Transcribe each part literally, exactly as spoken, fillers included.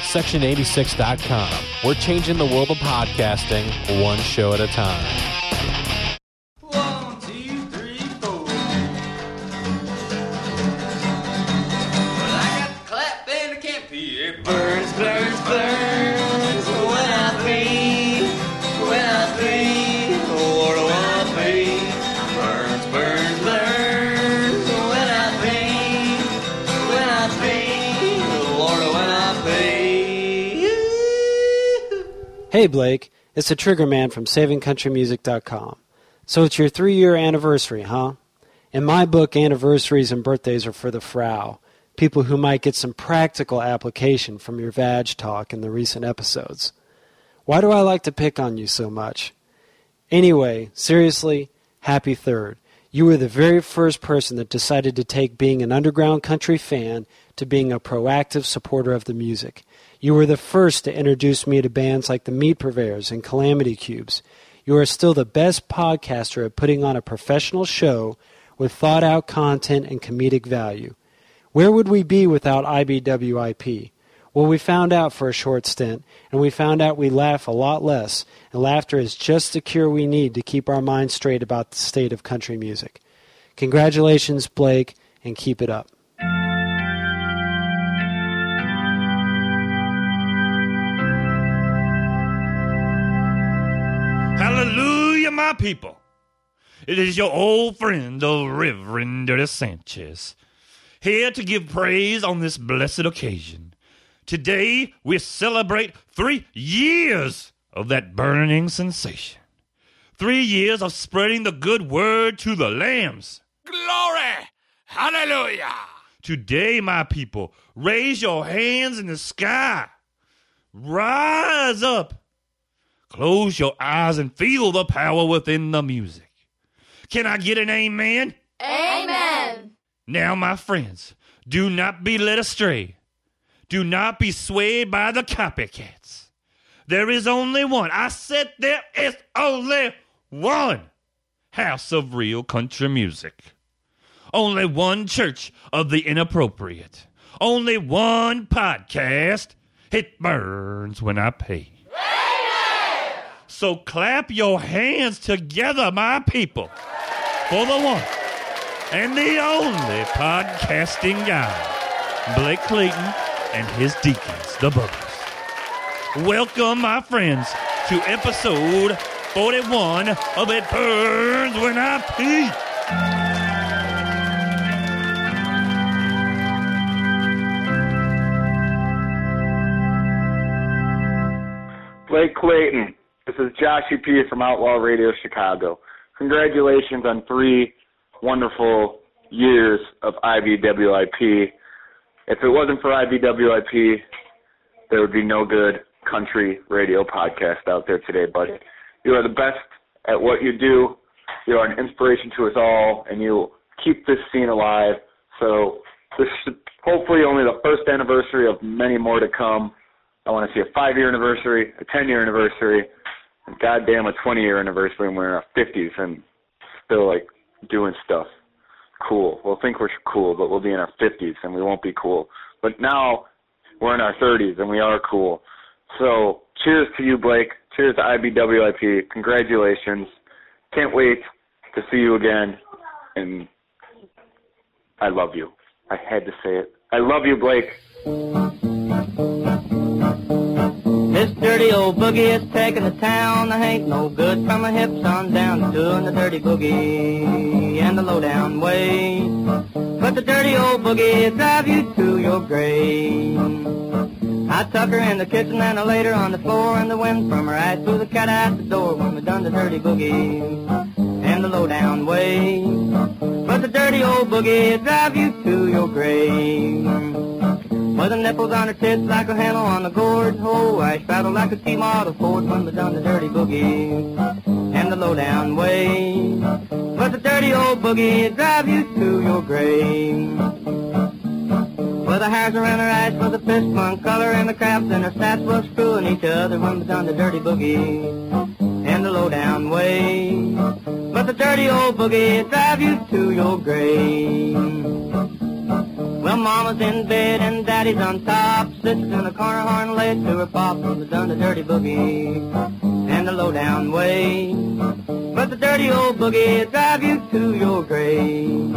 section eighty-six dot com. We're changing the world of podcasting one show at a time. One, two, three, four. Well, I got the clap and I can't feel it. Burns, burns, burns. When I breathe, when I breathe, what do I breathe? Burns, burns, burns. When I breathe, when I breathe, Lord, when I breathe. Hey Blake, it's the Trigger Man from saving country music dot com. So it's your three-year anniversary, huh? In my book, anniversaries and birthdays are for the Frau, people who might get some practical application from your vag talk in the recent episodes. Why do I like to pick on you so much? Anyway, seriously, happy third. You were the very first person that decided to take being an underground country fan to being a proactive supporter of the music. You were the first to introduce me to bands like the Meat Purveyors and Calamity Cubes. You are still the best podcaster at putting on a professional show with thought-out content and comedic value. Where would we be without I B W I P? Well, we found out for a short stint, and we found out we laugh a lot less, and laughter is just the cure we need to keep our minds straight about the state of country music. Congratulations, Blake, and keep it up. Hallelujah, my people. It is your old friend, the Reverend Dirty Sanchez, here to give praise on this blessed occasion. Today, we celebrate three years of that burning sensation. Three years of spreading the good word to the lambs. Glory! Hallelujah! Today, my people, raise your hands in the sky. Rise up. Close your eyes and feel the power within the music. Can I get an amen? Amen. Now, my friends, do not be led astray. Do not be swayed by the copycats. There is only one. I said there is only one house of real country music. Only one church of the inappropriate. Only one podcast. It burns when I pay. So clap your hands together, my people, for the one and the only podcasting guy, Blake Clayton and his deacons, the Buggers. Welcome, my friends, to episode forty-one of It Burns When I Pee. Blake Clayton. This is Josh E P from Outlaw Radio Chicago. Congratulations on three wonderful years of I B W I P. If it wasn't for I B W I P, there would be no good country radio podcast out there today, buddy. You are the best at what you do. You are an inspiration to us all, and you keep this scene alive. So this is hopefully only the first anniversary of many more to come. I want to see a five-year anniversary, a ten-year anniversary, and goddamn a twenty-year anniversary when we're in our fifties and still, like, doing stuff. Cool. We'll think we're cool, but we'll be in our fifties and we won't be cool. But now we're in our thirties and we are cool. So cheers to you, Blake. Cheers to I B W I P. Congratulations. Can't wait to see you again. And I love you. I had to say it. I love you, Blake. This dirty old boogie is taking the town. I ain't no good from my hips on down, doing the dirty boogie and the low-down way. But the dirty old boogie drive you to your grave. I tuck her in the kitchen and I laid her on the floor, and the wind from her eyes blew the cat out the door when we done the dirty boogie and the low-down way. But the dirty old boogie drive you to your grave. With the nipples on her tits like a handle on the gourd. Oh, I straddle like a T-model Ford when we done the dirty boogie and the low-down way. But the dirty old boogie drive you to your grave. With the hairs around her eyes for the fist bun color, and the crabs in her stats were screwing each other when we done the dirty boogie and the low-down way. But the dirty old boogie drive you to your grave. Well, Mama's in bed and Daddy's on top. Sisters in the corner horn laid to her pop. We've done the dirty boogie and the low-down way. But the dirty old boogie drive you to your grave.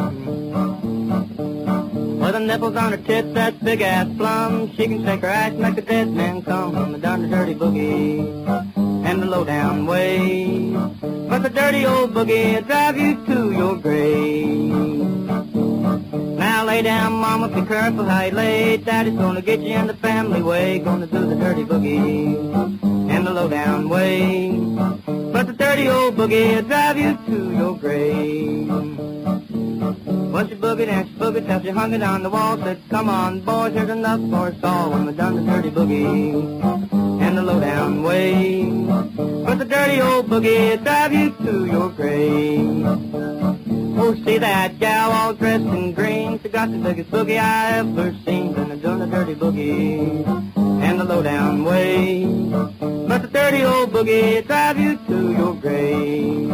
Well, the nipples on her tits, that's big-ass plums. She can shake her ass, make a dead man come. We've done the dirty boogie and the low-down way. But the dirty old boogie drive you to your grave. Now lay down, Mama, be careful how you lay. Daddy's gonna get you in the family way. Gonna do the dirty boogie and the low-down way. But the dirty old boogie drive you to your grave. Well, she boogied and she boogied till she hung it on the wall. Said, come on, boys, here's enough for us all. When we're done the dirty boogie and the low-down way. But the dirty old boogie drive you to your grave. Oh, see that gal all dressed in green. She got the biggest boogie I ever seen. Gonna do the dirty boogie and the low-down way. But the dirty old boogie drive you to your grave.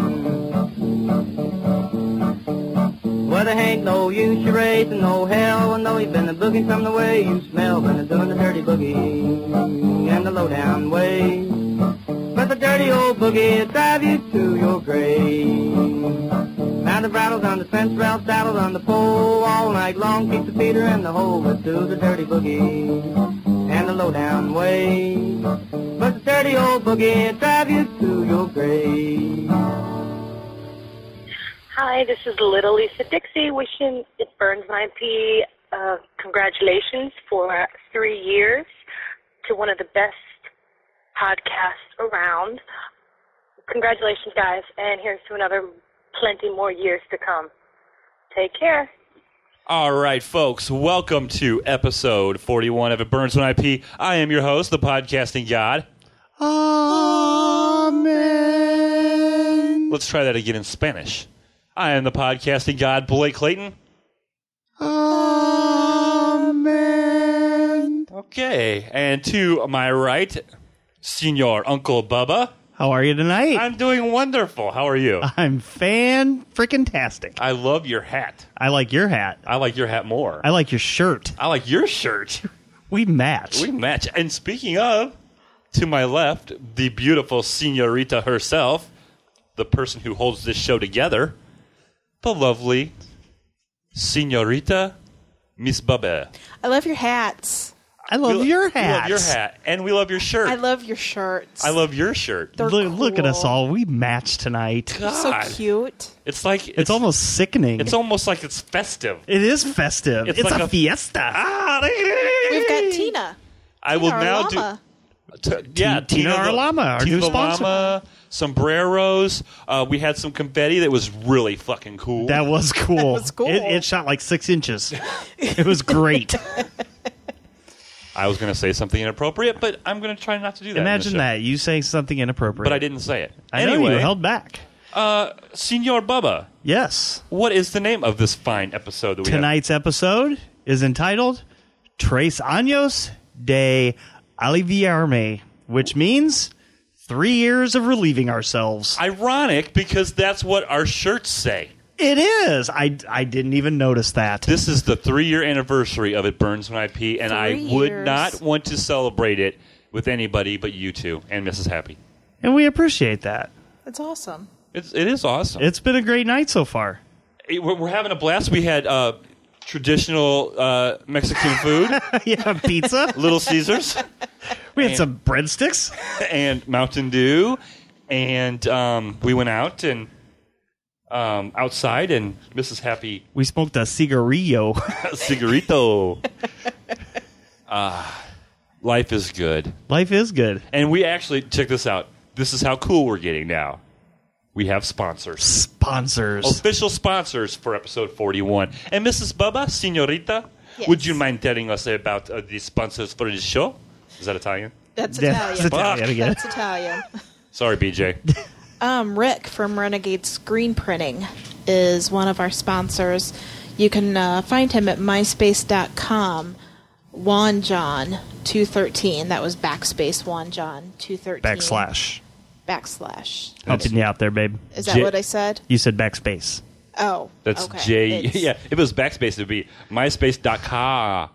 Well, there ain't no use you raising no hell. I know you've been a boogie from the way you smell. Been doing the dirty boogie and the low-down way. But the dirty old boogie drive you to your grave. Now the rattles on the fence rail, saddled on the pole. All night long keep the feeder in the hole. Let's do the dirty boogie and the low-down way. But the dirty old boogie drive you to your grave. Hi, this is Little Lisa Dixie wishing It Burns My Pee uh, congratulations for three years to one of the best podcasts around. Congratulations, guys, and here's to another plenty more years to come. Take care. All right, folks, welcome to episode forty-one of It Burns When I Pee. I am your host, the podcasting god. Amen. Let's try that again in Spanish. I am the podcasting god, Blake Clayton. Amen. Okay, and to my right, Senor Uncle Bubba. How are you tonight? I'm doing wonderful. How are you? I'm fan-freaking-tastic. I love your hat. I like your hat. I like your hat more. I like your shirt. I like your shirt. We match. We match. And speaking of, to my left, the beautiful senorita herself, the person who holds this show together, the lovely senorita Miss Bubba. I love your hats. I love we, your hat. We love your hat. And we love your shirt. I love your shirts. I love your shirt. They're look, cool. look at us all. We match tonight. God. So cute. It's like It's, it's almost sickening. It's almost like it's festive. It is festive. It's It's, like a, a- fiesta. Ah, We've got Tina. I will Tina now Arlama. do. T- yeah, Tina the- Arlama, our Tina new sponsor. Arlama, sombreros. Uh, we had some confetti that was really fucking cool. That was cool. That was cool. It, it shot like six inches. It was great. I was going to say something inappropriate, but I'm going to try not to do that. Imagine in the show. that. You saying something inappropriate. But I didn't say it. I anyway, know you held back. uh, Senor Bubba, Yes. what is the name of this fine episode that we have? Tonight's episode is entitled Tres Años de Aliviarme, which means three years of relieving ourselves. Ironic, because that's what our shirts say. It is. I, I didn't even notice that. This is the three-year anniversary of It Burns When I Pee, and I Three would years. not want to celebrate it with anybody but you two and Missus Happy. And we appreciate that. That's awesome. It's, it is awesome. It's been a great night so far. It- we're, we're having a blast. We had uh, traditional uh, Mexican food, Yeah, pizza. Little Caesars, We had And- some breadsticks. and Mountain Dew, and um, we went out and um, outside, and Missus Happy We smoked a cigarillo. cigarrito. Ah, life is good. Life is good. And we actually, check this out. This is how cool we're getting now. We have sponsors. Sponsors. Official sponsors for episode forty-one. And Missus Bubba, Senorita, Yes. would you mind telling us about uh, the sponsors for this show? Is that Italian? That's Yeah, Italian. it's Italian again. That's Italian. Sorry, B J. Um, Rick from Renegade Screen Printing is one of our sponsors. You can uh, find him at myspace dot com. Juan John two thirteen. That was backspace Juan John two thirteen. Backslash. Backslash. Helping you out there, babe. Is that J- what I said? You said backspace. Oh, That's okay. J. It's- Yeah, if it was backspace, it would be myspace dot com.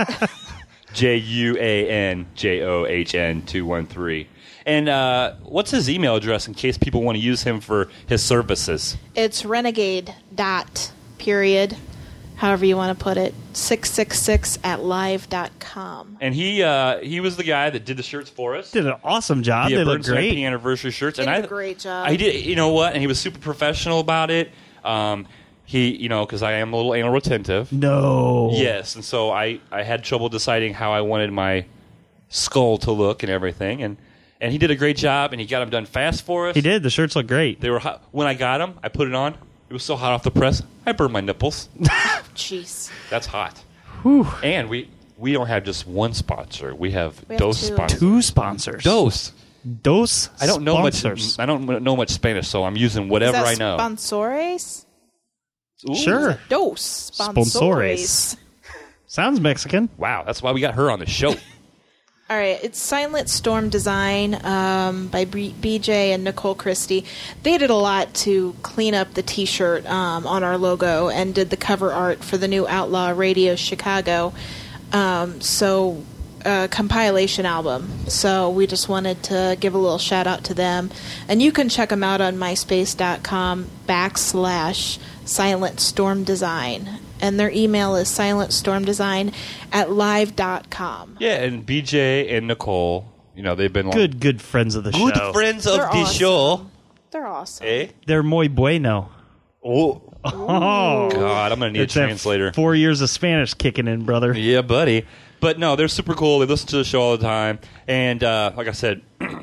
J U A N J O H N two one three. And uh, what's his email address in case people want to use him for his services? It's renegade dot period, however you want to put it, six six six at live dot com. And he uh, he was the guy that did the shirts for us. Did an awesome job. The They look Burns N I P great. anniversary shirts. Did and a I, great job. I did, you know what? And he was super professional about it. Um, he, you know, because I am a little anal retentive. No. Yes, and so I, I had trouble deciding how I wanted my skull to look and everything, and, and he did a great job, and he got them done fast for us. He did. The shirts look great. They were hot. When I got them, I put it on. It was so hot off the press, I burned my nipples. Jeez. That's hot. Whew. And we we don't have just one sponsor. We have We have Dose two. sponsors. Two sponsors. Dose. Dose. I don't know sponsors. much. I don't know much Spanish, so I'm using whatever Is I that know. Sponsores? Ooh. Sure. Dos. Sponsores. Sponsores. Sounds Mexican. Wow, that's why we got her on the show. All right, it's Silent Storm Design um, by B- BJ and Nicole Christie. They did a lot to clean up the T-shirt um, on our logo and did the cover art for the new Outlaw Radio Chicago. Um, so, uh, compilation album. So we just wanted to give a little shout out to them, and you can check them out on myspace dot com backslash Silent Storm Design. And their email is silentstormdesign at live dot com. Yeah, and B J and Nicole, you know, they've been long, Good, good friends of the good show. friends of They're the awesome. show. They're awesome. Eh? They're muy bueno. Oh, Oh, God, I'm gonna need It's a that translator. Four years of Spanish kicking in, brother. Yeah, buddy. But no, they're super cool. They listen to the show all the time, and uh, like I said,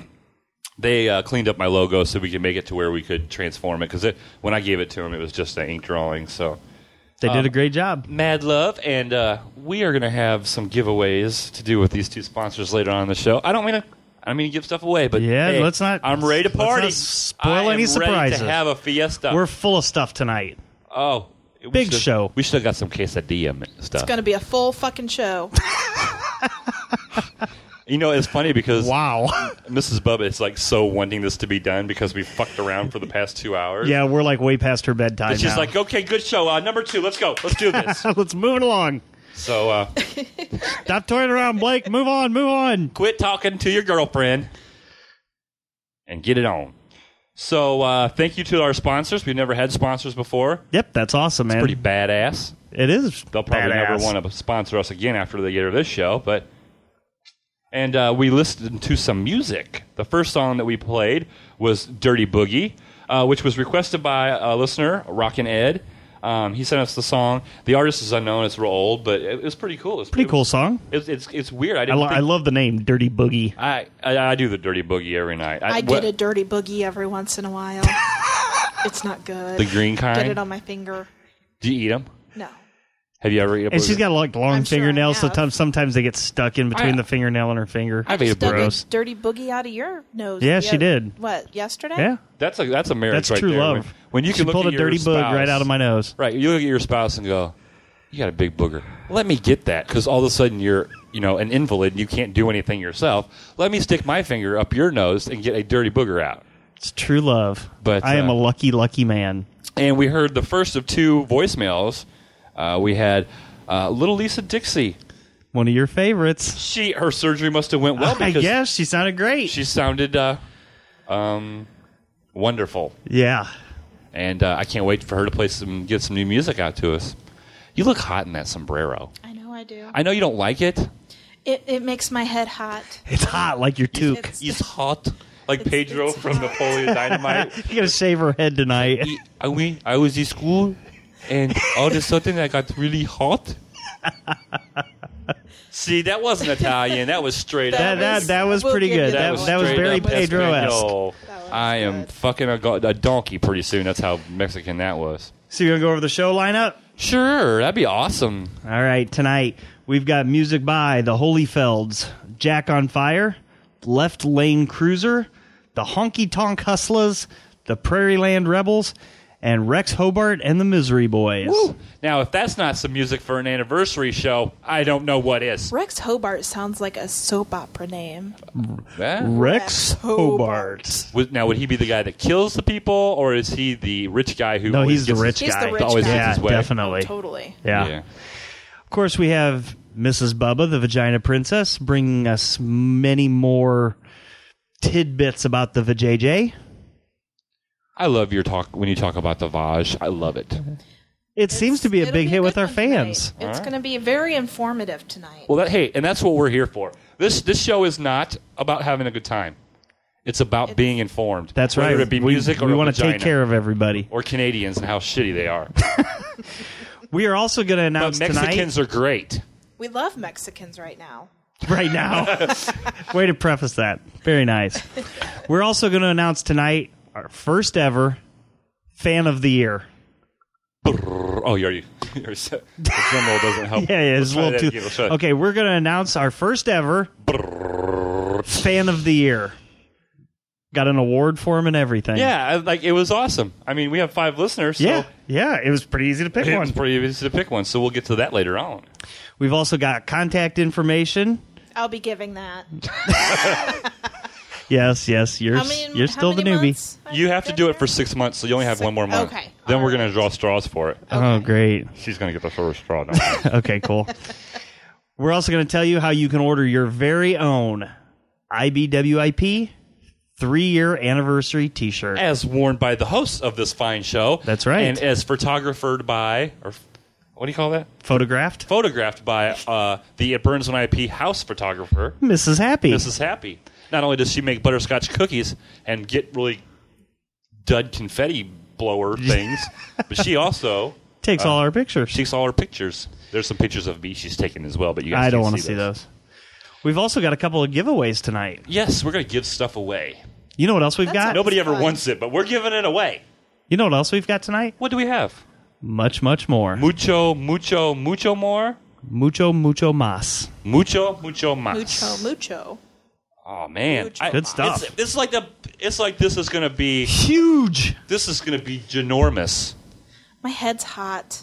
they uh, cleaned up my logo so we could make it to where we could transform it. Because when I gave it to them, it was just an ink drawing. So They did Um, a great job. mad love, and uh, we are going to have some giveaways to do with these two sponsors later on in the show. I don't mean to. I don't mean to give stuff away, but Yeah, hey, let's not- I'm ready to let's party. not spoil I am any ready surprises. to have a fiesta. We're full of stuff tonight. oh, we Big should've- show. We should have got some quesadilla stuff. It's going to be a full fucking show. You know, it's funny because Wow. Missus Bubba is like so wanting this to be done because we fucked around for the past two hours. Yeah, we're like way past her bedtime And she's now. like, okay, good show. Uh, number two, let's go. Let's do this. Let's move it along. So uh, Stop toying around, Blake. Move on, move on. quit talking to your girlfriend and get it on. So uh, thank you to our sponsors. We've never had sponsors before. Yep, that's awesome, man. Pretty badass. It is. They'll probably badass. never want to sponsor us again after they get this show, but and uh, we listened to some music. The first song that we played was "Dirty Boogie," uh, which was requested by a listener, Rockin' Ed. Um, he sent us the song. The artist is unknown; it's real old, but it, it was pretty cool. It's Pretty cool song. It's it's, it's weird. I I, didn't. lo- think, I love the name, Dirty Boogie. I, I I do the Dirty Boogie every night. I what- get a dirty boogie every once in a while. It's not good. The green kind? Get it on my finger. Do you eat them? No. Have you ever eaten a And she's booger? got like long I'm sure I fingernails, so have. sometimes, sometimes they get stuck in between I- the fingernail and her finger. I've ate a Stuck booger. a dirty boogie out of your nose. Yeah, the she other- did. What, yesterday? Yeah, That's a that's a marriage that's right true there. love. When, when you she can look pulled at a dirty your bug spouse, right out of my nose. Right, you look at your spouse and go, "You got a big booger. Let me get that," because all of a sudden you're, you know, an invalid and you can't do anything yourself. Let me stick my finger up your nose and get a dirty booger out. It's true love. But, I am uh, a lucky, lucky man. And we heard the first of two voicemails. Uh, we had uh, little Lisa Dixie. One of your favorites. She her surgery must have went well I because guess she sounded great. she sounded uh, um, wonderful. yeah. And uh, I can't wait for her to play some, get some new music out to us. You look hot in that sombrero. I know I do. I know you don't like it. It, it makes my head hot. It's hot like your toque. It's- It's hot. Like It's- Pedro it's from hot. Napoleon Dynamite. You gotta shave her head tonight. I, we, I was in school, and all of a sudden I got really hot. See, that wasn't Italian. That was straight That up. that that was We'll pretty give you good. that That one. that was straight very up Pedro-esque. Espanol. That was I am good. fucking a, go- a donkey pretty soon. That's how Mexican that was. So you're gonna go over the show lineup? Sure, that'd be awesome. All right, tonight we've got music by the Holyfelds, Jack on Fire, Left Lane Cruiser, the Honky Tonk Hustlers, the Prairie Land Rebels, and Rex Hobart and the Misery Boys. Woo. Now, if that's not some music for an anniversary show, I don't know what is. Rex Hobart sounds like a soap opera name. That? Rex Hobart. Would- Now, would he be the guy that kills the people, or is he the rich guy who? No, always he's the gets rich his, He's guy. the rich always guy. gets his Yeah, way? definitely. Totally. Yeah. Yeah. Of course, we have Missus Bubba, the Vagina Princess, bringing us many more tidbits about the vajayjay. I love your talk when you talk about the Vaj. I love it. It seems to be a It'll big be hit with good our one tonight. fans. It's going to be very informative tonight. Well, that hey, and that's what we're here for. This this show is not about having a good time. It's about being informed. That's Whether right. it be we music or we a want to take vagina. care of everybody. Or Canadians and how shitty they are. We are also going to announce But Mexicans tonight, are great. We love Mexicans right now. right now. Way to preface that. Very nice. We're also going to announce tonight our first ever Fan of the Year. Oh, you already. Your drum roll doesn't help. Yeah, yeah, it's a Let's try little that too. again. Let's try it. Okay, we're going to announce our first ever Fan of the Year. Got an award for him and everything. Yeah, I- like it was awesome. I mean, we have five listeners. So Yeah, yeah, it was pretty easy to pick it one. was pretty easy to pick one. So we'll get to that later on. We've also got contact information. I'll be giving that. Yes, yes, you're How many, you're how still the many newbie. months have You we have to been do here? it for six months, so you only have Six- one more month. okay, Then all we're going right. to draw straws for it. Oh, great. She's going to get the first straw now. Okay, cool. We're also going to tell you how you can order your very own I B W I P three-year anniversary T-shirt. As worn by the hosts of this fine show. That's right. And as photographed by, or what do you call that? Photographed, Photographed by uh, the It Burns When I Pee house photographer, Missus Happy. Missus Happy. Not only does she make butterscotch cookies and get really dud confetti blower things, but she also Takes all our pictures. she takes all her pictures. There's some pictures of me she's taken as well, but you guys I don't want want to see those. We've also got a couple of giveaways tonight. Yes, we're going to give stuff away. You know what else we've That's got? a- Nobody ever fun. wants it, but we're giving it away. You know what else we've got tonight? What do we have? Much, much more. Mucho, mucho, mucho more? Mucho, mucho mas. Mucho, mucho más. Mucho, mucho. Oh man, Mucho I- Good stuff. It's, it's like the. It's like this is going to be. Huge. This is going to be ginormous. My head's hot.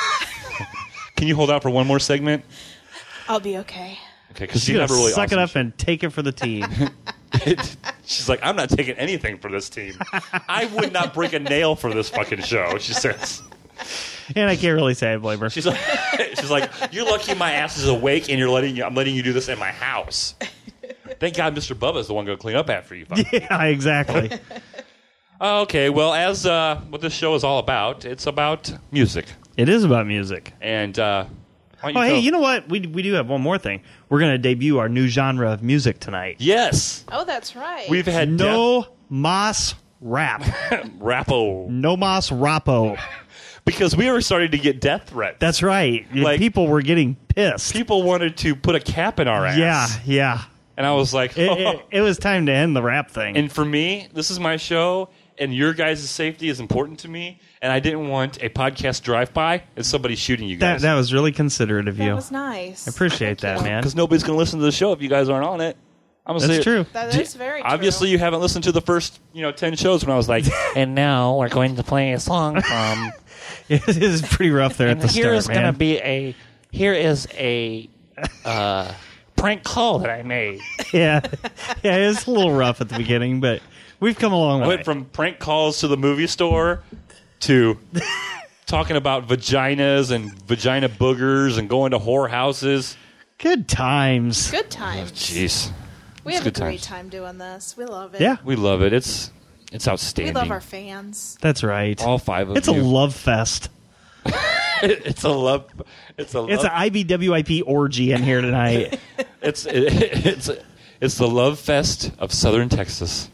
Can you hold out for one more segment? I'll be okay. Okay, because She's you gonna have a really suck awesome it up and take it for the team. It- she's like, I'm not taking anything for this team. I would not break a nail for this fucking show. She says. And I can't really say I blame her. She's like, she's like, you're lucky my ass is awake and you're letting you. I'm letting you do this in my house. Thank God, Mister Bubba is the one going to clean up after you. fucking Yeah, exactly. Okay, well, as uh, what this show is all about, it's about music. It is about music. And uh, why don't Oh, you hey, tell- you know what? We we do have one more thing. We're going to debut our new genre of music tonight. yes, Oh, that's right. we've had No mas rap. death- rapo No mas rapo. because we were starting to get death threats. That's right. Like- People were getting pissed. People wanted to put a cap in our ass. Yeah, yeah. and I was like, It, oh. it, it was time to end the rap thing. And for me, this is my show, and your guys' safety is important to me. And I didn't want a podcast drive-by and somebody shooting you that guys. that was really considerate of that you. was nice. I appreciate that, man. Because nobody's going to listen to the show if you guys aren't on it. I'm gonna That's say, true. That D- is very true. Obviously, you haven't listened to the first, you know, ten shows when I was like, and now we're going to play a song from. It is pretty rough there at the here start, is man. going to be a. Here is a uh, prank call that I made. yeah, yeah, it was a little rough at the beginning, but we've come a long I way. went from prank calls to the movie store to talking about vaginas and vagina boogers and going to whore houses. Good times. Good times. Jeez. we it's have a good great times. time doing this. We love it. Yeah, We love it. It's it's We outstanding. love our fans. that's right. All five of It's a you. love fest. it's a love. It's a love. It's an I B W I P orgy in here tonight. It's it, it's it's the love fest of Southern Texas.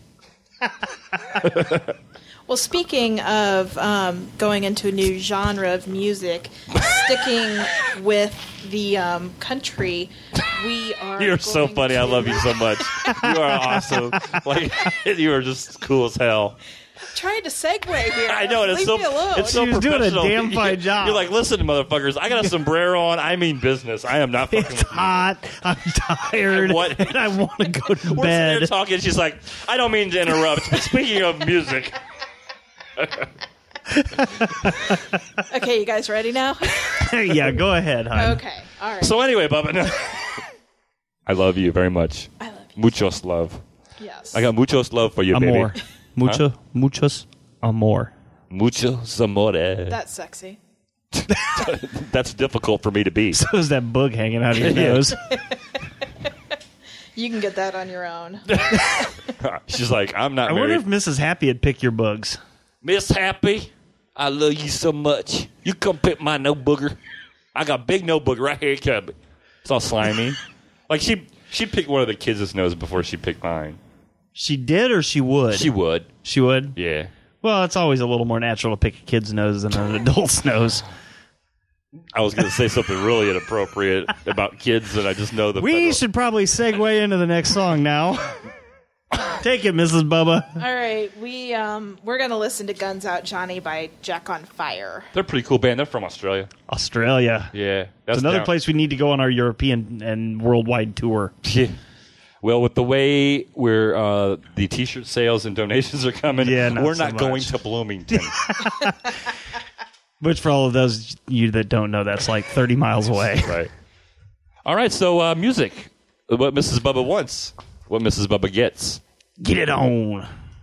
Well, speaking of um, going into a new genre of music, sticking with the um, country, we are. You're so going funny. I to- love you so much. You are awesome. Like you are just cool as hell. Trying to segue here. I know, and it's Leave so me alone. it's so She was doing a professional. damn fine You- job. You're like, listen, motherfuckers. I got a sombrero on. I mean business. I am not fucking It's with you. hot. I'm tired. What? And I want to go to We're sitting bed. there talking. She's like, I don't mean to interrupt, but speaking of music, Okay, you guys ready now? Yeah, go ahead, hon. Okay, all right. So anyway, Bubba, no. I love you very much. I love you. Muchos love. Yes. I got muchos love for you, Amor. baby. Mucho, muchos amor. Muchos amore. That's sexy. That's difficult for me to be. So is that bug hanging out of your Yeah. nose? You can get that on your own. She's like, I'm not I married. wonder if Missus Happy would pick your bugs. Miss Happy, I love you so much. You come pick my no booger. I got big no booger right here. Come. It's all slimy. Like she, she picked one of the kids' nose before she picked mine. She did or she would? She would. She would? Yeah. Well, it's always a little more natural to pick a kid's nose than an adult's nose. I was going to say something really inappropriate about kids, and I just know the. We federal- should probably segue into the next song now. Take it, Missus Bubba. All right, we um we're gonna listen to "Guns Out Johnny" by Jack on Fire. They're a pretty cool band. They're from Australia. Australia. Yeah, that's It's another down- place we need to go on our European and worldwide tour. Yeah. Well, with the way where uh, the T-shirt sales and donations are coming, Yeah, not we're so not going much. to Bloomington. Which, for all of those you that don't know, that's like thirty miles away. Right. All right, so uh, music. What Missus Bubba wants. What Missus Bubba gets. Get it on.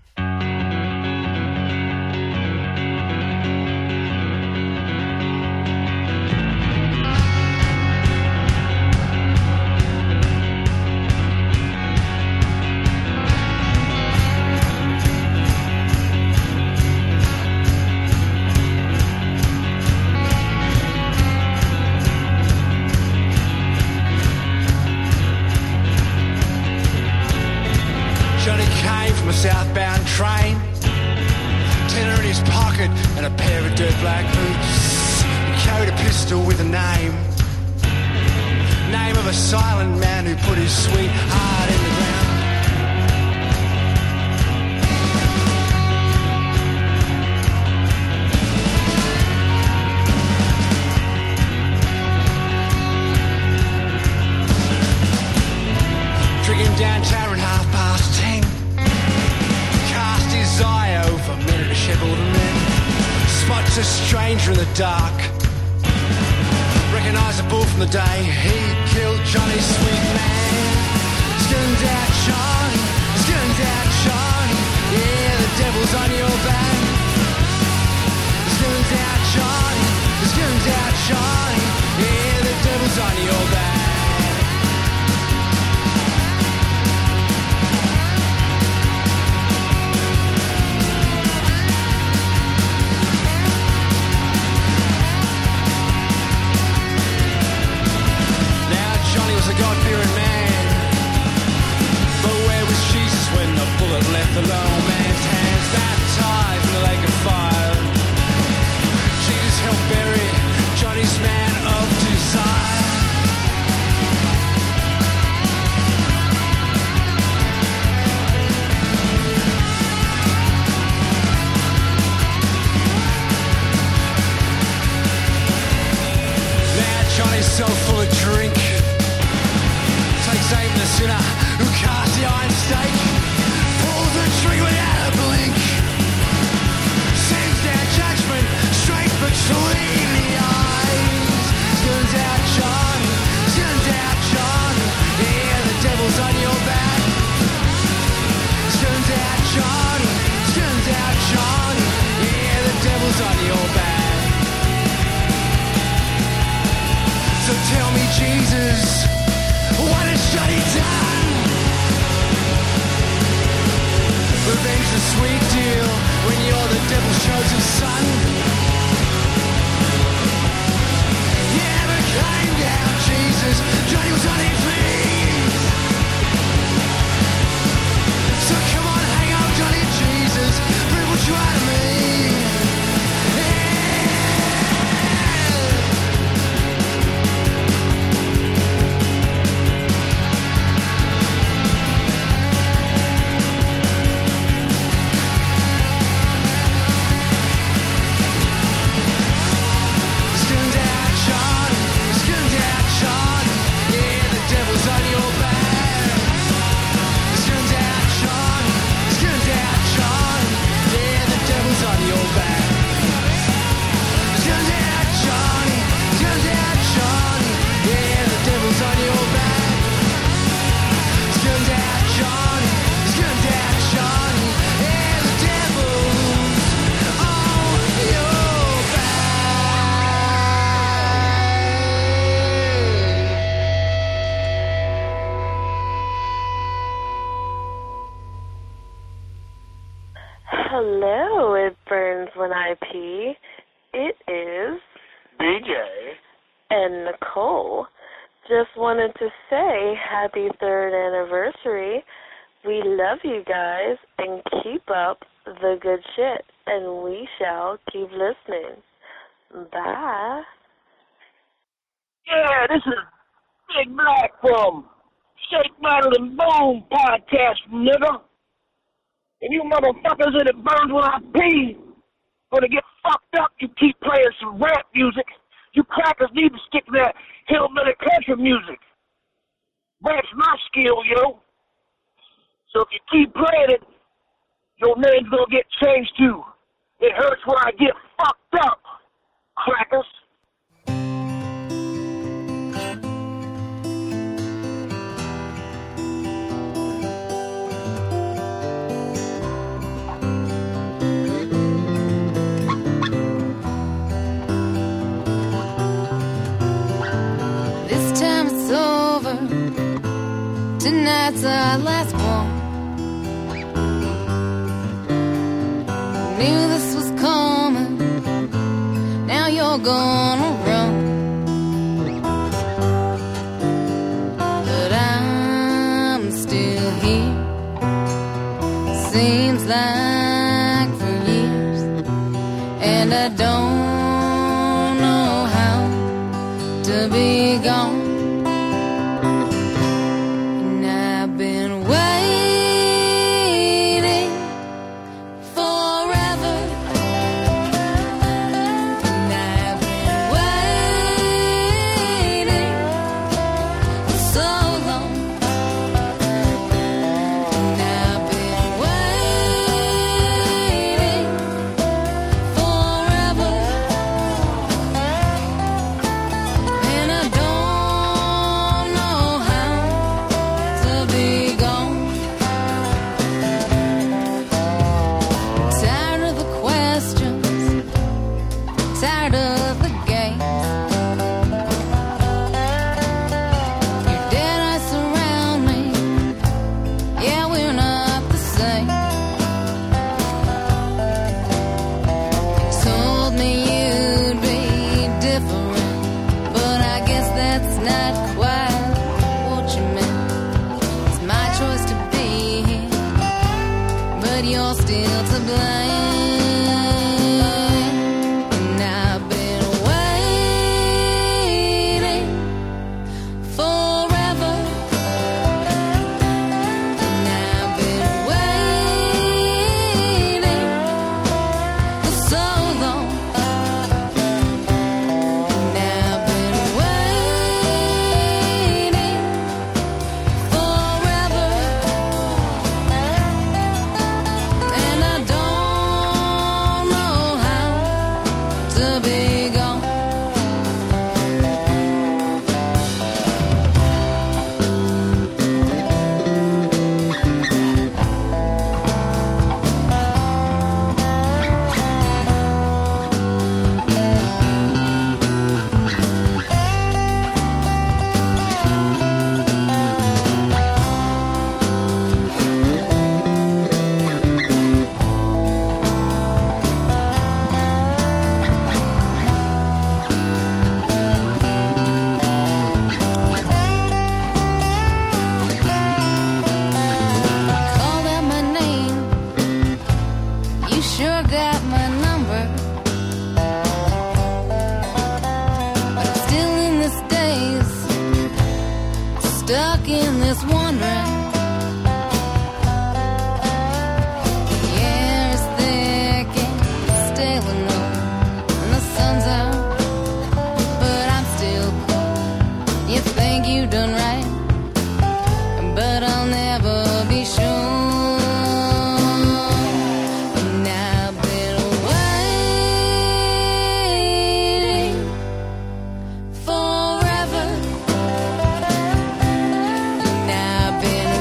Johnny came from a southbound train, tenner in his pocket and a pair of dirt black boots. He carried a pistol with a name, name of a silent man who put his sweet heart in the ground. Drinking down Tarrant half past ten, cast his eye over men dishevelled men, spots a stranger in the dark, recognisable from the day he killed Johnny's sweet man. Skinned out Johnny, skinned out Johnny, yeah, the devil's on your back. Skinned out Johnny, skinned out Johnny, yeah, the devil's on your back. Johnny was a God-fearing man, but where was Jesus when the bullet left the lone man's hands? Baptized in the lake of fire, Jesus helped bury Johnny's man of desire. Now Johnny's so full of drink, takes aim at the sinner who cast the iron stake, pulls the trigger without a blink, sends down judgment straight between the eyes. Guns out Johnny, guns out Johnny, yeah, the devil's on your back. Guns out Johnny, guns out Johnny, yeah, the devil's on your back. So tell me, Jesus, what has Johnny done? Revenge the sweet deal when you're the devil's chosen son. You never came down, Jesus. Johnny was on his knees. So come on, hang up, Johnny Jesus. Prove what you are to me. Hello, it burns when I pee. It is D J. and Nicole. Just wanted to say happy third anniversary. We love you guys and keep up the good shit, and we shall keep listening. Bye. Yeah, this is Big Black from Shake, Rattle, and Boom podcast, nigga. And you motherfuckers in it burns when I pee. Gonna get fucked up, you keep playing some rap music. You crackers need to stick to that hillbilly country music. Rap's my skill, yo. So if you keep playing it, your name's gonna get changed too. It hurts when I get fucked up, crackers. This time it's over. Tonight's our last one. Knew this was coming. Now you're gonna run. But I'm still here. Seems like for years. And I don't know how to be gone. And I've been waiting forever. And I've been waiting for so long. And I've been waiting forever. And I don't know how to be gone. Tired of the questions, tired of the games. Your dead eyes surround me. Yeah, we're not the same. Told me you'd be different, but I guess that's not quite what you meant. It's my choice to be here, but you're still to blame. And I've been waiting forever. And I've been waiting for so long. And I've been waiting forever. And I don't know how to be gone. Called out my name. You sure got my number. But I'm still in this daze, stuck in this wondering. The air is thick and stale enough, and the sun's out, but I'm still cold. You think you've done right, but I'll never be sure. And I've been waiting forever. And I've been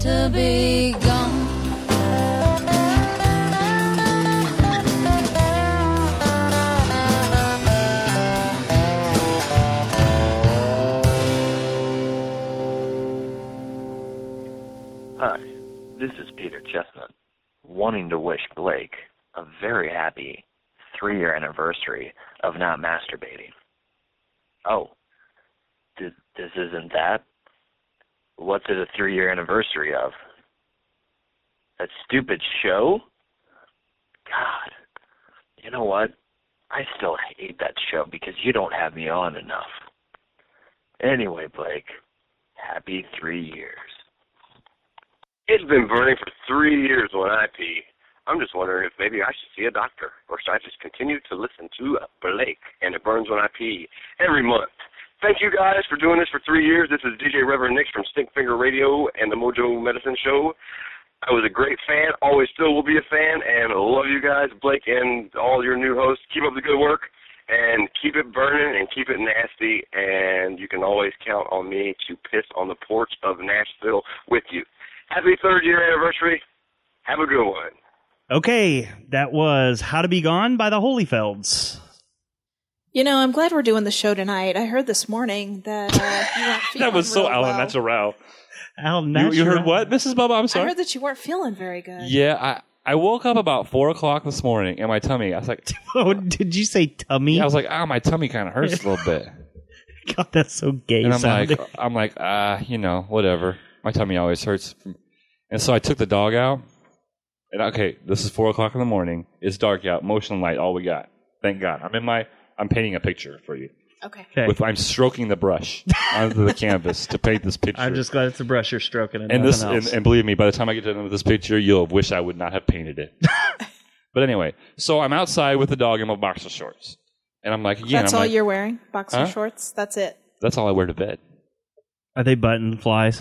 to be gone. Hi, this is Peter Chestnut, wanting to wish Blake a very happy three-year anniversary of not masturbating. Oh, th- this isn't that? What's it a three-year anniversary of? That stupid show? God, you know what? I still hate that show because you don't have me on enough. Anyway, Blake, happy three years. It's been burning for three years when I pee. I'm just wondering if maybe I should see a doctor, or should I just continue to listen to Blake and It Burns When I Pee every month? Thank you guys for doing this for three years. This is D J Reverend Nick from Stinkfinger Radio and the Mojo Medicine Show. I was a great fan, always still will be a fan, and love you guys, Blake and all your new hosts. Keep up the good work, and keep it burning and keep it nasty, and you can always count on me to piss on the porch of Nashville with you. Happy third year anniversary. Have a good one. Okay, that was How to Be Gone by the Holyfields. You know, I'm glad we're doing the show tonight. I heard this morning that uh, you weren't feeling That was so real Alan well. Natural. Alan You, Natural. you heard what, Missus Bubba? I'm I sorry. heard that you weren't feeling very good. Yeah, I, I woke up about four o'clock this morning, and my tummy, I was like, oh, did you say tummy? I was like, oh, my tummy kind of hurts a little bit. God, that's so gay And I'm sounding. like, I'm like, ah, you know, whatever. My tummy always hurts. And so I took the dog out. And okay, this is four o'clock in the morning. It's dark out. Motion light, all we got. Thank God. I'm in my. I'm painting a picture for you. Okay. Okay. With I'm stroking the brush onto the canvas to paint this picture. I'm just glad it's a brush you're stroking and, and nothing this, else. and, and believe me, by the time I get to the end of this picture, you'll wish I would not have painted it. But anyway, so I'm outside with the dog in my boxer shorts, and I'm like, again, That's I'm all like, you're wearing? Boxer Huh? shorts? That's it? That's all I wear to bed. Are they button flies?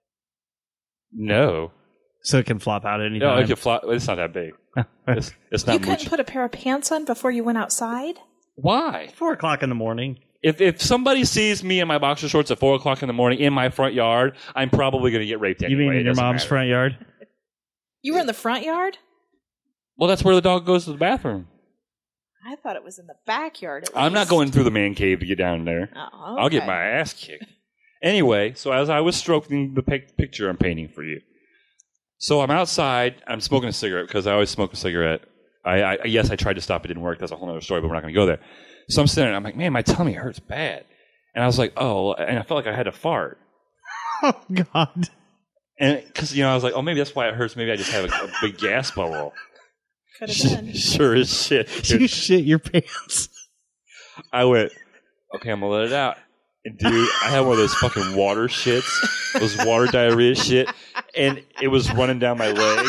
No. So it can flop out at any No, time? it could fly. It's not that big. It's, it's not You couldn't much. put a pair of pants on before you went outside? Why? Four o'clock in the morning. If if somebody sees me in my boxer shorts at four o'clock in the morning in my front yard, I'm probably going to get raped anyway. You mean It in your doesn't mom's matter. front yard? You were in the front yard? Well, that's where the dog goes to the bathroom. I thought it was in the backyard. At I'm not least. going through the man cave to get down there. Oh, I'll get okay. my ass kicked. Anyway, so as I was stroking the pic- picture I'm painting for you, so I'm outside. I'm smoking a cigarette because I always smoke a cigarette. I, I yes, I tried to stop. It didn't work. That's a whole other story, but we're not going to go there. So I'm sitting there, and I'm like, man, my tummy hurts bad. And I was like, oh, and I felt like I had to fart. Oh, God. And because, you know, I was like, oh, maybe that's why it hurts. Maybe I just have a, a big gas bubble. Could have been. Sure as shit. You shit your pants. I went, okay, I'm going to let it out. And dude, I had one of those fucking water shits, those water diarrhea shit, and it was running down my leg.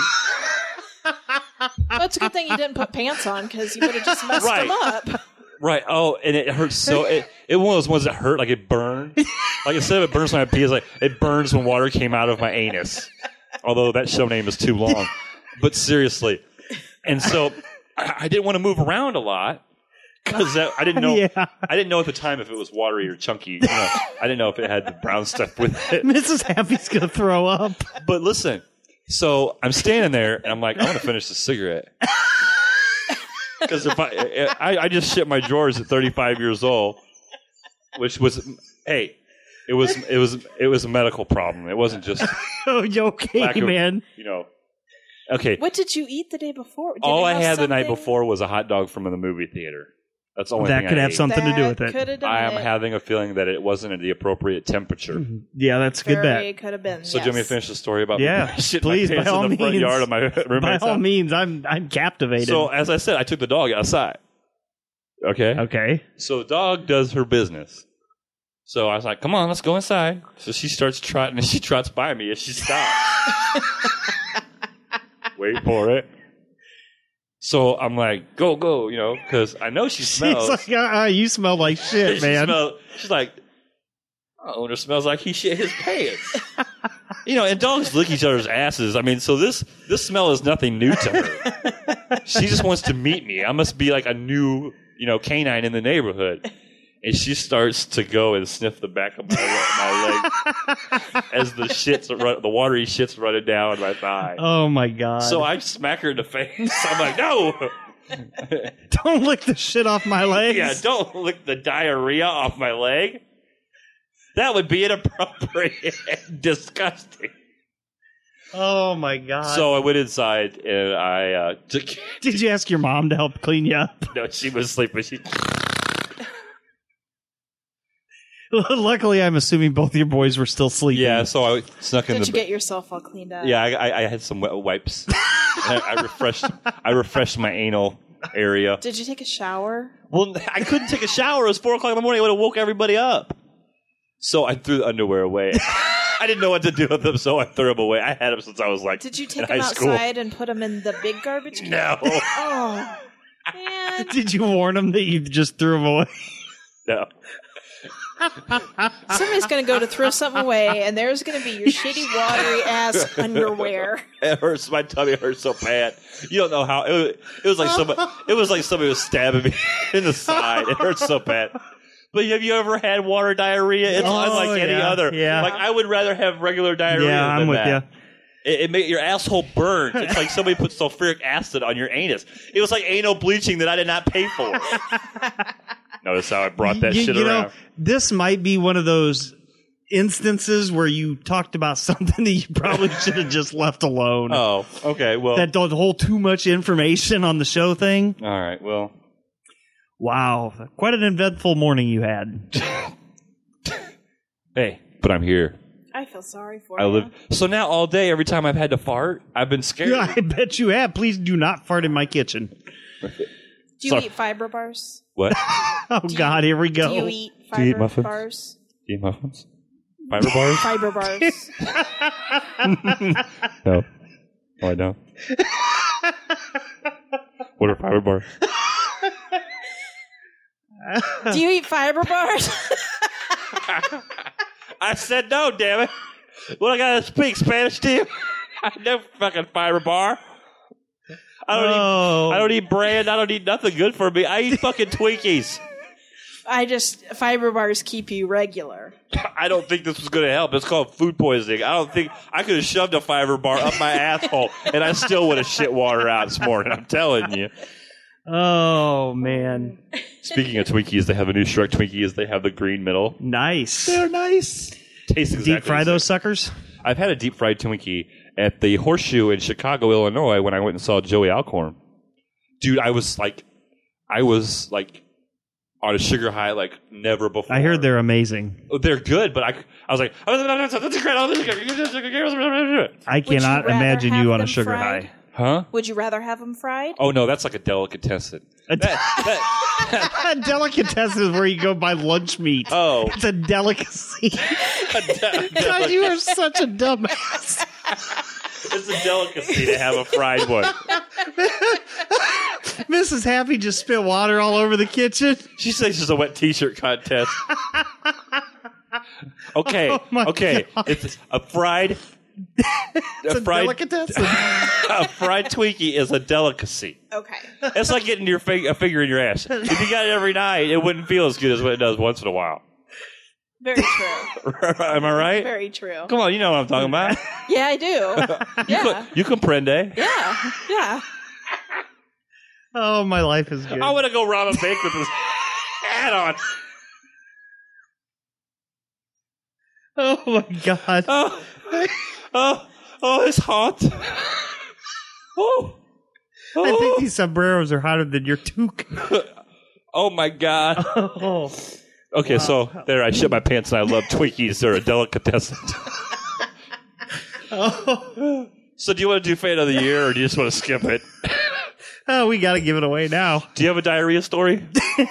Well, it's a good thing you didn't put pants on because you would have just messed Right. them up. Right. Oh, and it hurts so. It, it one of those ones that hurt, like it burned. Like instead of it burns when I pee, it's like it burns when water came out of my anus. Although that show name is too long. But seriously. And so I, I didn't want to move around a lot. Because I didn't know, Yeah. I didn't know at the time if it was watery or chunky. You know, I didn't know if it had the brown stuff with it. Missus Happy's going to throw up. But listen, so I'm standing there and I'm like, I want to finish the cigarette. Because if I, I, I just shit my drawers at thirty-five years old, which was, hey, it was, it was, it was a medical problem. It wasn't just Oh, you okay, lack of, man? you know. Okay, What did you eat the day before? Did all it I have had the night something- before was a hot dog from the movie theater. That's the only That thing could I have ate. something to do with That it. could have done I am it. having a feeling that it wasn't at the appropriate temperature. Yeah, that's a good Very bet. could have been. So yes. do you want me to finish the story about Yeah, me shitting please, my by pants all in the front means. yard of my By roommate's all house? means, I'm I'm captivated. So as I said, I took the dog outside. Okay. Okay. So the dog does her business. So I was like, "Come on, let's go inside." So she starts trotting, and she trots by me, and she stops. Wait for it. So I'm like, "Go, go," you know, because I know she smells. She's like, uh, uh, you smell like shit, She man. smell- she's like, "My owner smells like he shit his pants." You know, and dogs lick each other's asses. I mean, so this this smell is nothing new to her. She just wants to meet me. I must be like a new, you know, canine in the neighborhood. and she starts to go and sniff the back of my, my leg as the shits run, the watery shits running down my thigh. Oh my god! So I smack her in the face. I'm like, no. Don't lick the shit off my legs. Yeah, don't lick the diarrhea off my leg. That would be inappropriate and disgusting. Oh my god! So I went inside and I uh, took. Did you ask your mom to help clean you up? No, she was sleeping. She. Luckily, I'm assuming both your boys were still sleeping. Yeah, so I snuck in Did the. you get yourself all cleaned up? Yeah, I, I, I had some wet wipes. I, I refreshed. I refreshed my anal area. Did you take a shower? Well, I couldn't take a shower. It was four o'clock in the morning. I would have woke everybody up. So I threw the underwear away. I didn't know what to do with them, so I threw them away. I had them since I was like Did you in take high them school. outside and put them in the big garbage can? No. Oh, man. Did you warn them that you just threw them away? No. Somebody's going to go to throw something away, and there's going to be your shitty, watery ass underwear. It hurts. My tummy hurts so bad. You don't know how. It was, it was like somebody. It was like somebody was stabbing me in the side. It hurts so bad. But have you ever had water diarrhea? It's Oh, unlike any yeah, other. yeah. Like I would rather have regular diarrhea. Yeah, I'm than with that. you. It, it made your asshole burn. It's like somebody put sulfuric acid on your anus. It was like anal bleaching that I did not pay for. Notice how I brought that you, shit you around. know, this might be one of those instances where you talked about something that you probably should have just left alone. Oh, okay. Well, that the whole too much information on the show thing. All right. Well, wow, quite an eventful morning you had. Hey, but I'm here. I feel sorry for I you. live. So now all day, every time I've had to fart, I've been scared. Yeah, I bet you have. Please do not fart in my kitchen. Do you Sorry. eat fiber bars? What? Oh God, here we go. Do you eat Do you eat fiber muffins? bars? Do you eat muffins? Fiber bars? Fiber bars. No. No, I don't. What are fiber bars? Do you eat fiber bars? I said no, damn it. What, I gotta speak Spanish to you? I know fucking fiber bar. I don't Oh. eat I don't eat brand, I don't eat nothing good for me. I eat fucking Twinkies. I just fiber bars keep you regular. I don't think this was gonna help. It's called food poisoning. I don't think I could have shoved a fiber bar up my asshole and I still would have shit water out this morning, I'm telling you. Oh man. Speaking of Twinkies, they have a new Shrek Twinkies. They have the green middle. Nice. They're nice. Taste exactly Deep fry the same. those suckers? I've had a deep fried Twinkie at the Horseshoe in Chicago, Illinois, when I went and saw Joey Alcorn. Dude, I was like, I was like on a sugar high like never before. I heard they're amazing. They're good, but I, I was like, I Would you cannot rather imagine have you on a them sugar fried? high. huh? Would you rather have them fried? Oh no, that's like a delicatessen. A, That, that, a delicatessen is where you go buy lunch meat. oh, It's a delicacy. a de- God, you are such a dumbass. it's a delicacy to have a fried one. Missus Happy just spit water all over the kitchen. She says it's a wet T-shirt contest. Okay, Oh my okay, God. it's a fried. It's a, fried, delicatessen. a fried Twinkie is a delicacy. Okay. It's like getting your fig- a finger in your ass. If you got it every night, it wouldn't feel as good as what it does once in a while. Very true. Am I right? Very true. Come on, you know what I'm talking about. Yeah, I do. Yeah. You comprende. Yeah. Yeah. Oh, my life is good. I want to go rob a bank with this hat on. Oh, my God. Oh, oh, oh, it's hot. Oh, oh. I think these sombreros are hotter than your toque. Oh, my God. Oh. Okay, so there, I shit my pants and I love Twinkies. They're a delicatessen. Oh. So do you want to do fan of the year or do you just want to skip it? Oh, we got to give it away now. Do you have a diarrhea story?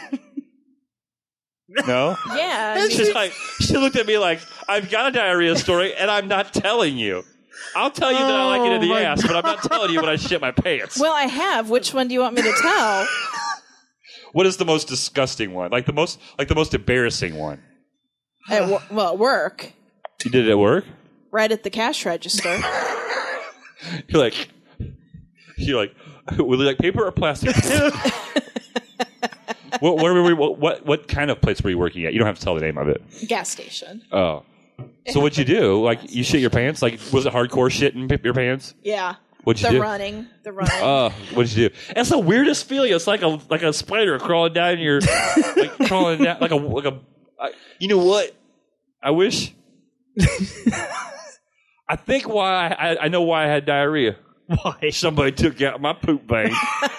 No? Yeah. She's like, she looked at me like, I've got a diarrhea story and I'm not telling you. I'll tell you that I like it in the Oh, my ass, but I'm not telling you when I shit my pants. Well, I have. Which one do you want me to tell? What is the most disgusting one? Like the most, like the most embarrassing one? At wo- well, at work, You did it at work? right at the cash register. You're like, you're like, will you like paper or plastic? what, where were we, what, what what kind of place were you working at? You don't have to tell the name of it. Gas station. Oh. So what'd you do? Like, you shit your pants? Like, was it hardcore shit in your pants? Yeah. What'd you the do? The running. The running. Oh, what'd you do? It's the weirdest feeling. It's like a like a spider crawling down your, like crawling down, like a, like a, I, you know what? I wish, I think why, I, I know why I had diarrhea. Why? Somebody took out my poop vein.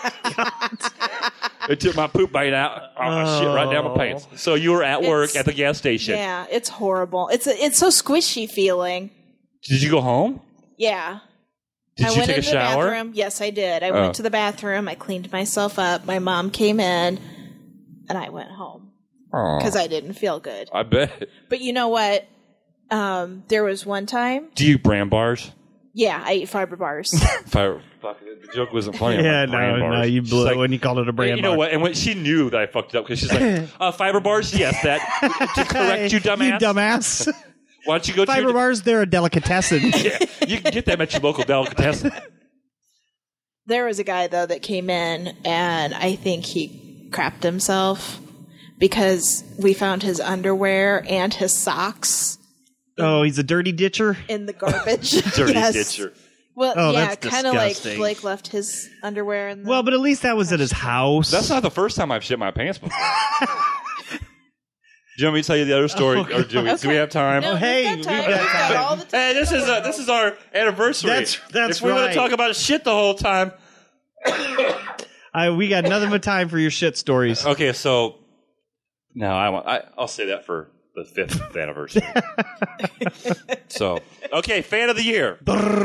They took my poop vein out. Oh, shit, right down my pants. So you were at work It's- at the gas station. Yeah, it's horrible. It's a, it's so squishy feeling. Did you go home? Yeah. Did I you went take a into shower? The bathroom. Yes, I did. I Oh. went to the bathroom. I cleaned myself up. My mom came in, and I went home Aw. because I didn't feel good. I bet. But you know what? Um, there was one time. Do you bran bars? Yeah, I ate fiber bars. Fire, fuck, the joke wasn't funny. I'm Yeah, like, bran no, bars. no, you She's blew like, it when you called it a brand You know bar. what? And when she knew that I fucked it up because she's like, uh, fiber bars? Yes, that. To correct you, dumbass. You dumbass. Why don't you go to Fiber your, bars, they're a delicatessen. Yeah, you can get them at your local delicatessen. There was a guy, though, that came in, and I think he crapped himself because we found his underwear and his socks Oh, he's a dirty ditcher? in the garbage. Dirty Yes. ditcher. Well, Oh, yeah, that's kind of like disgusting. Blake left his underwear in the... Well, but at least that was at his house. That's not the first time I've shit my pants before. Do you want me to tell you the other story, Oh, or do we? God. Do we have time? No, we've hey, got we've time. got We've got time. all the time. Hey, this is uh, this is our anniversary. That's- that's If we're going right. to talk about shit the whole time. I, we got nothing but time for your shit stories. Okay, so no, I want. I, I'll say that for the fifth anniversary. So, okay, fan of the year.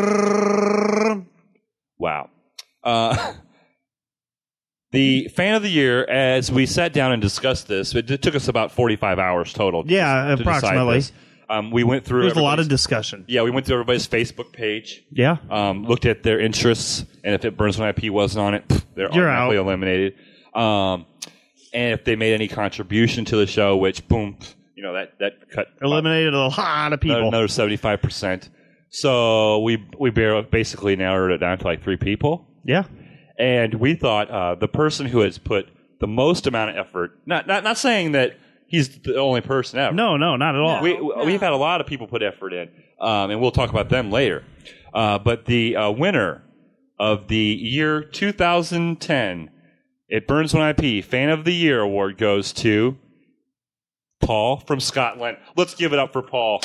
Wow. Uh, the fan of the year, as we sat down and discussed this, it did- took us about forty-five hours total. to- Yeah, to decide approximately. this. Um, we went through. There's a lot of everybody's- discussion. Yeah, we went through everybody's Facebook page. Yeah. Um, looked at their interests, and if it Burns When I Pee wasn't on it, pff, they're You're automatically out. eliminated. Um, and if they made any contribution to the show, which boom, pff, you know that that cut Eliminated a lot of people. another seventy-five percent. So we we bar- basically narrowed it down to like three people, Yeah. and we thought uh, the person who has put the most amount of effort. Not not not saying that he's the only person ever. No, no, not at all. We, We've had a lot of people put effort in, um, and we'll talk about them later. Uh, but the uh, winner of the year two thousand ten, It Burns When I Pee Fan of the Year award goes to Paul from Scotland. Let's give it up for Paul.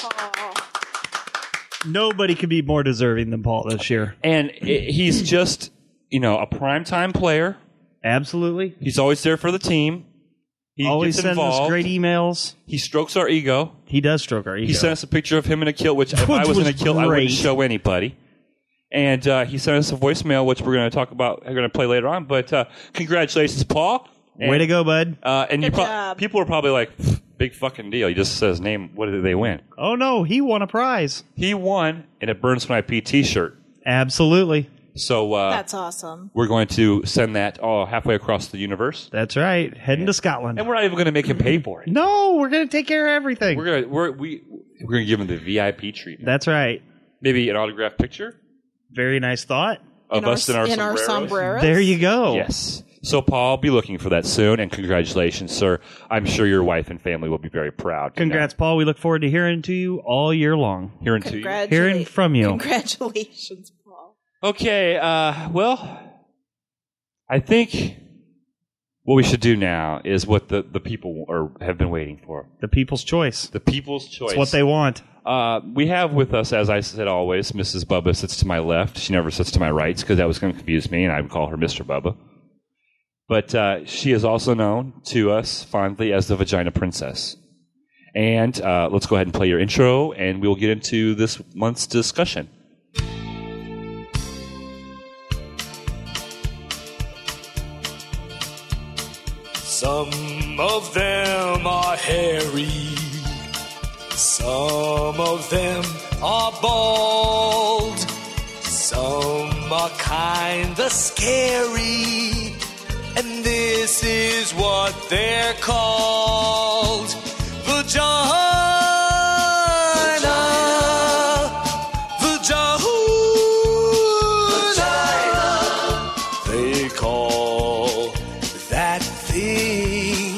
Nobody could be more deserving than Paul this year. And i he's just, you know, a primetime player. Absolutely. He's always there for the team. He Always gets sends involved. us great emails. He strokes our ego. He does stroke our ego. He sent us a picture of him in a kilt, which if Which I was, in a was kilt, I wouldn't great. show anybody. And uh, he sent us a voicemail, which we're going to talk about, we're going to play later on. But uh, congratulations, Paul. And, Way to go, bud. Uh, and you Good pro- job. people are probably like, big fucking deal. He just says name, what did they win? Oh, no, he won a prize. He won in a Burns When I Pee t-shirt. Absolutely. So uh, That's awesome. we're going to send that all halfway across the universe. That's right. Heading to Scotland. And we're not even going to make him pay for it. No, we're going to take care of everything. We're gonna we're we we're gonna give him the V I P treatment. That's right. Maybe an autographed picture Very nice thought. of In our, us in our in our sombreros. sombreros. There you go. Yes. So Paul, be looking for that soon, and congratulations, sir. I'm sure your wife and family will be very proud. Congrats, Paul. We look forward to hearing to you all year long. Hearing to you. Congratula- Hearing from you. Congratulations, Paul. Okay. Uh, well, I think what we should do now is what the the people are have been waiting for. The people's choice. The people's choice. It's what they want. Uh, we have with us, as I said always, Missus Bubba sits to my left. She never sits to my right because that was going to confuse me, and I would call her Mister Bubba. But uh, she is also known to us fondly as the Vagina Princess. And uh, let's go ahead and play your intro, and we'll get into this month's discussion. Some of them are hairy. Some of them are bald. Some are kinda scary. And this is what they're called. Vagina. Vagina. They call that thing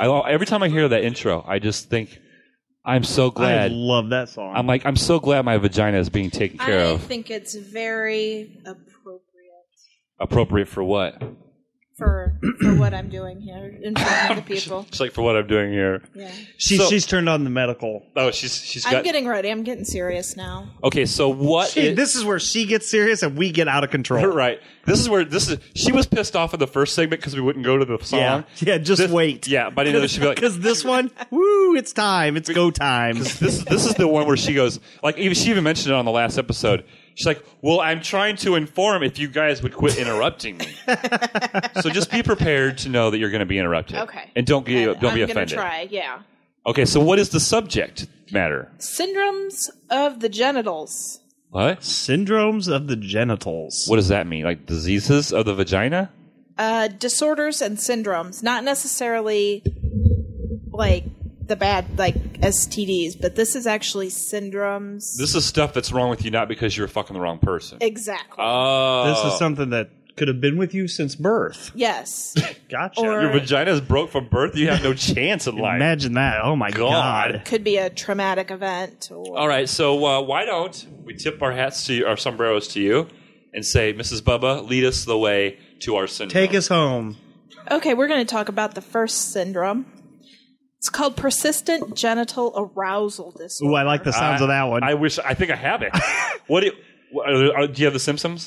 I every time I hear that intro, I just think, I'm so glad. I love that song. I'm like, I'm so glad my vagina is being taken care I of. think it's very appropriate Appropriate for what? for for what I'm doing here in front of the people. It's like for what I'm doing here. Yeah. She's So- she's turned on the medical. Oh, she's she's I'm got. getting ready. I'm getting serious now. Okay, so what? She- is- this is where she gets serious and we get out of control. Right. This is where this is. She was pissed off in the first segment because we wouldn't go to the song. Yeah, yeah. Just This- wait. Yeah, by the end of it, she'd be like, because this one, woo, it's time. It's go time. this this is the one where she goes like even she even mentioned it on the last episode. She's like, "Well, I'm trying to inform if you guys would quit interrupting me. So just be prepared to know that you're going to be interrupted. Okay. And don't be And don't be I'm offended. gonna try. Yeah. Okay, so what is the subject matter? Syndromes of the genitals. What? Syndromes of the genitals. What does that mean? Like diseases of the vagina? Uh, disorders and syndromes, not necessarily like the bad, like S T Ds, but this is actually syndromes. This is stuff that's wrong with you not because you're fucking the wrong person. Exactly. Oh. This is something that could have been with you since birth. Yes. Gotcha. Or- Your vagina is broke from birth. You have no chance in life. Imagine that. Oh my god. Could be a traumatic event. Or All right, so uh, why don't we tip our hats to you, our sombreros to you, and say, Missus Bubba, lead us the way to our syndrome. Take us home. Okay, we're going to talk about the first syndrome. It's called persistent genital arousal disorder. Ooh, I like the sounds I- of that one. I wish. I think I have it. What do you? what- uh, do you have the Simpsons?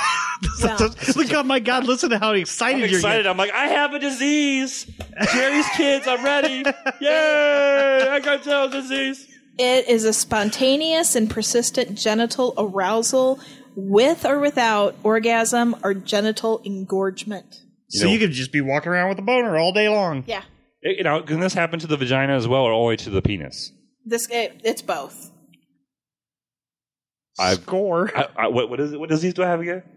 Look, oh my god! Listen to how excited I'm you're excited. getting. I'm like, I have a disease. Jerry's kids. I'm ready. Yay! I got Joe's disease. It is a spontaneous and persistent genital arousal with or without orgasm or genital engorgement. So you could just be walking around with a boner all day long. Yeah. It, you know, can this happen to the vagina as well, or only to the penis? This it, it's both. I've, Score. I, I, what, what is it? What disease do I have again?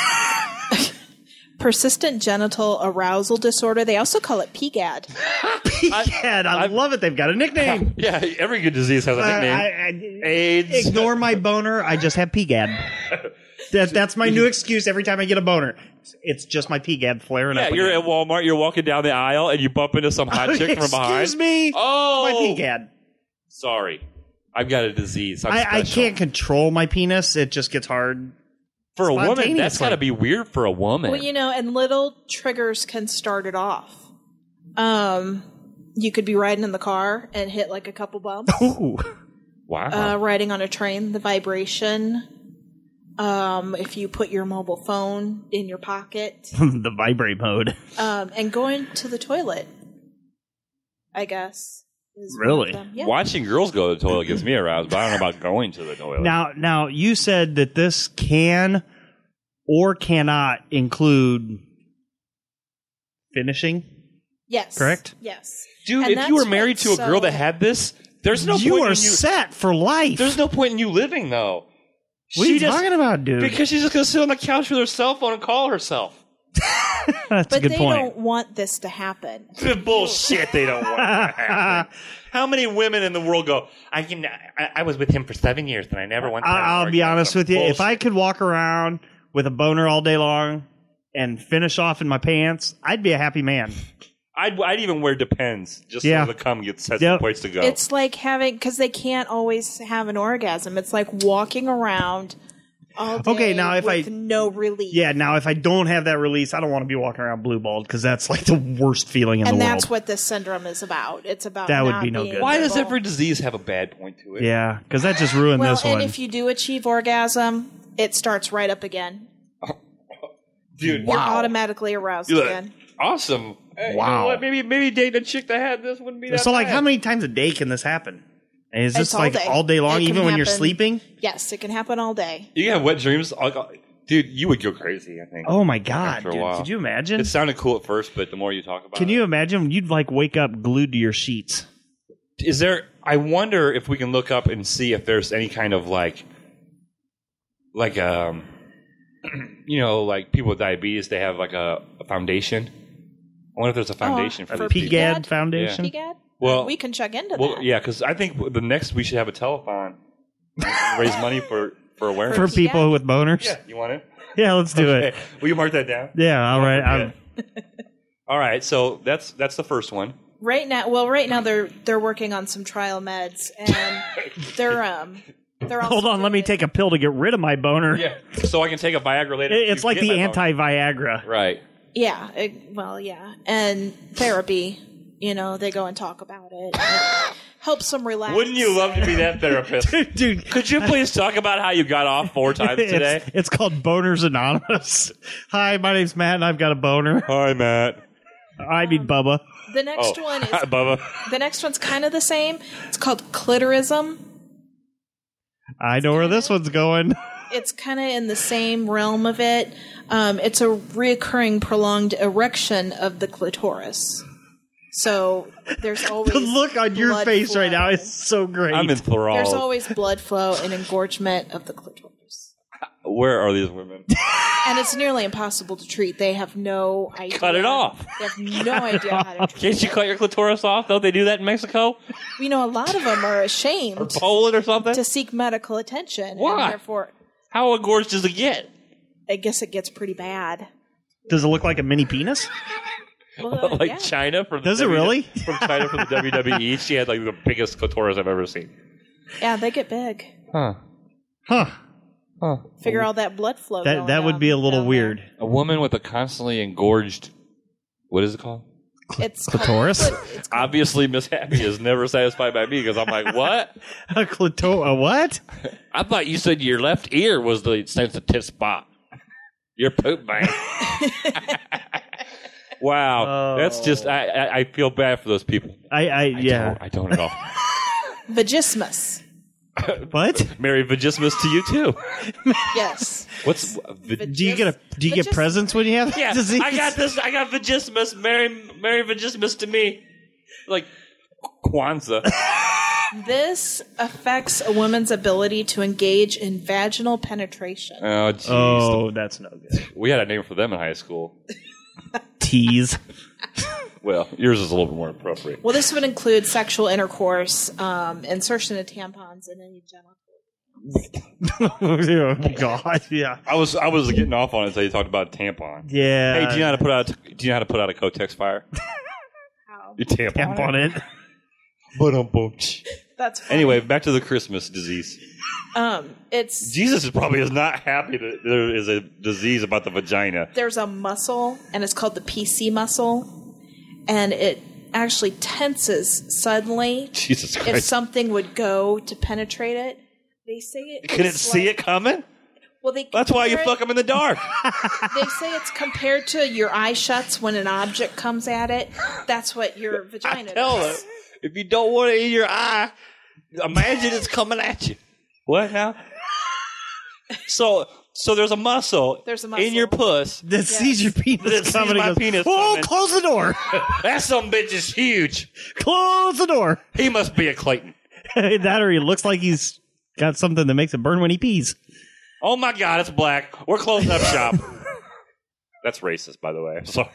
Persistent genital arousal disorder. They also call it P G A D. P G A D. I, love it. They've got a nickname. Yeah, every good disease has a nickname. Uh, I, I, AIDS. Ignore my boner. I just have P G A D. That, that's my new excuse every time I get a boner. It's just my P G A D flaring Yeah, up. you're again. at Walmart, you're walking down the aisle, and you bump into some hot chick from behind. Excuse me. Oh! My P G A D. Sorry. I've got a disease. I'm I, I special. can't control my penis. It just gets hard. For a woman, that's spontaneously. got to be weird for a woman. Well, you know, and little triggers can start it off. Um, you could be riding in the car and hit like a couple bumps. Ooh. Wow. Uh, riding on a train, the vibration. Um, if you put your mobile phone in your pocket, The vibrate mode. um, and going to the toilet, I guess. Is one Really? of them. Yeah. Watching girls go to the toilet gets me aroused, but I don't know about going to the toilet. Now, now you said that this can or cannot include finishing. Yes. Correct? Yes. Dude, And if you were that's married to a what's girl so- that had this, there's no You point are in you set for life. There's no point in you living though. What are She you just- talking about, dude? Because she's just gonna sit on the couch with her cell phone and call herself. That's But a good they point. don't want this to happen. Bullshit. They don't want that to happen. How many women in the world go? I can. I, I was with him for seven years, and I never once. had an I- I'll be orgasm." honest with you. If Bullshit. I could walk around with a boner all day long and finish off in my pants, I'd be a happy man. I'd, I'd even wear Depends just Yeah. so the cum gets has Yep. some place to go. It's like having, because they can't always have an orgasm. It's like walking around all day Okay, now if with I- no relief. Yeah, now if I don't have that release, I don't want to be walking around blue balled because that's like the worst feeling in and the that's world. what this syndrome is about. It's about That would not be no being good. Why does able- every disease have a bad point to it? Yeah, because that just ruined well, this and one. if you do achieve orgasm, it starts right up again. Dude, You're automatically aroused You're like, again. awesome. Hey, you Wow. know what? Maybe maybe dating a chick that had this wouldn't be that so, like, bad. how many times a day can this happen? And is It's this all like day. all day long, It can even when you're happen- sleeping? Yes, it can happen all day. You can have wet dreams. Like, uh, dude, you would go crazy, I think. Oh my god, After a dude! while. Could you imagine? It sounded cool at first, but the more you talk about Can it. you imagine? You'd like wake up glued to your sheets. Is there, I wonder if we can look up and see if there's any kind of like, like, um, you know, like people with diabetes, they have like a, a foundation. I wonder if there's a foundation Oh, for A these P G people. A D Foundation. P G A D? Well, we can check into Well, that. yeah, because I think the next we should have a telethon, raise money for for awareness. For people with boners. Yeah, you want it? Yeah, let's do Okay. it. Will you mark that down? Yeah, all right. I'm, All right, so that's that's the first one. right now, well, right now they're they're working on some trial meds, and they're um they're also Hold on, let me take a pill to get rid of my boner. Yeah, so I can take a Viagra later. It- It's to like get the my boner. anti-Viagra. Right. yeah, it, well, yeah, and therapy. You know, they go and talk about it. It helps them relax. Wouldn't you love to be that therapist? Dude, could you please talk about how you got off four times today? It's, it's called Boners Anonymous. Hi, my name's Matt, and I've got a boner. Hi, Matt. I mean Bubba. The next Oh, one is hi, Bubba. the next one's kind of the same. It's called clitorism. I know where this one's going. It's kind of in the same realm of it. Um, it's a reoccurring prolonged erection of the clitoris. So there's always The look on your blood face flow. right now is so great. I'm enthralled. There's always blood flow and engorgement of the clitoris. Where are these women? And it's nearly impossible to treat. They have no idea. Cut it off. They have no idea how to treat Can't you cut your clitoris off? Don't they do that in Mexico? You know, a lot of them are ashamed Or Poland or something? to seek medical attention. Why? And therefore, How engorged does it get? I guess it gets pretty bad. Does it look like a mini penis? Well, like yeah. China from Does the it W- really? from China from the W W E. She had like the biggest clitoris I've ever seen. Yeah, they get big. Huh. Huh. Huh. Figure all that blood flow. That going that would down- be a little down weird. A woman with a constantly engorged. What is it called? there. It's Clitoris? Called, it's Obviously, Miss Happy is never satisfied by me because I'm like, what? A clito a what? I thought you said your left ear was the sensitive spot. Your poop bag. Wow, Oh. that's just I, I. I feel bad for those people. I, I yeah. Don't, I don't at all. vagismus. What? Merry Vagismus to you too. Yes. What's Do you get a do you get Vagis- presents when you have yeah? disease? I got this. I got Vagismus. Merry Merry Vagismus to me. Like Kwanzaa. This affects a woman's ability to engage in vaginal penetration. Oh, jeez. Oh, that's no good. We had a name for them in high school. Tease. Well, yours is a little bit more appropriate. Well, this would include sexual intercourse, um, insertion of tampons, and any genital. Oh God, yeah. I was I was getting off on it until you talked about tampon. Yeah. Hey, do you know how to put out? Do you know how to put out a Kotex fire? How? You tampon, Tampon it. But um, That's funny. anyway, back to the Christmas disease. Um, it's Jesus is probably is not happy that there is a disease about the vagina. there's a muscle, and it's called the P C muscle, and it actually tenses suddenly Jesus if Christ! something would go to penetrate it. They say it. Couldn't it's see like- it coming. Well, they That's why you compare it- fuck them in the dark. They say it's compared to your eye shuts when an object comes at it. That's what your vagina Tell does. them if you don't want it in your eye, imagine it's coming at you. What now? So, so there's a muscle, There's a muscle. in your puss That Yes. sees your penis that sees coming. my and goes, penis oh, coming." close the door. That some bitch is huge. Close the door. He must be a Clayton. That or he looks like he's got something that makes it burn when he pees. Oh my God, it's black. We're closing up shop. That's racist, by the way. I'm sorry.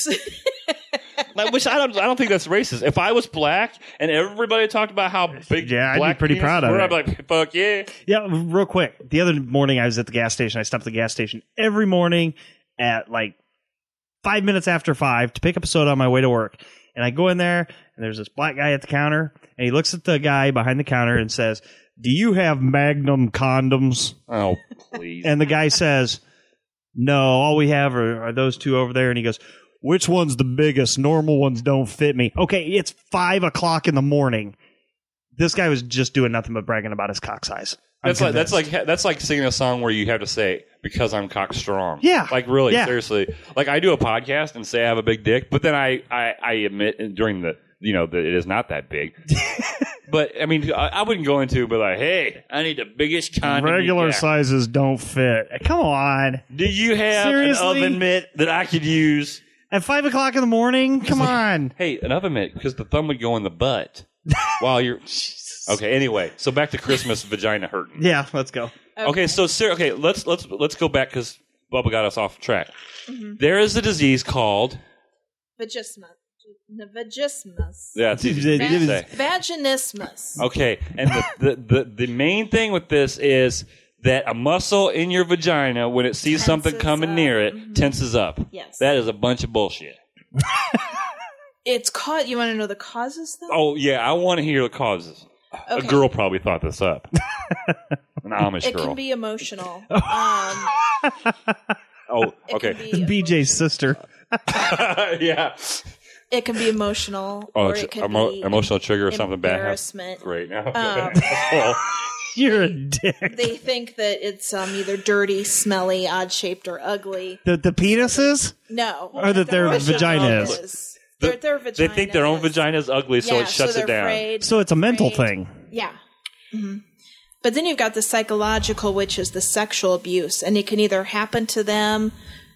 I wish I don't. I don't think that's racist. If I was black and everybody talked about how big Yeah, I'd be black pretty penises proud of were, it. I'd be like, fuck yeah. Yeah, real quick. The other morning I was at the gas station. I stopped at the gas station every morning at like five minutes after five to pick up a soda on my way to work. And I go in there, and there's this black guy at the counter, and he looks at the guy behind the counter and says, "Do you have Magnum condoms?" Oh, please. And the guy says, "No, all we have are, are those two over there." And he goes, "Which one's the biggest? Normal ones don't fit me." Okay, it's five o'clock in the morning. This guy was just doing nothing but bragging about his cock size. I'm That's like that's convinced. like that's like singing a song where you have to say because I'm cock strong. Yeah. like really Yeah. seriously. Like I do a podcast and say I have a big dick, but then I I, I admit during the you know that it is not that big. But I mean I, I wouldn't go into but like hey I need the biggest condom. you Regular got. sizes don't fit. Come on. Do you have Seriously? an oven mitt that I could use? At five o'clock in the morning? Come on. Hey, an oven mitt because the thumb would go in the butt while you're. Okay. Anyway, so back to Christmas vagina hurting. Yeah, let's go. Okay. Okay, so Sarah, okay, let's let's let's go back because Bubba got us off track. Mhm. There is a disease called Vagismus. The vagismus. yeah, it's easy for me to say. Vaginismus. Okay, and the, the the the main thing with this is that a muscle in your vagina, when it sees something Tenses coming up. near it, Mhm. tenses up. Yes. That is a bunch of bullshit. It's caught. You want to know the causes, though? Oh, yeah, I want to hear the causes. Okay. A girl probably thought this up. An Amish It girl. can be emotional. um, oh, okay. It's B J's sister. yeah. It can be emotional, Oh, or it's it can emo- be emotional trigger or something bad embarrassment. right now. Um, well, You're a dick. They think that it's um, either dirty, smelly, odd-shaped, or ugly. The the penises? No. Or that their vagina is? is. Their, their they vagina think their own is- vagina is ugly, so Yeah, it shuts so it they're down. afraid. So it's a mental thing. Yeah. hmm But then you've got the psychological, which is the sexual abuse, and it can either happen to them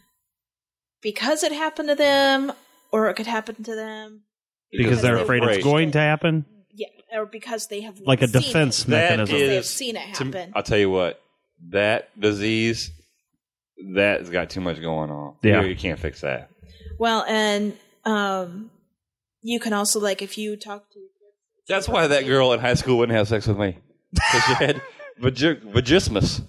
because it happened to them, or it could happen to them Because they're they afraid watched it's going to happen? Yeah, or because they have Like a seen defense it. mechanism. Because they have seen it to- happen. I'll tell you what, that disease, that's got too much going on. Yeah. You, you can't fix that. Well, and um, you can also, like, if you talk to That's why that girl in high school wouldn't have sex with me. Because she had vagi- vagismus.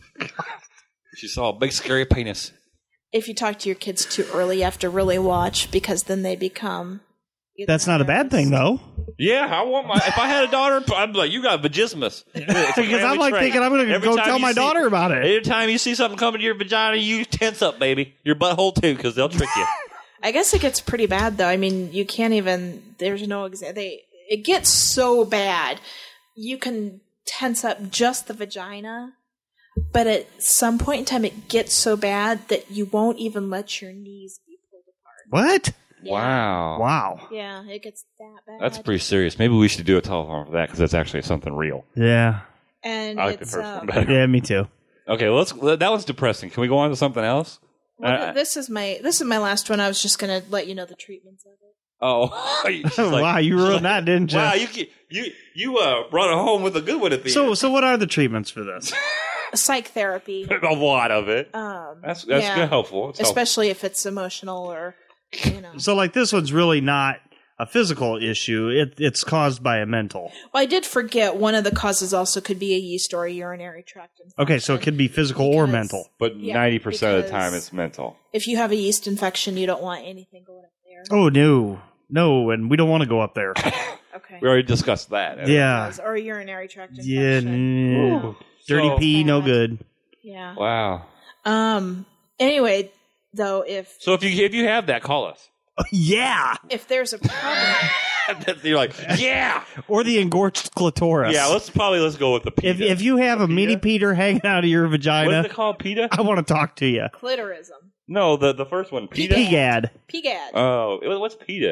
She saw a big scary penis. if you talk to your kids too early, you have to really watch, because then they become. That's not a bad thing, though. Yeah, I want my. If I had a daughter, I'd be like, "You got vagismus." Because I'm like thinking I'm going to go tell my daughter about it. Every time you see something coming to your vagina, you tense up, baby. Your butthole too, because they'll trick you. I guess it gets pretty bad, though. I mean, you can't even. There's no exa- They. It gets so bad, you can tense up just the vagina, but at some point in time, it gets so bad that you won't even let your knees be pulled apart. What? Wow. Wow. Yeah, it gets that bad. That's pretty serious. Maybe we should do a telephone for that, because that's actually something real. Yeah. And I like the it's, first um, one better. Yeah, me too. Okay, well, let's. That one's depressing. Can we go on to something else? Well, Uh, this is my this is my last one. I was just going to let you know the treatments of it. oh, she's like- Wow, you she's ruined like, that, didn't you? Wow, you ke- you you uh, brought it home with a good one at the So, so what are the treatments for this? Psych therapy. end. A lot of it. Um, That's that's yeah. good, helpful. It's helpful. Especially if it's emotional or, you know. So, like, this one's really not a physical issue. It, it's caused by a mental. Well, I did forget one of the causes also could be a yeast or a urinary tract infection. Okay, so it could be physical or mental. But Yeah, ninety percent of the because- time, it's mental. If you have a yeast infection, you don't want anything going up there. Oh, no. No, and we don't want to go up there. Okay. We already discussed that. Yeah. Or a urinary tract infection. Yeah. Ooh. Dirty So- pee, no good. Yeah. Wow. Um. Anyway, though, if So if you if you have that, call us. Yeah. if there's a problem, You're like, yeah, Or the engorged clitoris. yeah. Let's probably let's go with the If, PETA. if you have a mini Peter hanging out of your what is vagina, it called, PETA? I want to talk to you. clitorism, No, the the first one, PETA. PGAD. P G A D. Oh, it- what's PETA?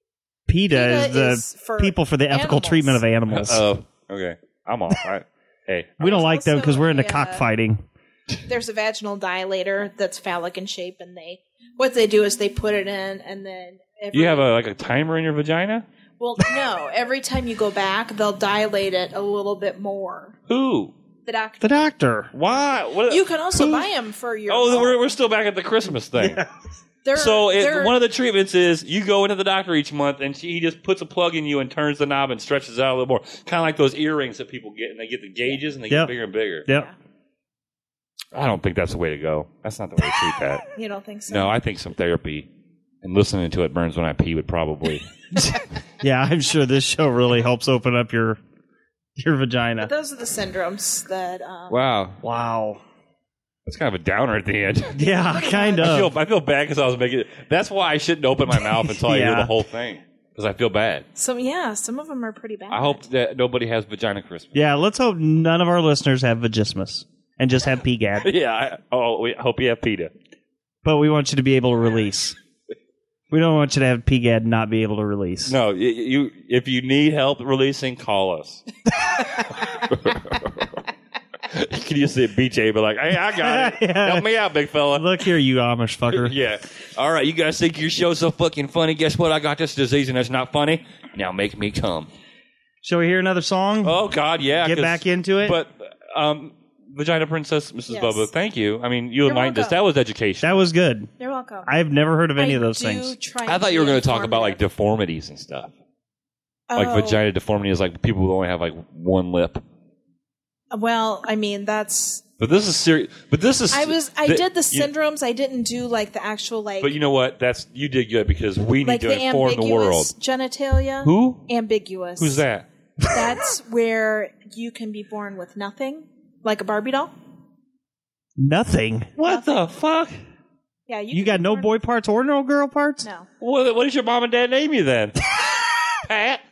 PETA, PETA is the is for people for the ethical animals. treatment of animals. Oh, okay. I'm off. I, hey, we don't There's like them because also we're into a, uh, cockfighting. There's a vaginal dilator that's phallic in shape, and they what they do is they put it in, and then every, you have a like a timer in your vagina? well, no, every time you go back, they'll dilate it a little bit more. Who? The doctor. The doctor. Why? What? You can also who- buy them for your. Oh, home. we're we're still back at the Christmas thing. They're, So it, they're, one of the treatments is you go into the doctor each month, and she, he just puts a plug in you and turns the knob and stretches it out a little more, kind of like those earrings that people get, and they get the gauges and they Yep. get bigger and bigger. Yep. I don't think that's the way to go. That's not the way to treat that. You don't think so? No, I think some therapy and listening to It Burns When I Pee would probably. Yeah, I'm sure this show really helps open up your your But vagina. those are the syndromes that. Um, Wow, Wow. that's kind of a downer at the end. Yeah, kind I of. feel I feel bad because I was making it. That's why I shouldn't open my mouth until I hear Yeah. the whole thing because I feel bad. So yeah, some of them are pretty bad. I hope that nobody has vagina Christmas. Yeah, let's hope none of our listeners have vagismus and just have P G A D. Yeah, I, oh, we hope you have PETA. But we want you to be able to release. We don't want you to have P G A D and not be able to release. No, you, you if you need help releasing, call us. Can you see B J be like, hey, I got it. Yeah. Help me out, big fella. Look here, you Amish fucker. Yeah. All right, you guys think your show's so fucking funny? Guess what? I got this disease and it's not funny. Now make me come. Shall we hear another song? Oh, God, yeah. Get 'cause- back into it? But, um, Vagina Princess, Missus Yes. Bubba, thank you. I mean, you You're enlightened us. welcome. That was education. That was good. You're welcome. I've never heard of any I of those do things. Try I and thought you were be going to talk about, like, informative. deformities and stuff. Like, Oh. vagina deformity is like people who only have, like, one lip. Well, I mean, that's... But this is serious. But this is. I was. I th- did the you- syndromes. I didn't do, like, the actual, like... But you know what? That's you did good because we need like to the inform the world. ambiguous genitalia. Who? Ambiguous. Who's that? That's where you can be born with nothing, like a Barbie doll. Nothing. What the fuck? Yeah, you, You got no boy parts or no girl parts? No. What, what does your mom and dad name you then? Pat?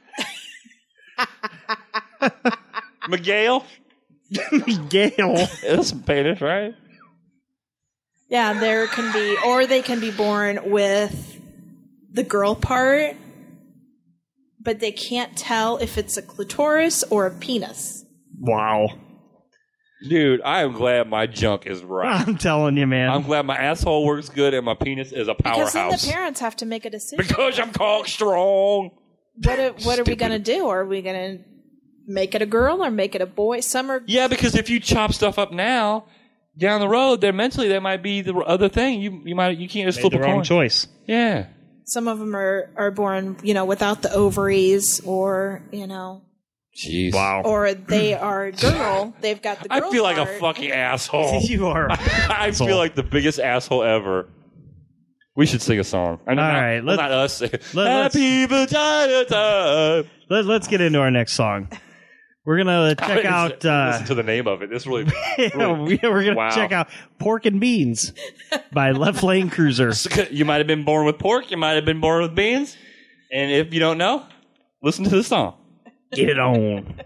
Miguel? Miguel. That's Spanish, right? Yeah, there can be, or they can be born with the girl part, but they can't tell if it's a clitoris or a penis. Wow. Dude, I am glad my junk is right. I'm telling you, man. I'm glad my asshole works good and my penis is a Because then powerhouse. the parents have to make a decision. Because I'm cock strong. What are, what are we going to do? Are we going to make it a girl or make it a boy? Some are... Yeah, because if you chop stuff up now, down the road, then mentally that might be the other thing. You you might you can't just Made flip the a wrong coin. choice. Yeah. Some of them are, are born, you know, without the ovaries, or, you know, Jeez. Wow. or they are girl. They've got the girl I feel like a part. fucking asshole. You are. I asshole. feel like the biggest asshole ever. We should sing a song. I know, All not, right, well, let's- not us. let's- Happy vagina time. Let, let's get into our next song. We're gonna check out. Uh, Listen to the name of it. This really. yeah, really we- we're gonna wow. check out "Pork and Beans" by Left Lane Cruiser. You might have been born with pork. You might have been born with beans. And if you don't know, listen to the song. Get it on.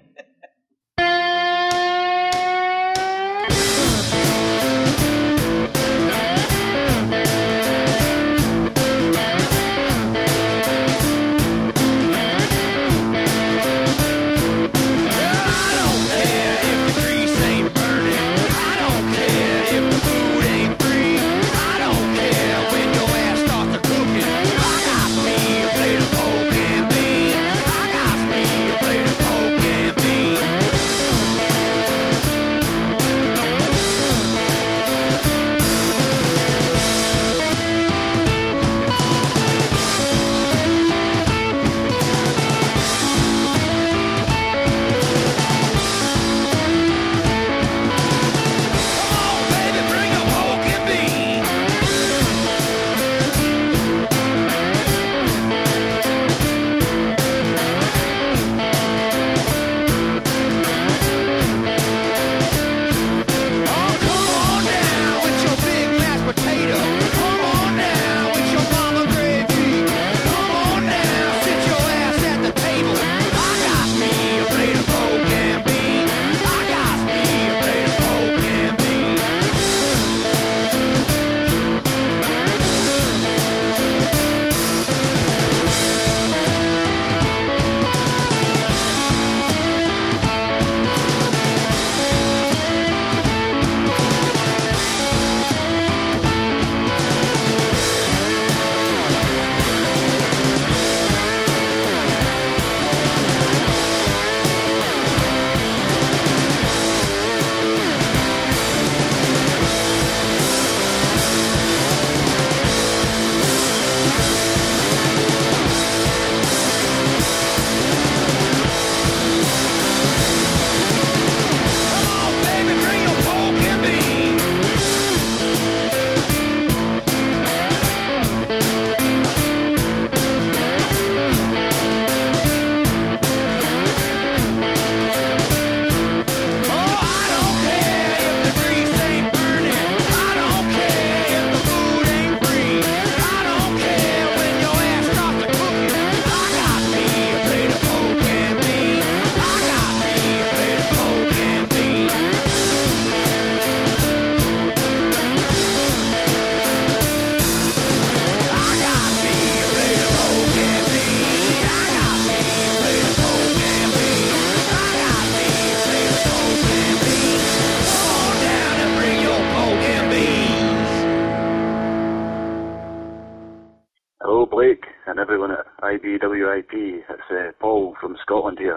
Hello, Blake, and everyone at I B W I P. It's uh, Paul from Scotland here.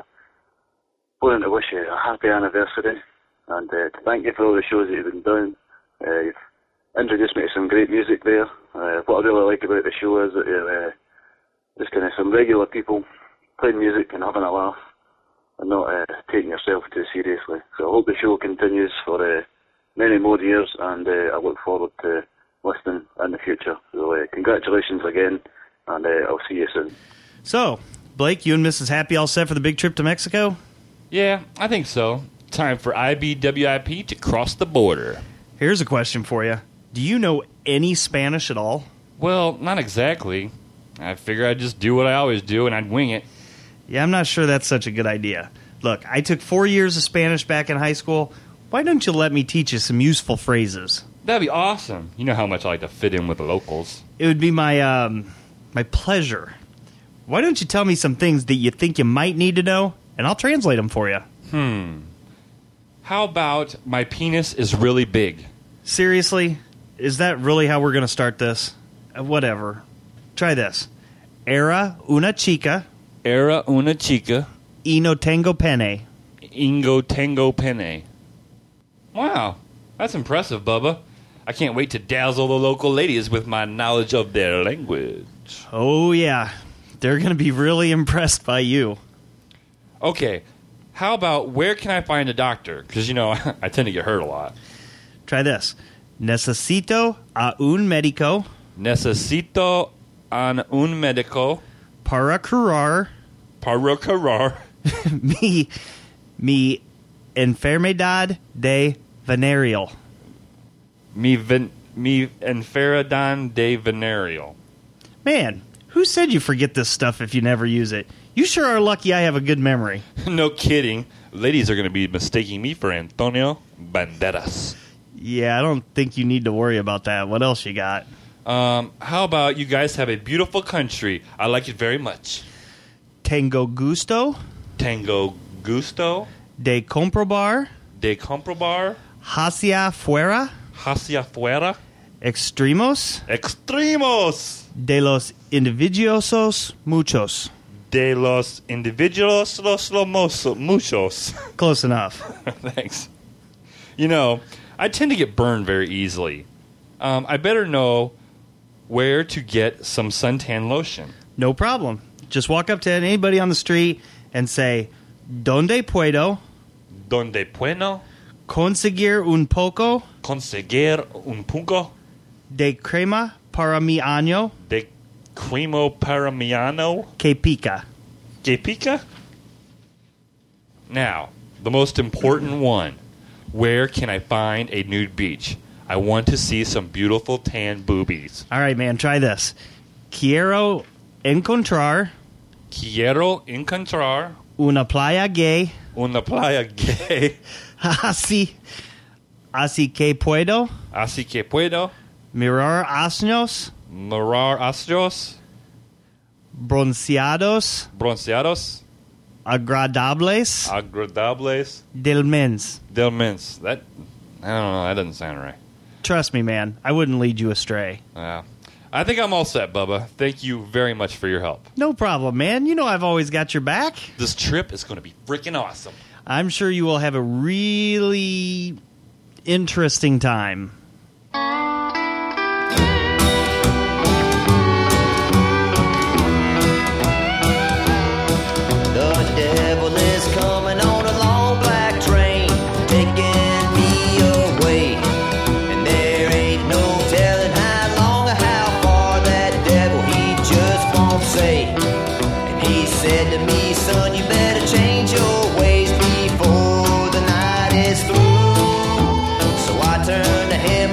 Wanting to wish you a happy anniversary, and uh, to thank you for all the shows that you've been doing. Uh, you've introduced me to some great music there. Uh, what I really like about the show is that you're uh, just kind of some regular people playing music and having a laugh. and not uh, taking yourself too seriously. So I hope the show continues for uh, many more years, and uh, I look forward to listening in the future. So uh, congratulations again, and uh, I'll see you soon. So, Blake, you and Missus Happy all set for the big trip to Mexico? Yeah, I think so. Time for I B W I P to cross the border. Here's a question for you. Do you know any Spanish at all? Well, not exactly. I figure I'd just do what I always do, and I'd wing it. Yeah, I'm not sure that's such a good idea. Look, I took four years of Spanish back in high school. Why don't you let me teach you some useful phrases? That'd be awesome. You know how much I like to fit in with the locals. It would be my, um, my pleasure. Why don't you tell me some things that you think you might need to know, and I'll translate them for you. Hmm. How about my penis is really big? Seriously? Is that really how we're going to start this? Uh, whatever. Try this. Era una chica. Era una chica. Y no tengo pene. Ingo tengo pene. Wow. That's impressive, Bubba. I can't wait to dazzle the local ladies with my knowledge of their language. Oh, yeah. They're going to be really impressed by you. Okay. How about where can I find a doctor? Because, you know, I tend to get hurt a lot. Try this. Necesito a un médico. Necesito a un médico. Para curar. Para curar. mi, mi enfermedad de venereal. Mi, ven, mi enfermedad de venereal. Man, who said you forget this stuff if you never use it? You sure are lucky I have a good memory. No kidding. Ladies are going to be mistaking me for Antonio Banderas. Yeah, I don't think you need to worry about that. What else you got? Um, how about you guys have a beautiful country? I like it very much. Tengo gusto. Tengo gusto. De comprobar. De comprobar. Hacia fuera. Hacia fuera. Extremos. Extremos. De los individuosos muchos. De los individuos los los muchos. Close enough. Thanks. You know, I tend to get burned very easily. Um, I better know where to get some suntan lotion. No problem. Just walk up to anybody on the street and say, ¿Dónde puedo? ¿Dónde puedo? Conseguir un poco. Conseguir un poco. De crema para mi año. De cremo para mi año. Que pica. Que pica? Now, the most important one. Where can I find a nude beach? I want to see some beautiful tan boobies. All right, man, try this. Quiero encontrar. Quiero encontrar. Una playa gay. Una playa gay. Así. Así que puedo. Así que puedo. Mirar asnos. Mirar asnos. Bronceados. Bronceados. Agradables. Agradables. Del mens. Del mens. That, I don't know, that doesn't sound right. Trust me, man. I wouldn't lead you astray. Yeah. I think I'm all set, Bubba. Thank you very much for your help. No problem, man. You know I've always got your back. This trip is going to be freaking awesome. I'm sure you will have a really interesting time. The devil is coming on a long black train, taking me away. And there ain't no telling how long or how far that devil, he just won't say. And he said to me, son, you better change your ways before the night is through. So I turned to him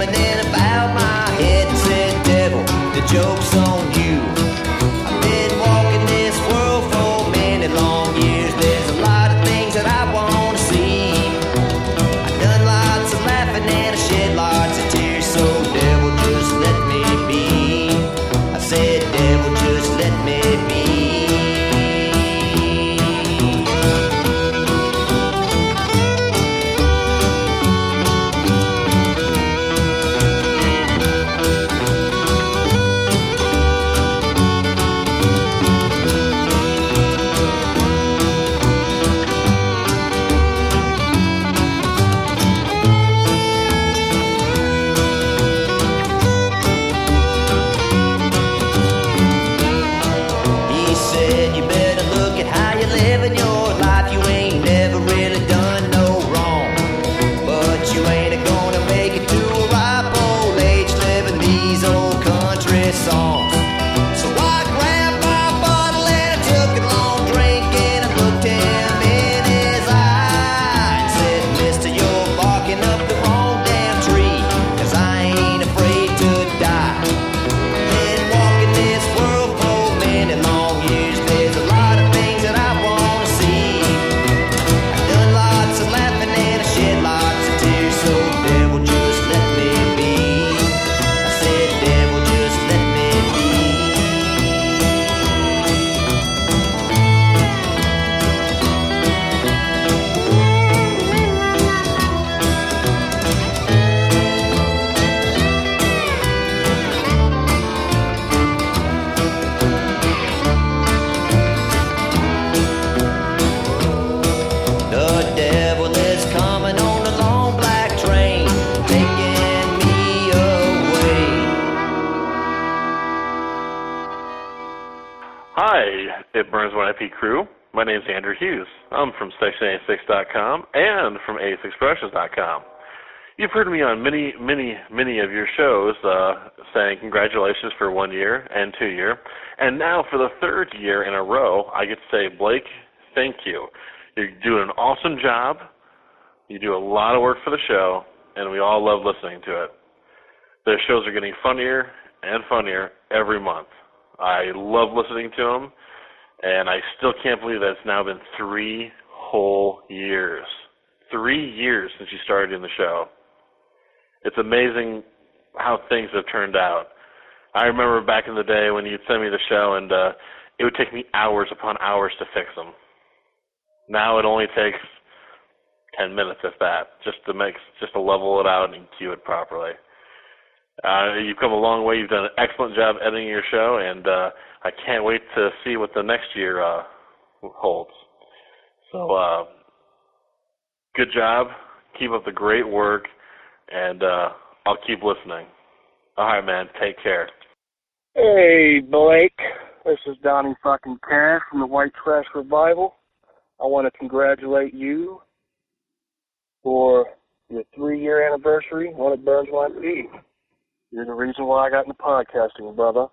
It Burns When I P crew. My name's Andrew Hughes. I'm from Section eighty-six dot com and from eighty-six brushes dot com. You've heard me on many, many, many of your shows uh, saying congratulations for one year and two year. And now for the third year in a row, I get to say, Blake, thank you. You're doing an awesome job. You do a lot of work for the show, and we all love listening to it. The shows are getting funnier and funnier every month. I love listening to them, and I still can't believe that it's now been three whole years. Three years since you started in the show. It's amazing how things have turned out. I remember back in the day when you'd send me the show, and uh, it would take me hours upon hours to fix them. Now it only takes ten minutes, if that, just to make, just to level it out and cue it properly. Uh, you've come a long way. You've done an excellent job editing your show, and uh, I can't wait to see what the next year uh, holds. So, uh, good job. Keep up the great work, and uh, I'll keep listening. All right, man. Take care. Hey, Blake. This is Donnie fucking Cash from the White Trash Revival. I want to congratulate you for your three-year anniversary on It Burns When I P. You're the reason why I got into podcasting, brother.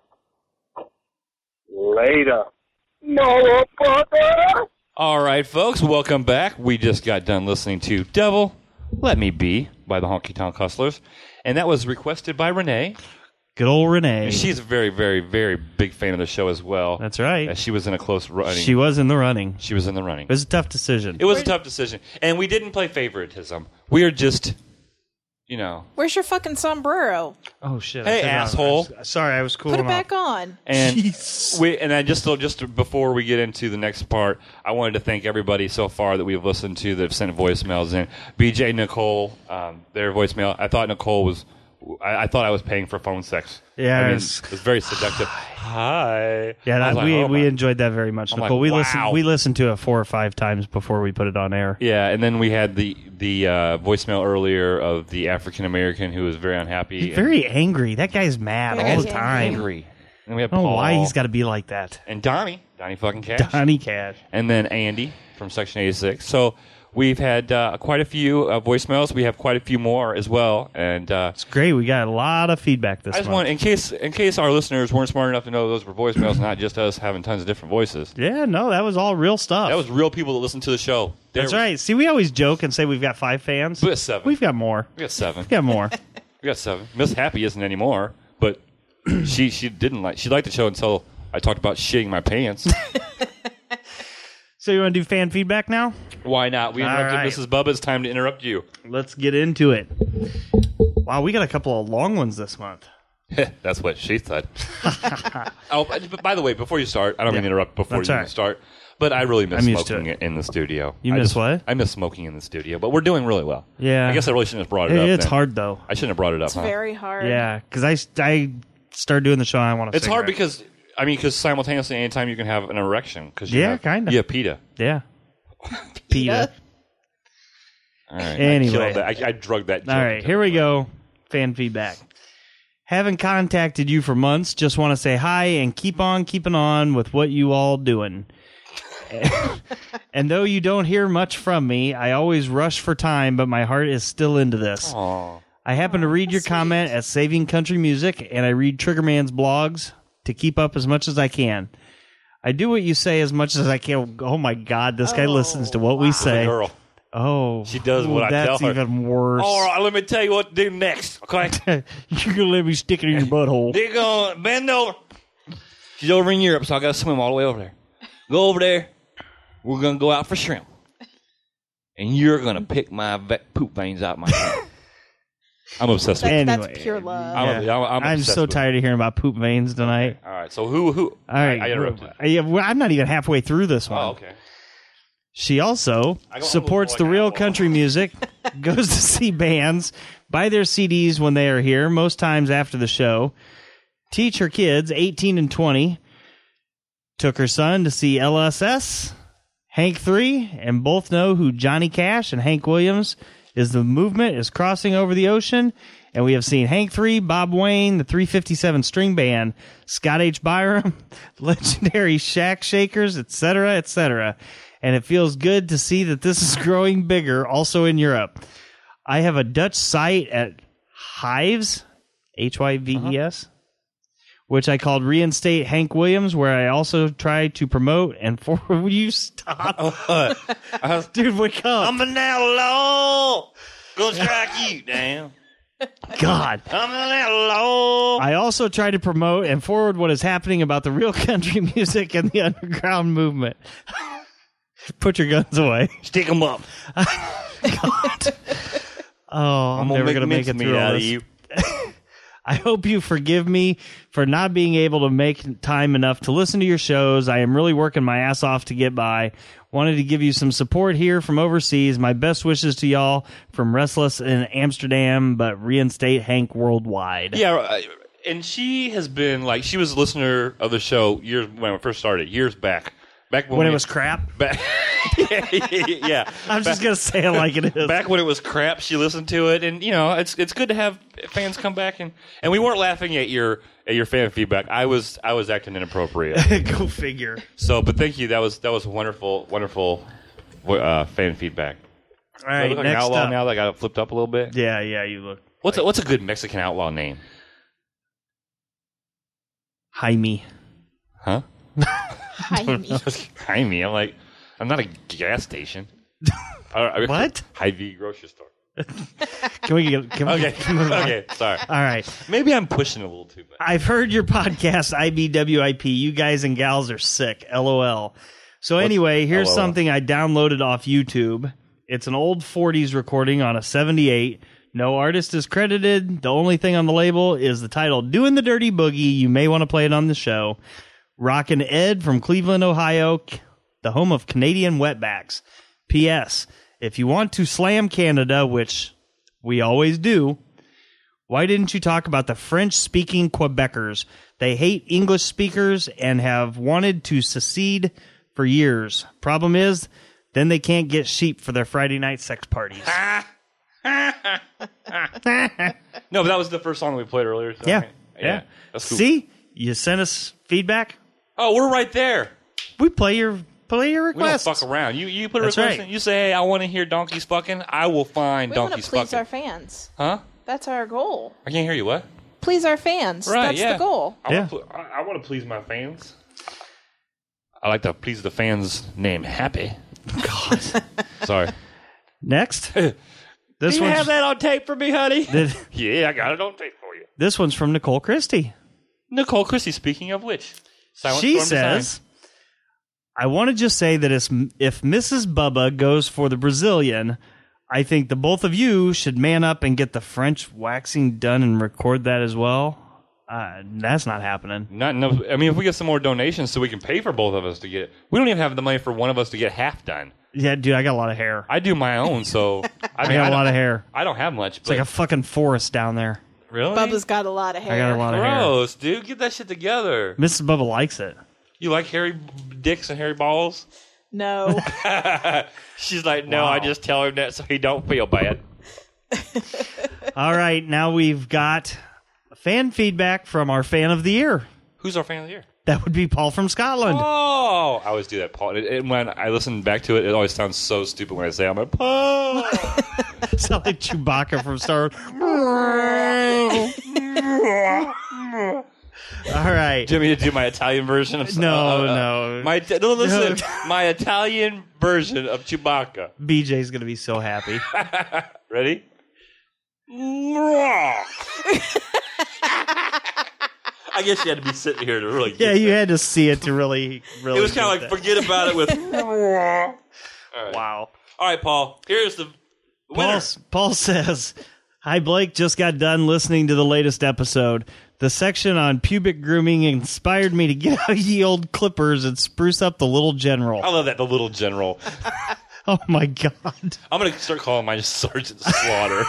Later. Motherfucker! All right, folks, welcome back. We just got done listening to Devil, Let Me Be by the Honky Tonk Hustlers, and that was requested by Renee. Good old Renee. And she's a very, very, very big fan of the show as well. That's right. Uh, she was in a close running. She was in the running. She was in the running. It was a tough decision. It was a tough decision. And we didn't play favoritism. We are just, you know. Where's your fucking sombrero? Oh, shit. Hey, I asshole. I was, sorry, I was cooling Put it off. back on. And we and I just just before we get into the next part, I wanted to thank everybody so far that we've listened to that have sent voicemails in. B J, Nicole, um, their voicemail. I thought Nicole was. I, I thought I was paying for phone sex. Yeah, I mean, it was- it was very seductive. Hi. Yeah, I that, was like, we oh we my- enjoyed that very much, I'm Nicole. like, we wow. listened we listened to it four or five times before we put it on air. Yeah, and then we had the the uh, voicemail earlier of the African American who was very unhappy. He's very angry. That guy's mad That all guy's the time. angry. And we have I don't know Paul. why he's got to be like that. And Donnie, Donnie fucking Cash. Donnie Cash. And then Andy from Section eighty-six. So we've had uh, quite a few uh, voicemails. We have quite a few more as well. And uh, it's great. We got a lot of feedback this I just month. want, in case in case our listeners weren't smart enough to know those were voicemails, not just us having tons of different voices. Yeah, no, that was all real stuff. That was real people that listen to the show. There That's was- right. See, we always joke and say we've got five fans. We got seven. We've got more. We got seven. We got more. We got seven. Miss Happy isn't anymore, but she she didn't like she liked the show until I talked about shitting my pants. So you want to do fan feedback now? Why not? We All interrupted right. Missus Bubba. It's time to interrupt you. Let's get into it. Wow, we got a couple of long ones this month. That's what she said. Oh, but by the way, before you start, I don't mean to Yeah. interrupt before That's you all even right. start, but I really miss I'm used to smoking in the studio. You I miss just- what? I miss smoking in the studio, but we're doing really well. Yeah. I guess I really shouldn't have brought it It- up. it's then. hard, though. I shouldn't have brought it up. It's huh? very hard. Yeah, because I, I started doing the show and I want to It's hard because I mean, because simultaneously, anytime you can have an erection, because Yeah, have, kinda. You have PETA. Yeah. PETA. All right. Anyway. I, killed that. I, I drugged that. All joke. right, here we go. Fan feedback. Haven't contacted you for months. Just want to say hi and keep on keeping on with what you all doing. And though you don't hear much from me, I always rush for time, but my heart is still into this. Aw. I happen to read your comment at Saving Country Music, and I read Triggerman's blogs to keep up as much as I can. I do what you say as much as I can. Oh my God, this guy listens to what we say. Girl. Oh, She does what ooh, I tell that's her. even worse. All right, let me tell you what to do next. Okay. You're gonna let me stick it in your butthole. They're going to bend over. She's over in Europe, so I got to swim all the way over there. Go over there. We're going to go out for shrimp. And you're going to pick my ve- poop veins out my head. I'm obsessed with That, it. that's Anyway. pure love. I'm, Yeah. I'm, I'm, I'm obsessed so with it. tired of hearing about poop veins tonight. All right, so who? who? All right, I, I interrupted. Uh, yeah, well, I'm not even halfway through this one. Oh, okay. She also I go- supports I'm the going real like, country music, goes to see bands, buy their C Ds when they are here, most times after the show, teach her kids, eighteen and twenty, took her son to see L S S, Hank three, and both know who Johnny Cash and Hank Williams is. The movement is crossing over the ocean, And we have seen Hank three, Bob Wayne, the three fifty-seven String Band, Scott H. Byram, legendary Shack Shakers, et cetera, et cetera. And it feels good to see that this is growing bigger also in Europe. I have a Dutch site at Hives, H Y V E S, uh-huh. which I called Reinstate Hank Williams, where I also try to promote and forward. Will you stop? Uh, Dude, wake up. I'm an outlaw. Gonna strike you down. God. I'm an outlaw. I also try to promote and forward what is happening about the real country music and the underground movement. Put your guns away. Stick them up. God. Oh, I'm, I'm never gonna going to make it mincemeat through all out of this. you. I hope you forgive me for not being able to make time enough to listen to your shows. I am really working my ass off to get by. Wanted to give you some support here from overseas. My best wishes to y'all from Restless in Amsterdam, but reinstate Hank worldwide. Yeah, uh, and she has been like she was a listener of the show years when it first started, years back. Back when, When we, it was crap? Back, yeah, yeah. I'm just going to say it like it is. Back when it was crap, she listened to it, and you know, it's it's good to have fans come back and and we weren't laughing at your at your fan feedback. I was I was acting inappropriate. Go figure. So, but thank you. That was that was wonderful, wonderful uh, fan feedback. All right, Do I look like next an outlaw up. now that I got it flipped up a little bit. Yeah, yeah, you look. What's a, what's a good Mexican outlaw name? Jaime. Huh? Jaime. Jaime. I'm like, I'm not a gas station. What? Hy-Vee grocery store. Can we get? Can we, Okay. can we move on? Okay. Sorry. All right. Maybe I'm pushing a little too much. I've heard your podcast, I B W I P. You guys and gals are sick. LOL. So What's anyway, here's LOL? something I downloaded off YouTube. It's an old forties recording on a seventy-eight. No artist is credited. The only thing on the label is the title, Doing the Dirty Boogie. You may want to play it on the show. Rockin' Ed from Cleveland, Ohio, the home of Canadian wetbacks. P S. If you want to slam Canada, which we always do, why didn't you talk about the French-speaking Quebecers? They hate English speakers and have wanted to secede for years. Problem is, then they can't get sheep for their Friday night sex parties. No, but that was the first song we played earlier. So Yeah. yeah. Yeah. That's cool. See? You sent us feedback. Oh, we're right there. We play your play your We don't requests. fuck around. You you put a That's request right. in. You say, hey, I want to hear donkeys fucking. I will find We want to donkeys please fucking. our fans. Huh? That's our goal. I can't hear you. What? Please our fans. Right, That's yeah. the goal. I want, to, I, I want to please my fans. I like to please the fans named Happy. God. Sorry. Next. This Do you one's- have that on tape for me, honey? Did- Yeah, I got it on tape for you. This one's from Nicole Christie. Nicole Christie, speaking of which. Silent She Storm says, Design. I want to just say that if, if Missus Bubba goes for the Brazilian, I think the both of you should man up and get the French waxing done and record that as well. Uh, that's not happening. Not no. I mean, if we get some more donations so we can pay for both of us to get it. We don't even have the money for one of us to get half done. Yeah, dude, I got a lot of hair. I do my own, so. I, I mean, got I a lot don't- of hair. I don't have much. It's like a fucking forest down there. Really? Bubba's got a lot of hair. I got a lot of hair. Gross, dude. Get that shit together. Missus Bubba likes it. You like hairy dicks and hairy balls? No. She's like, no, Wow. I just tell him that so he don't feel bad. All right, now we've got fan feedback from our fan of the year. Who's our fan of the year? That would be Paul from Scotland. Oh, I always do that, Paul. And, and when I listen back to it, it always sounds so stupid when I say I'm like, Paul. Sound like Chewbacca from Star Wars. All right. Do you want me to do my Italian version of No, uh, uh, no. My no, listen, No. my Italian version of Chewbacca. B J's going to be so happy. Ready? I guess you had to be sitting here to really. Yeah, get you that. had to see it to really, really. It was kind of like get that. forget about it with. All right. Wow. All right, Paul. Here's the winner. Paul, Paul says, "Hi, Blake. Just got done listening to the latest episode. The section on pubic grooming inspired me to get out ye old clippers and spruce up the little general." I love that, the little general. Oh my god! I'm gonna start calling mine just Sergeant Slaughter.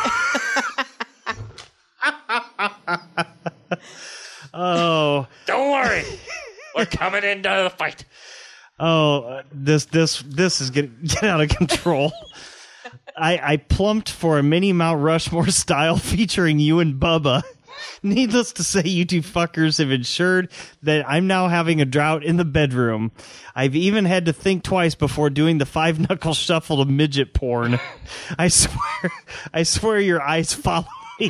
Oh, Don't worry, we're coming into the fight. oh, uh, this this this is getting get out of control. I, I plumped for a mini Mount Rushmore style featuring you and Bubba. Needless to say, you two fuckers have ensured that I'm now having a drought in the bedroom. I've even had to think twice before doing the five knuckle shuffle to midget porn. I swear, I swear your eyes follow me.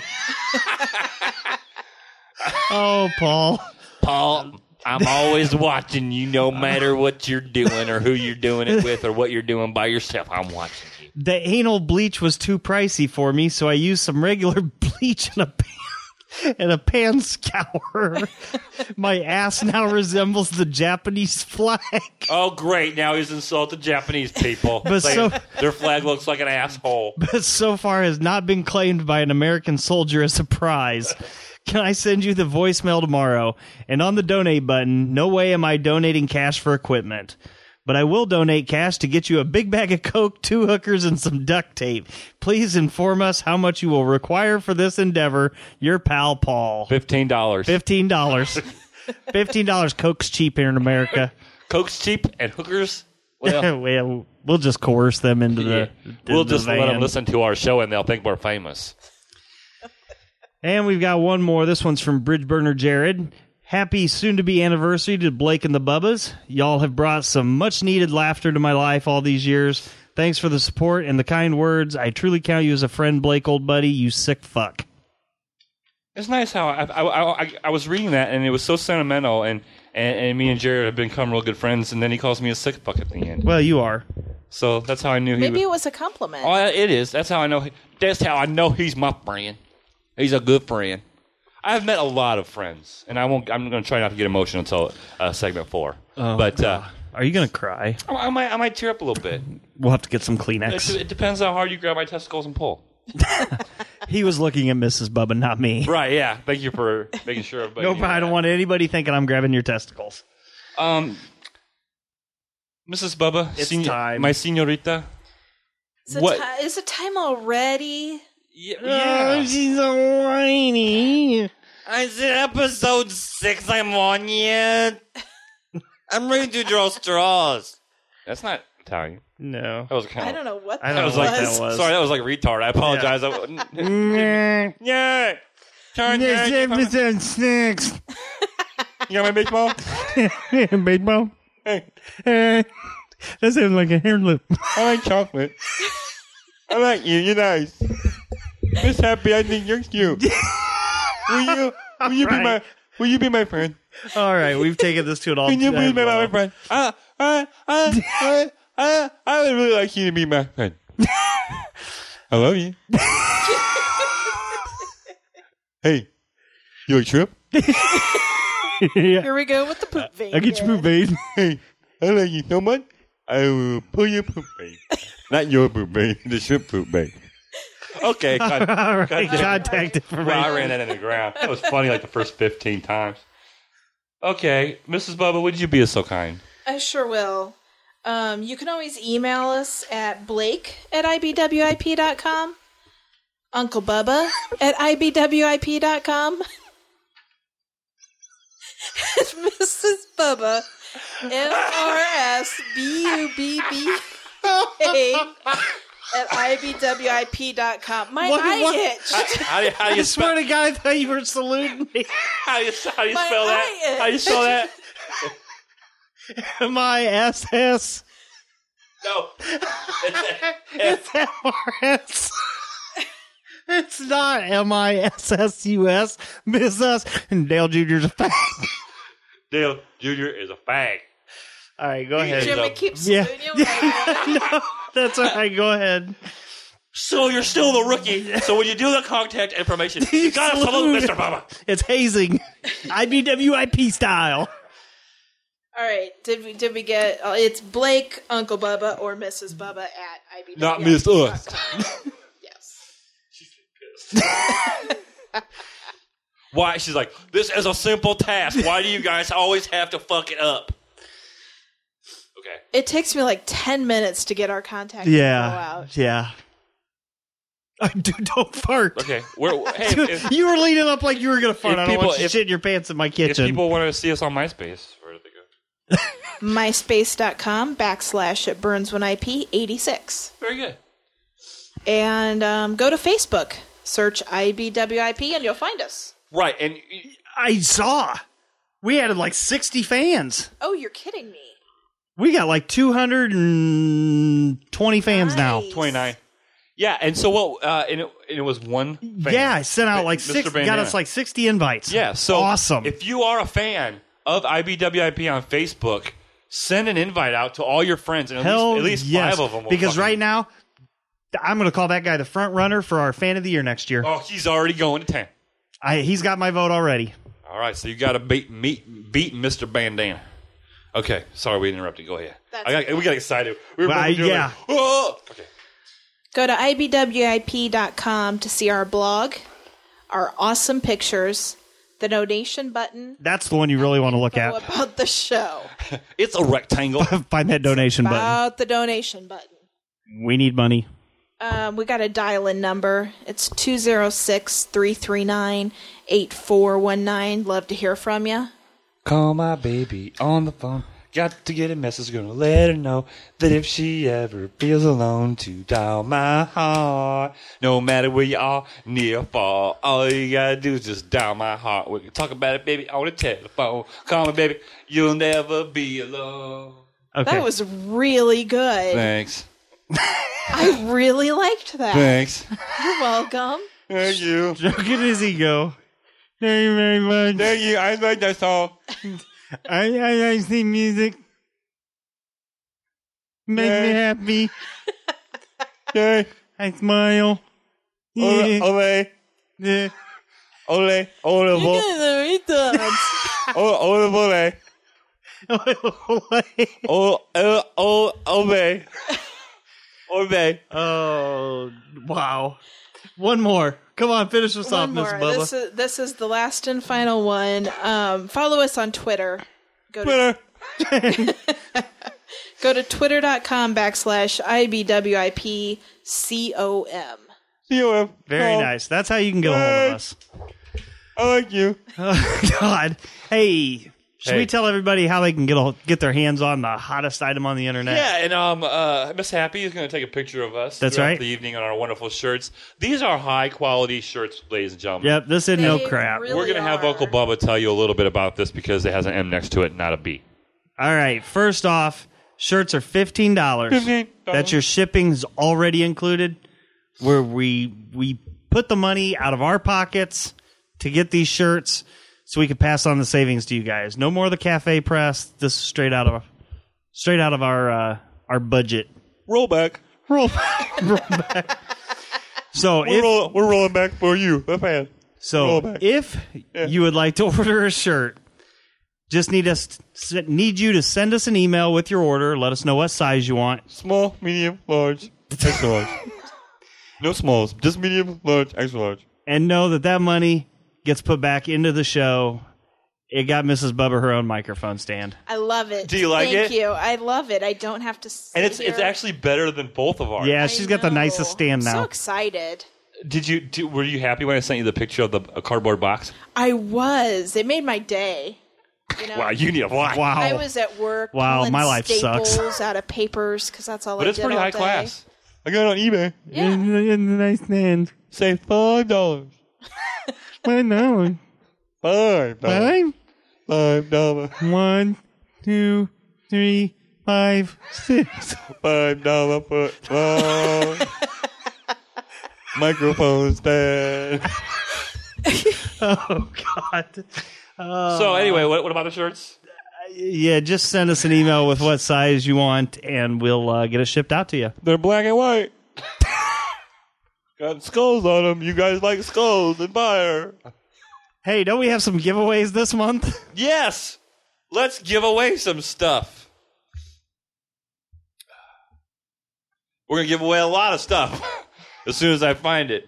Oh, Paul. Paul, I'm always watching you no matter what you're doing or who you're doing it with or what you're doing by yourself. I'm watching you. The anal bleach was too pricey for me, so I used some regular bleach in a pan. And a pan scour. My ass now resembles the Japanese flag. Oh, great. Now he's insulted Japanese people. But saying so- their flag looks like an asshole. But so far has not been claimed by an American soldier as a prize. Can I send you the voicemail tomorrow? And on the donate button, no way am I donating cash for equipment. But I will donate cash to get you a big bag of Coke, two hookers, and some duct tape. Please inform us how much you will require for this endeavor. Your pal, Paul. Fifteen dollars. Fifteen dollars. Fifteen dollars. Coke's cheap here in America. Coke's cheap and hookers? Well, well, we'll just coerce them into the, yeah. the We'll the just let van. them listen to our show and they'll think we're famous. And we've got one more. This one's from Bridge Burner Jared. Happy soon-to-be anniversary to Blake and the Bubbas. Y'all have brought some much-needed laughter to my life all these years. Thanks for the support and the kind words. I truly count you as a friend, Blake, old buddy. You sick fuck. It's nice how I, I, I, I was reading that and it was so sentimental and, and, and me and Jared have become real good friends and then he calls me a sick fuck at the end. Well, you are. So that's how I knew he Maybe was. it was a compliment. Oh, it is. That's how I know. He, that's how I know he's my friend. He's a good friend. I've met a lot of friends, and I won't. I'm going to try not to get emotional until uh, segment four. Oh, but uh, are you going to cry? I, I might. I might tear up a little bit. We'll have to get some Kleenex. It, it depends how hard you grab my testicles and pull. He was looking at Missus Bubba, not me. Right? Yeah. Thank you for making sure. Everybody Nope, knew I don't that. want anybody thinking I'm grabbing your testicles. Um, Missus Bubba, It's senor- time. my señorita. Is it, What? ti- is it time already? Yeah. Oh, she's so whiny. I said episode six. I'm on yet. I'm ready to draw straws. That's not Italian. No. That was kind of. I don't know what I that don't was. know what that was. Sorry, that was like retard. I apologize. I- yeah. Turn This turn- episode six. You got my baseball? Baseball. Hey, Uh, that sounds like a hair lip. I like chocolate. I like you. You're nice. Miss Happy, I think you're cute. Will you? Will you be Right. my? Will you be my friend? All right, we've taken this to an all. Can you please be my well. friend? I, I, I, I, I, I would really like you to be my friend. I love you. Hey, you like shrimp? Yeah. Here we go with the poop vein. I'll get your poop vein. Hey, I like you so much. I will pull your poop bag. Not your poop bag, the shrimp poop bag. Okay, con- All right, con- contact information. Well, I ran that in the ground. That was funny like the first fifteen times. Okay, Missus Bubba, would you be so kind? I sure will. Um, you can always email us at Blake at I B W I P dot com, Uncle Bubba at I B W I P dot com, and Missus Bubba, M R S B U B B A at I B W I P dot com. My What- eye what- itched. How do you, how do I you swear spell? to God, I thought you were saluting me. How do you, how do you My spell that? eye How do you spell that? M I S S. No. It's M R S. It's not M I S S U S. Miss us. And Dale Junior's a fag. Dale Junior is a fag. All right, go ahead. Jimmy keeps Yeah. saluting you. No, that's all right. Go ahead. So you're still the rookie. So when you do the contact information, you gotta salute Mister Bubba. It's hazing. I B W I P style. All right. Did we did we get? Uh, it's Blake, Uncle Bubba, or Missus Bubba at I B W I P. Not Miss Us. Yes. Why? She's like, this is a simple task. Why do you guys always have to fuck it up? Okay. It takes me like ten minutes to get our contact info Yeah. out. Yeah. I do don't fart. Okay. We're, hey, Dude, if, you were leaning up like you were gonna fart. If I don't people- want you if- shit in your pants in my if kitchen. people want to see us on MySpace, where do they go? MySpace.com backslash it burns when I pee eighty-six. Very good. And um, go to Facebook, search I B W I P, and you'll find us. Right, and I saw we had like sixty fans. Oh, you're kidding me. We got like two hundred twenty fans now. twenty-nine. Yeah, and so what? Uh, and, it, and it was one fan. Yeah, I sent out like Mister six. Bandana. Got us like sixty invites. Yeah, so awesome. If you are a fan of I B W I P on Facebook, send an invite out to all your friends, and at Hell least, at least yes. five of them will Because fucking- right now, I'm going to call that guy the front runner for our fan of the year next year. Oh, he's already going to town. I, he's got my vote already. All right, so you got to beat meet beat Mister Bandana. Okay, sorry we interrupted. Go ahead. I got, we got excited. We were Well, both doing yeah. like, "Whoa!" Okay. Go to I B W I P dot com to see our blog, our awesome pictures, the donation button, That's the one you really want to look at. about the show, It's a rectangle. Find that donation button. about the donation button. We need money. Um, we got a dial-in number. It's two oh six, three three nine, eight four one nine. Love to hear from you. Call my baby on the phone. Got to get a message, gonna let her know that if she ever feels alone, to dial my heart. No matter where you are, near or far, all you gotta do is just dial my heart. We can talk about it, baby, on the telephone. Call me, baby, you'll never be alone. That was really good. Thanks. I really liked that. Thanks. You're welcome. Thank you. Look at his ego. Thank you very much. Thank you. I like that song. I, I like the music. Make me happy. Yeah. I smile. Ole, Yeah. ole. Yeah. Ole, ole, You ole. get the retards. Ole, ole, ole. Oh, oh, oh, obey. Obey. Oh, wow. One more. Come on, finish us off, One Miss more. Bubba. This is this is the last and final one. Um, follow us on Twitter. Go to Twitter. go to twitter.com backslash IBWIP COM. C O M. Very Oh, nice. That's how you can get a hold of us. I like you. Oh, God. Hey, should Hey. we tell everybody how they can get a, get their hands on the hottest item on the internet? Yeah, and um, uh, Miss Happy is going to take a picture of us. That's throughout right. The evening on our wonderful shirts. These are high quality shirts, ladies and gentlemen. Yep, this isn't no They crap. really We're going to have are. Uncle Bubba tell you a little bit about this because it has an M next to it, not a B. All right, first off, shirts are fifteen dollars. fifteen dollars. That's your shipping's already included, where we we put the money out of our pockets to get these shirts so we can pass on the savings to you guys. No more of the cafe press. This is straight out of straight out of our uh, our budget. Roll back. Roll back. Roll back. So We're, if roll, we're rolling back for you, the fan. So Roll back. if Yeah. you would like to order a shirt, just need us need you to send us an email with your order. Let us know what size you want. Small, medium, large, extra large. No smalls, just medium, large, extra large. And know that that money gets put back into the show. It got Missus Bubba her own microphone stand. I love it. Do you like Thank it? you. I love it. I don't have to sit And it's it's here. actually better than both of ours. Yeah, I she's got the know. nicest stand So now. excited. Did you? Do, were you happy when I sent you the picture of the a cardboard box? I was. It made my day. You know? Wow, you need a wow. Wow. I was at work. Wow, pulling my life staples sucks. out of papers because that's all But I it's did pretty all high day. class. I got it on eBay. Yeah. Nice stand. Say five dollars. Five dollars. Five dollars. Five. Five dollars. One, two, three, five, six. Five dollar foot long. Microphone stand. Oh God. Uh, So anyway, what, what about the shirts? yeah, just send us an email with what size you want, and we'll uh, get it shipped out to you. They're black and white. Got skulls on them. You guys like skulls and fire. Hey, don't we have some giveaways this month? Yes. Let's give away some stuff. We're going to give away a lot of stuff as soon as I find it.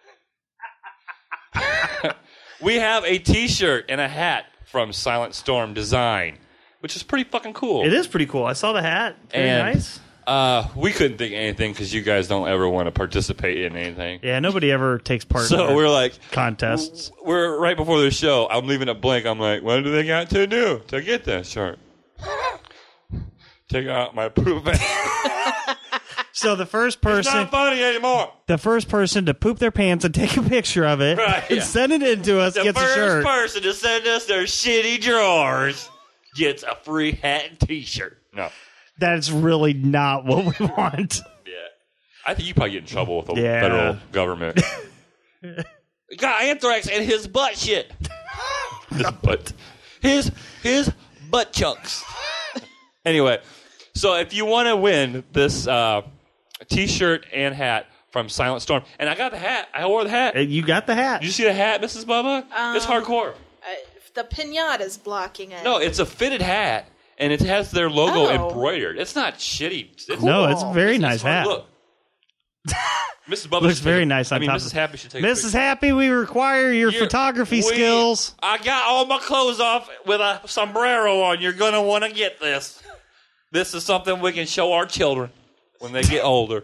We have a t-shirt and a hat from Silent Storm Design, which is pretty fucking cool. It is pretty cool. I saw the hat. Very And, nice. Uh, we couldn't think of anything because you guys don't ever want to participate in anything. Yeah, nobody ever takes part in So our we're like, contests. we're right before the show. I'm leaving it blank. I'm like, what do they got to do to get that shirt? Take out my proof. So the first It's person, not funny anymore. the first person to poop their pants and take a picture of it Right, and yeah. send it in to us The gets a first shirt. person to send us their shitty drawers gets a free hat and T-shirt. No. That's really not what we want. Yeah. I think you probably get in trouble with the Yeah. federal government. Got anthrax in his butt shit. His butt. His, his butt chunks. Anyway, so if you want to win this uh, T-shirt and hat from Silent Storm, and I got the hat. I wore the hat. You got the hat. Did you see the hat, Missus Bubba? Um, it's hardcore. Uh, the pinata's blocking it. No, it's a fitted hat, and it has their logo Oh. embroidered. It's not shitty. It's No, it's a very it's nice fun. hat. Look. Missus Bubba Looks should very take a- nice on I mean, top Missus of it. Happy should take a Missus picture. Happy, we require your You're- photography we- skills. I got all my clothes off with a sombrero on. You're going to want to get this. This is something we can show our children when they get older.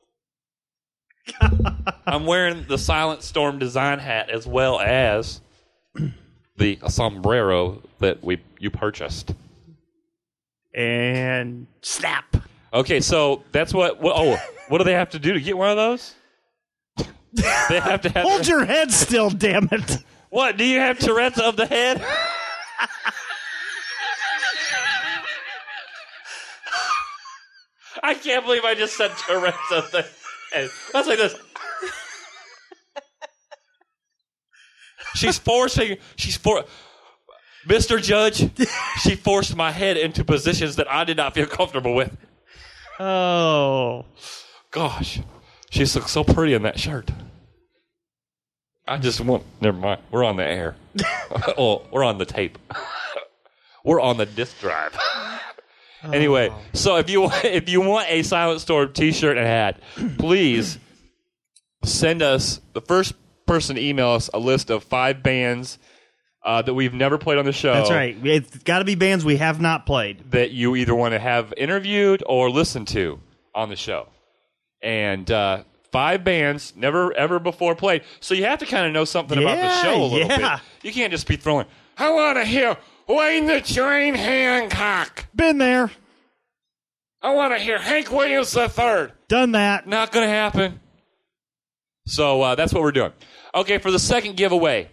I'm wearing the Silent Storm design hat as well as the sombrero that we you purchased. And snap. Okay, so that's what, what. Oh, what do they have to do to get one of those? They have to have. Hold your head still, damn it. What? Do you have Tourette's of the head? I can't believe I just said Tourette's of the head. That's like this. She's forcing. She's for. Mister Judge, she forced my head into positions that I did not feel comfortable with. Oh. Gosh. She looks so pretty in that shirt. I just want... Never mind. We're on the air. Oh, we're on the tape. We're on the disc drive. Anyway, so if you if you want a Silent Storm T-shirt and hat, please send us... The first person to email us a list of five bands uh, that we've never played on the show. That's right. It's got to be bands we have not played. That you either want to have interviewed or listened to on the show. And uh, five bands never ever before played. So you have to kind of know something about the Yeah, show a little yeah. bit. You can't just be throwing, I want to hear Wayne the Train Hancock. Been there. I want to hear Hank Williams the Third. Done that. Not going to happen. So uh, that's what we're doing. Okay, for the second giveaway,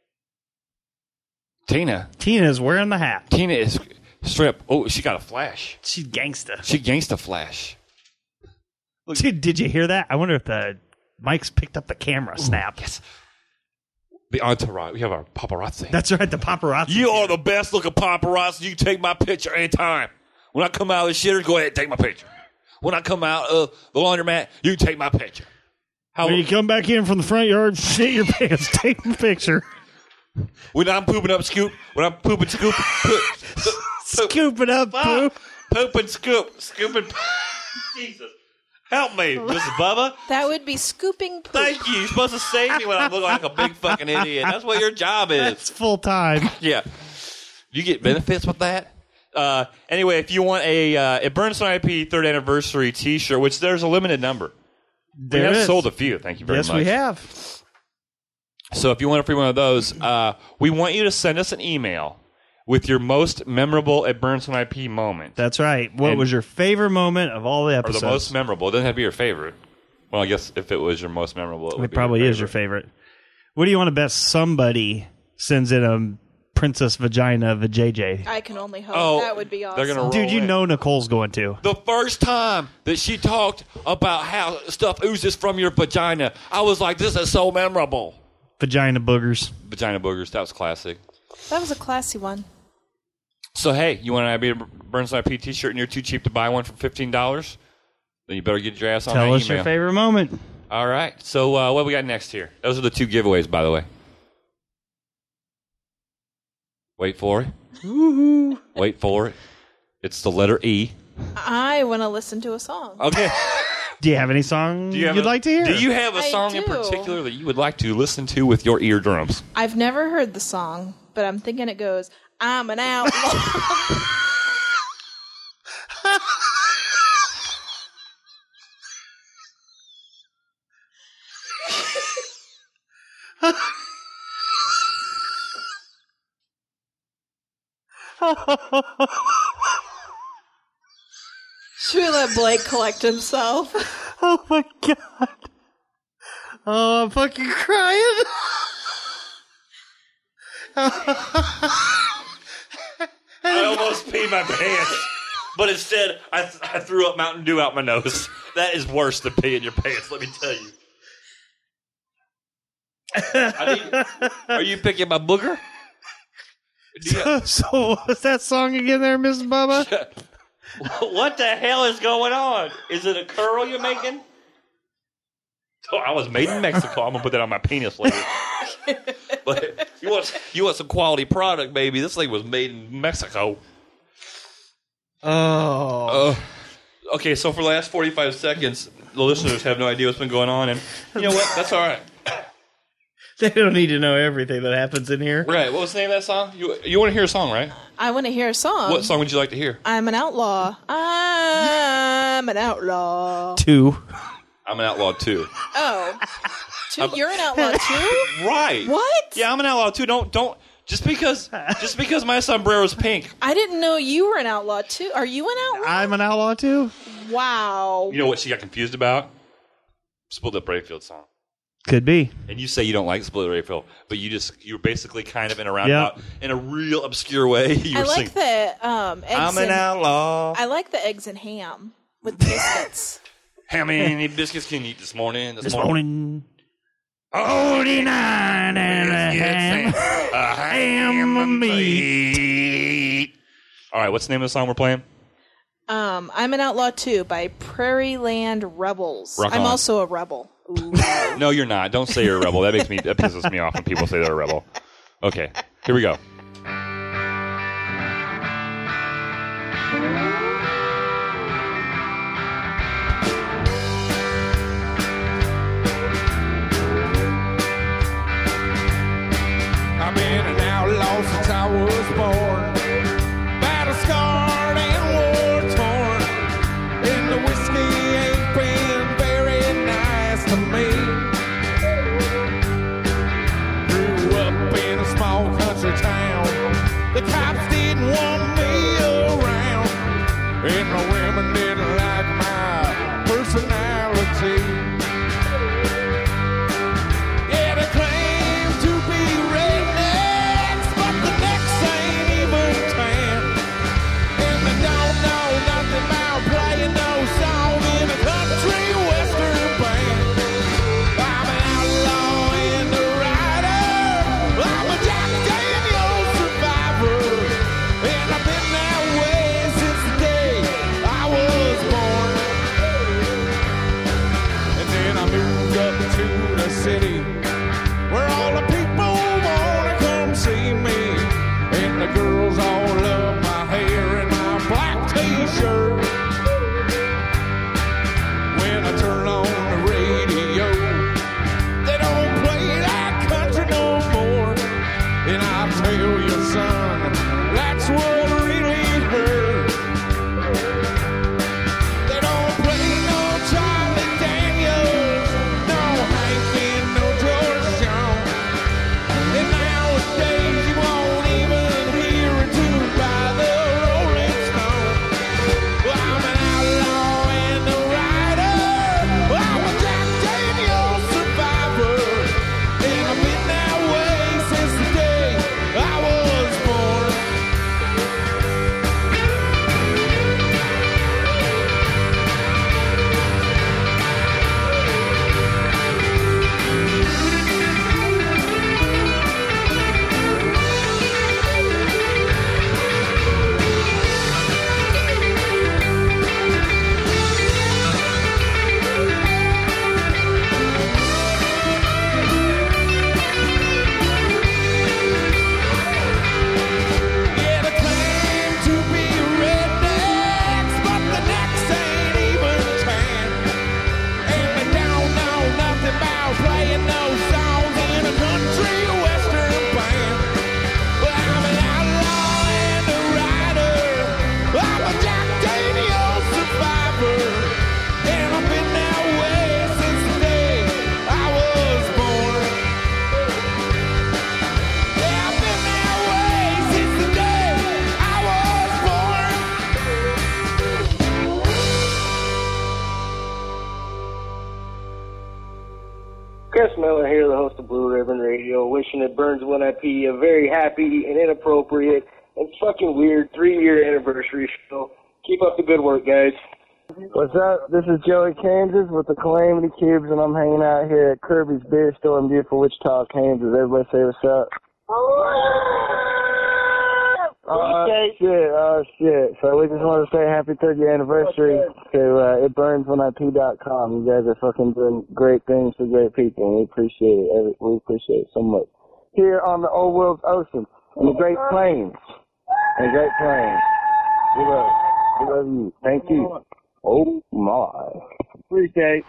Tina. Tina's wearing the hat. Tina is strip. Oh, she got a flash. She's gangsta. She gangsta flash. Dude, did you hear that? I wonder if the Mike's picked up the camera snap. Yes. The entourage. We have our paparazzi. That's right, the paparazzi. You are the best looking paparazzi. You can take my picture anytime. When I come out of the shitter, go ahead and take my picture. When I come out of the laundromat, you can take my picture. How, When you come back in from the front yard, shit your pants, take a picture. when I'm pooping up scoop, when I'm pooping scoop, poop, poop, Scoop it up, ah, poop. poop and scoop, scooping. Jesus. Help me, Missus Bubba. That would be scooping poop. Thank you. You're supposed to save me when I look like a big fucking idiot. That's what your job is. That's full time. Yeah. You get benefits with that? Uh, anyway, if you want a uh, a Burns I P third anniversary T-shirt, which there's a limited number. There we have is. sold a few. Thank you very yes, much. we have. So if you want a free one of those, uh, we want you to send us an email with your most memorable at Burns I P moment. That's right. What And- was your favorite moment of all the Or episodes? the most memorable. It doesn't have to be your favorite. Well, I guess if it was your most memorable, it would It be probably your is your favorite. What do you want to bet somebody sends in a princess vagina of a J J? I can only hope. Oh, that would be awesome. they're gonna roll Dude, you in. know Nicole's going to. The first time that she talked about how stuff oozes from your vagina, I was like, this is so memorable. Vagina boogers. Vagina boogers, that was classic. That was a classy one. So, hey, you want an I B Burns I P T-shirt and you're too cheap to buy one for fifteen dollars? Then you better get your ass on Tell that us email. your favorite moment. All right. So, uh, what we got next here? Those are the two giveaways, by the way. Wait for it. Woohoo. Wait for it. It's the letter E. I want to listen to a song. Okay. Do you have any song Do you have you'd a- like to hear? Do you have a I song in do. particular that you would like to listen to with your eardrums? I've never heard the song, but I'm thinking it goes, I'm an outlaw. Should we let Blake collect himself? Oh my god. Oh, I'm fucking crying. I almost peed my pants, but instead I, th- I threw up Mountain Dew out my nose. That is worse than peeing your pants, let me tell you. I need, are you picking my booger? So, so what was that song again there, Miss Bubba? What the hell is going on? Is it a curl you're making? Oh, I was made in Mexico. I'm gonna put that on my penis later. But you want you want some quality product, baby? This thing was made in Mexico. Oh. Uh, okay, so for the last forty-five seconds, the listeners have no idea what's been going on, and you know what? That's all right. They don't need to know everything that happens in here. Right. What was the name of that song? You you want to hear a song, right? I want to hear a song. What song would you like to hear? I'm an outlaw. I'm an outlaw. Two. I'm an outlaw too. Oh. Two, you're an outlaw too? Right. What? Yeah, I'm an outlaw too. Don't don't just because just because my sombrero's pink. I didn't know you were an outlaw too. Are you an outlaw? I'm an outlaw too. Wow. You know what she got confused about? Split Up Rayfield song. Could be. And you say you don't like Split Up Rayfield, but you just you're basically kind of in a roundabout Yep. in a real obscure way. You I were like singing, the um, eggs I'm an and, outlaw. I like the eggs and ham with biscuits. How many biscuits can you eat this morning? This, This morning. morning. forty-nine and a ham. A ham of meat. All right, what's the name of the song we're playing? Um, I'm an outlaw too by Prairie Land Rebels. Rock I'm on. also a rebel. Ooh. No, you're not. Don't say you're a rebel. That makes me that pisses me off when people say they're a rebel. Okay, here we go. I've been an outlaw since I was born. Battle scarred and war torn. And the whiskey ain't been very nice to me. Grew up in a small country town. Chris Miller here, the host of Blue Ribbon Radio, wishing it Burns When I Pee a very happy and inappropriate and fucking weird three-year anniversary show. Keep up the good work, guys. What's up? This is Joey Kansas with the Calamity Cubes, and I'm hanging out here at Kirby's Beer Store in beautiful Wichita, Kansas. Everybody say what's up. Oh, shit, oh, shit. So we just want to say happy third year anniversary to uh, it burns when I pee dot com. You guys are fucking doing great things for great people, and we appreciate it. We appreciate it so much. Here on the Old World's Ocean, in the Great Plains. In the Great Plains. We love, we love you. Thank you. Oh, my. Appreciate it.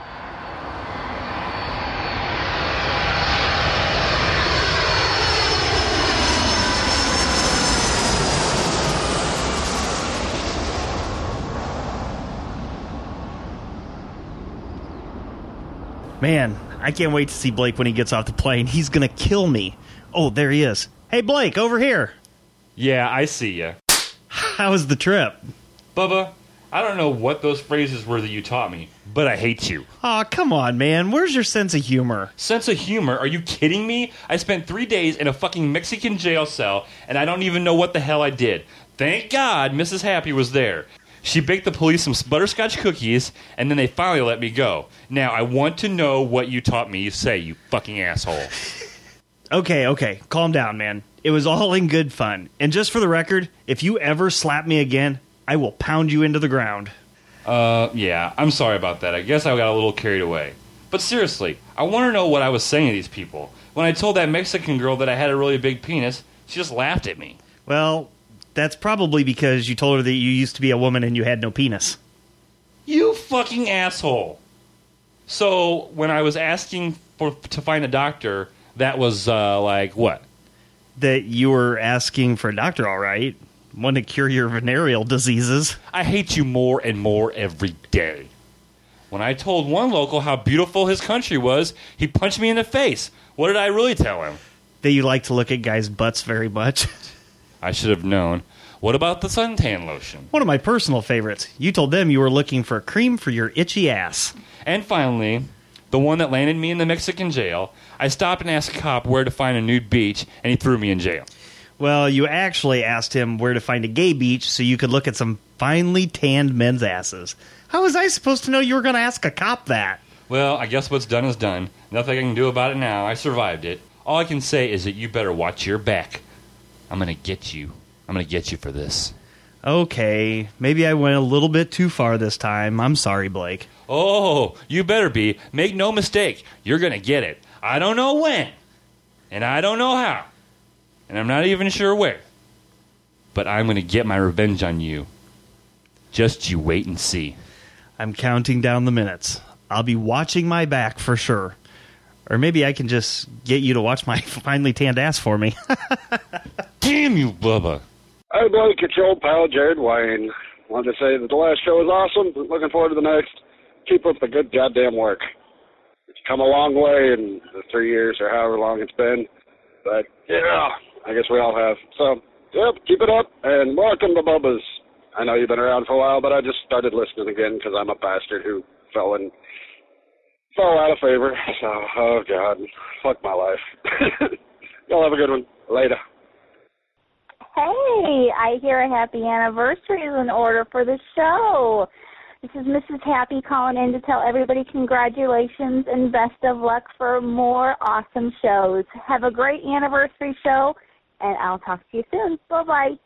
Man, I can't wait to see Blake when he gets off the plane. He's going to kill me. Oh, there he is. Hey, Blake, over here. Yeah, I see ya. How was the trip? Bubba, I don't know what those phrases were that you taught me, but I hate you. Aw, come on, man. Where's your sense of humor? Sense of humor? Are you kidding me? I spent three days in a fucking Mexican jail cell, and I don't even know what the hell I did. Thank God Missus Happy was there. She baked the police some butterscotch cookies, and then they finally let me go. Now, I want to know what you taught me. You say, you fucking asshole. Okay, okay. Calm down, man. It was all in good fun. And just for the record, if you ever slap me again, I will pound you into the ground. Uh, yeah, I'm sorry about that. I guess I got a little carried away. But seriously, I want to know what I was saying to these people. When I told that Mexican girl that I had a really big penis, she just laughed at me. Well, that's probably because you told her that you used to be a woman and you had no penis. You fucking asshole. So, when I was asking for to find a doctor, that was, uh, like, what? That you were asking for a doctor, all right. One to cure your venereal diseases. I hate you more and more every day. When I told one local how beautiful his country was, he punched me in the face. What did I really tell him? That you like to look at guys' butts very much. I should have known. What about the suntan lotion? One of my personal favorites. You told them you were looking for a cream for your itchy ass. And finally, the one that landed me in the Mexican jail, I stopped and asked a cop where to find a nude beach, and he threw me in jail. Well, you actually asked him where to find a gay beach so you could look at some finely tanned men's asses. How was I supposed to know you were going to ask a cop that? Well, I guess what's done is done. Nothing I can do about it now. I survived it. All I can say is that you better watch your back. I'm going to get you. I'm going to get you for this. Okay, maybe I went a little bit too far this time. I'm sorry, Blake. Oh, you better be. Make no mistake. You're going to get it. I don't know when. And I don't know how. And I'm not even sure where. But I'm going to get my revenge on you. Just you wait and see. I'm counting down the minutes. I'll be watching my back for sure. Or maybe I can just get you to watch my finely tanned ass for me. Damn you, Bubba. Hey, Blake, it's your old pal, Jared Wayne. Wanted to say that the last show was awesome. Looking forward to the next. Keep up the good goddamn work. It's come a long way in the three years or however long it's been. But, yeah, I guess we all have. So, yep, keep it up, and welcome to Bubba's. I know you've been around for a while, but I just started listening again because I'm a bastard who fell in, fell out of favor. So, oh, God, fuck my life. Y'all have a good one. Later. Hey, I hear a happy anniversary is in order for the show. This is Missus Happy calling in to tell everybody congratulations and best of luck for more awesome shows. Have a great anniversary show, and I'll talk to you soon. Bye-bye.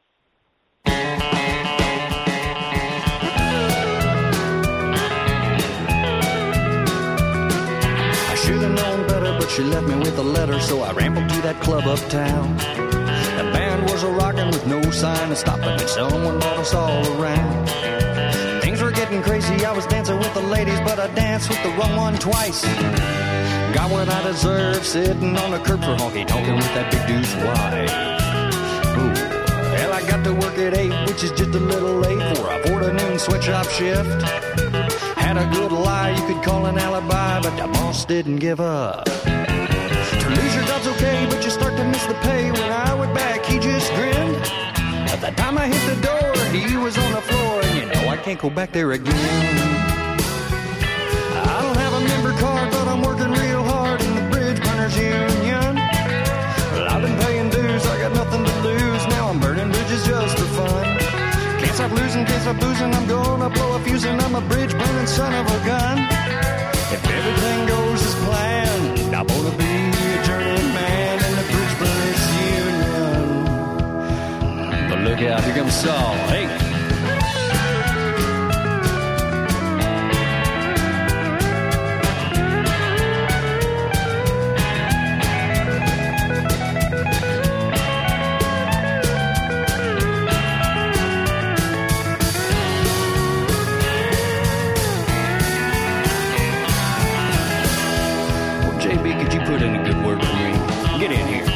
I should have known better, but she left me with a letter, so I rambled to that club uptown. The band was a-rocking with no sign of stopping, and someone brought us all around. Things were getting crazy, I was dancing with the ladies, but I danced with the wrong one twice. Got what I deserved, sitting on the curb for honky-tonkin' with that big dude's wife. Ooh, well, I got to work at eight, which is just a little late for a forenoon sweatshop shift. Had a good lie you could call an alibi, but the boss didn't give up. To lose your job's okay, but you start to miss the pay. When I went back, he just grinned. At the time I hit the door, he was on the floor, and you know I can't go back there again. I don't have a member card, but I'm working real hard. gonna blow a fuse and I'm a bridge burning son of a gun. If everything goes as planned, I'm gonna be a journeyman in the Bridge Burners Union. But look out, here comes Saul. Hey. J B, could you put in a good word for me? Get in here.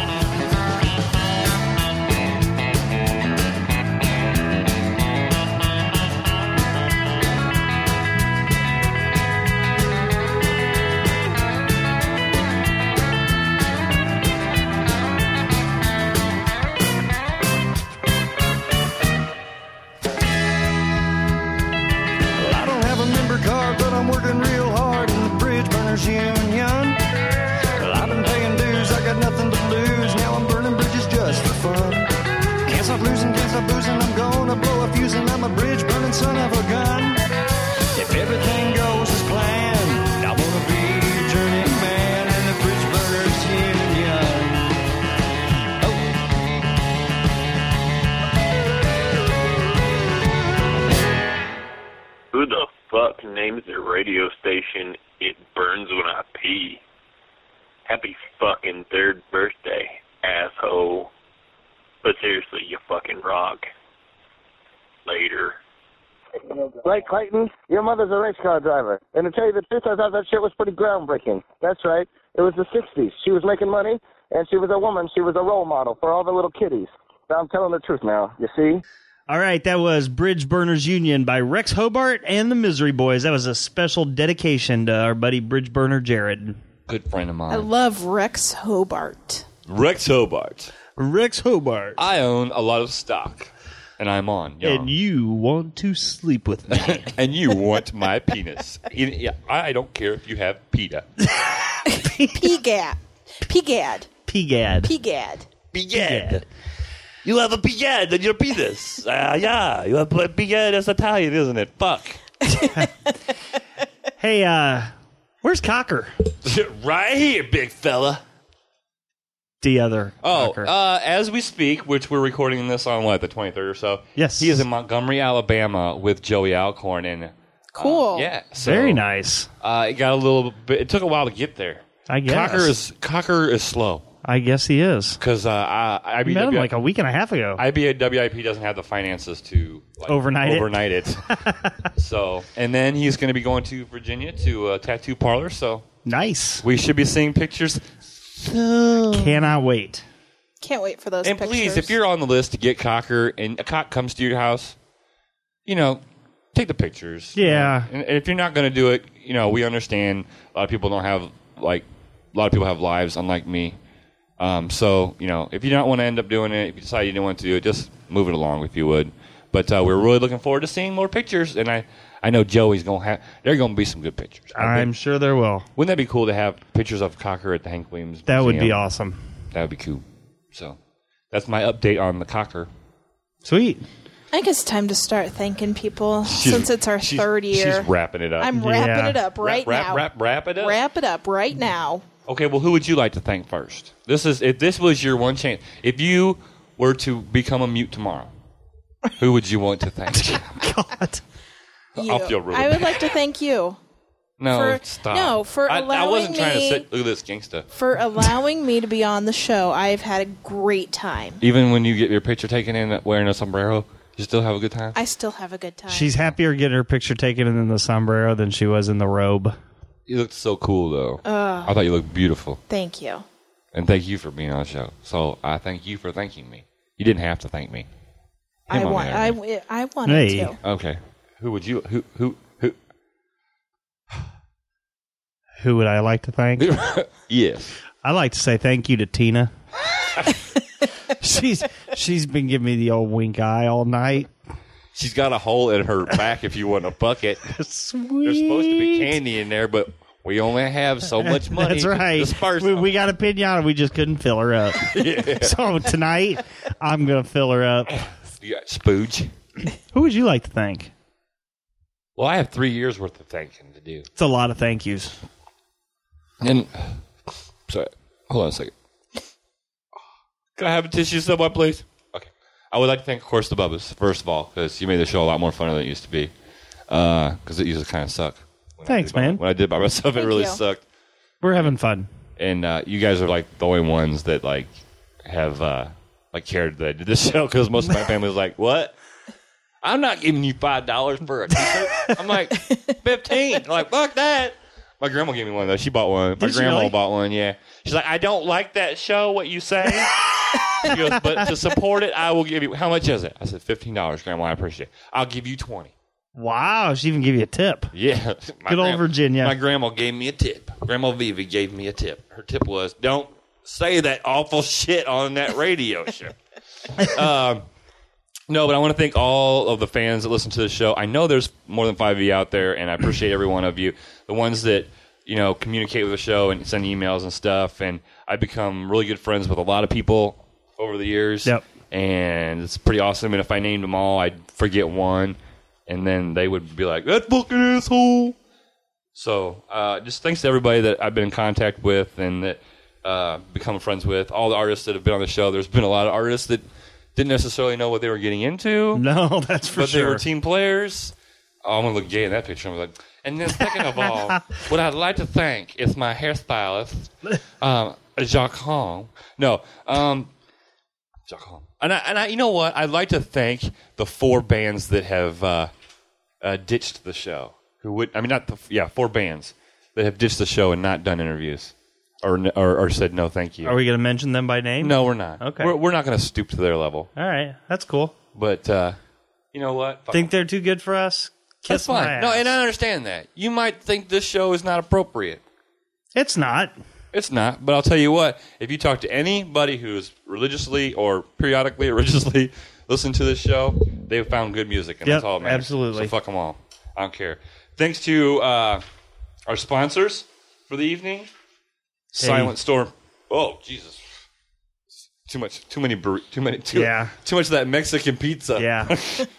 Well, I don't have a member card, but I'm working real hard in the Bridge Burners Union. Well, I've been paying dues, I got nothing to lose. Now I'm burning bridges just for fun. Can't stop losing, can't stop boozing. I'm gonna blow a fuse and I'm a bridge burning son of a gun. If everything goes as planned, I wanna be a journeyman in the Bridge Burners Union. Who the fuck names their radio station It Burns When I Pee? Happy fucking third birthday, asshole. But seriously, you fucking rock. Later. Right, Clayton? Your mother's a race car driver. And to tell you the truth, I thought that shit was pretty groundbreaking. That's right. It was the sixties. She was making money, and she was a woman. She was a role model for all the little kiddies. So I'm telling the truth now, you see? All right, that was Bridge Burners Union by Rex Hobart and the Misery Boys. That was a special dedication to our buddy Bridge Burner Jared. Good friend of mine. I love Rex Hobart. Rex Hobart. Rex Hobart. I own a lot of stock, and I'm on. Young. And you want to sleep with me. And you want my penis. In- yeah, I don't care if you have PETA. P-Gad. P-Gad. P-Gad. P-Gad. Pigad. You have a pigad in your penis. Uh, yeah, you have a pigad. That's Italian, isn't it? Fuck. Hey, uh, where's Cocker? Right here, big fella. The other Oh, Cocker. uh, as we speak, which we're recording this on, what, the twenty-third or so? Yes. He is in Montgomery, Alabama with Joey Alcorn. And, uh, Cool. yeah. So, Very nice. Uh, it got a little bit, it took a while to get there. I guess. Cocker is, Cocker is slow. I guess he is. Because uh, I, I We met him like a week and a half ago. I B W I P doesn't have the finances to like, Overnight it. overnight it. So, and then he's going to be going to Virginia to a tattoo parlor. So nice. We should be seeing pictures. Cannot wait. Can't wait for those And pictures. please, if you're on the list to get Cocker and a cock comes to your house, you know, take the pictures. Yeah. And if you're not going to do it, you know, we understand a lot of people don't have like a lot of people have lives, unlike me. Um, so, you know, if you don't want to end up doing it, if you decide you don't want to do it, just move it along if you would. But uh, we're really looking forward to seeing more pictures, and I, I know Joey's going to have, there are going to be some good pictures. I I'm think- sure there will. Wouldn't that be cool to have pictures of Cocker at the Hank Williams That would be Museum? awesome. That would be cool. So, that's my update on the Cocker. Sweet. I think it's time to start thanking people She's- since it's our she's- third year. She's wrapping it up. I'm wrapping it up right wrap, now. Wrap, wrap, wrap it up. Wrap it up right now. Okay, well, who would you like to thank first? This is if this was your one chance. If you were to become a mute tomorrow, who would you want to thank? God, You. I'll feel really I would bad. like to thank you. No, for, stop. No, for I, allowing I wasn't trying me to sit. Look at this gangsta. for allowing me to be on the show. I've had a great time. Even when you get your picture taken in wearing a sombrero, you still have a good time. I still have a good time. She's happier getting her picture taken in the sombrero than she was in the robe. You looked so cool, though. Ugh. I thought you looked beautiful. Thank you. And thank you for being on the show. So I thank you for thanking me. You didn't have to thank me. I Him on want. there. I, w- I wanted to. Okay. Who would you? Who? Who? Who? Who would I like to thank? Yes. I like to say thank you to Tina. she's she's been giving me the old wink eye all night. She's got a hole in her back if you want a bucket. Sweet. There's supposed to be candy in there, but we only have so much money. That's to right. disperse We, them. we got a pinata. We just couldn't fill her up. Yeah. So tonight, I'm going to fill her up. You got Spooge. Who would you like to thank? Well, I have three years worth of thanking to do. It's a lot of thank yous. And sorry, hold on a second. Can I have a tissue somewhere, please? Okay. I would like to thank, of course, the Bubbas, first of all, because you made the show a lot more fun than it used to be. Because uh, it used to kind of suck. When Thanks, I man. By, when I did by myself, Thank it really you. sucked. We're having fun. And uh, you guys are like the only ones that like have uh, like cared that I did this show, because most of my family was like, "What? I'm not giving you five dollars for a T-shirt." I'm like, fifteen. I'm like, fuck that. My grandma gave me one though. She bought one. My Did she grandma really? bought one. Yeah. She's like, I don't like that show. What you say? She goes, but to support it, I will give you. How much is it? I said fifteen dollars, Grandma. I appreciate it. I'll give you twenty. Wow, she even gave you a tip. Yeah. My Good old gran- Virginia. My grandma gave me a tip. Grandma Vivi gave me a tip. Her tip was, don't say that awful shit on that radio show. um, no, but I want to thank all of the fans that listen to the show. I know there's more than five of you out there, and I appreciate every one of you. The ones that, you know, communicate with the show and send emails and stuff. And I've become really good friends with a lot of people over the years. Yep. And it's pretty awesome. And if I named them all, I'd forget one. And then they would be like, that fucking asshole. So uh, just thanks to everybody that I've been in contact with and that uh, become friends with. All the artists that have been on the show. There's been a lot of artists that didn't necessarily know what they were getting into. No, that's for but sure. But they were team players. Oh, I'm going to look gay in that picture. I was like, and then second of all, what I'd like to thank is my hairstylist, um, Jacques Hong. No, um, Jacques Hong. And I, and I, you know what? I'd like to thank the four bands that have uh, uh, ditched the show. Who would? I mean, not the yeah, four bands that have ditched the show and not done interviews, or or, or said no, thank you. Are we going to mention them by name? No, we're not. Okay. We're, we're not going to stoop to their level. All right, that's cool. But uh, you know what? Fuck Think they're too good for us? That's Kiss my fine. No, ass. and I understand that. You might think this show is not appropriate. It's not. It's not. But I'll tell you what, if you talk to anybody who's religiously or periodically or religiously listened to this show, they've found good music, and Yep, that's all that matters. absolutely. So fuck them all. I don't care. Thanks to uh, our sponsors for the evening, Silent Storm. Oh, Jesus. Too much, too many, bur- too many, too, Yeah. too much of that Mexican pizza. Yeah.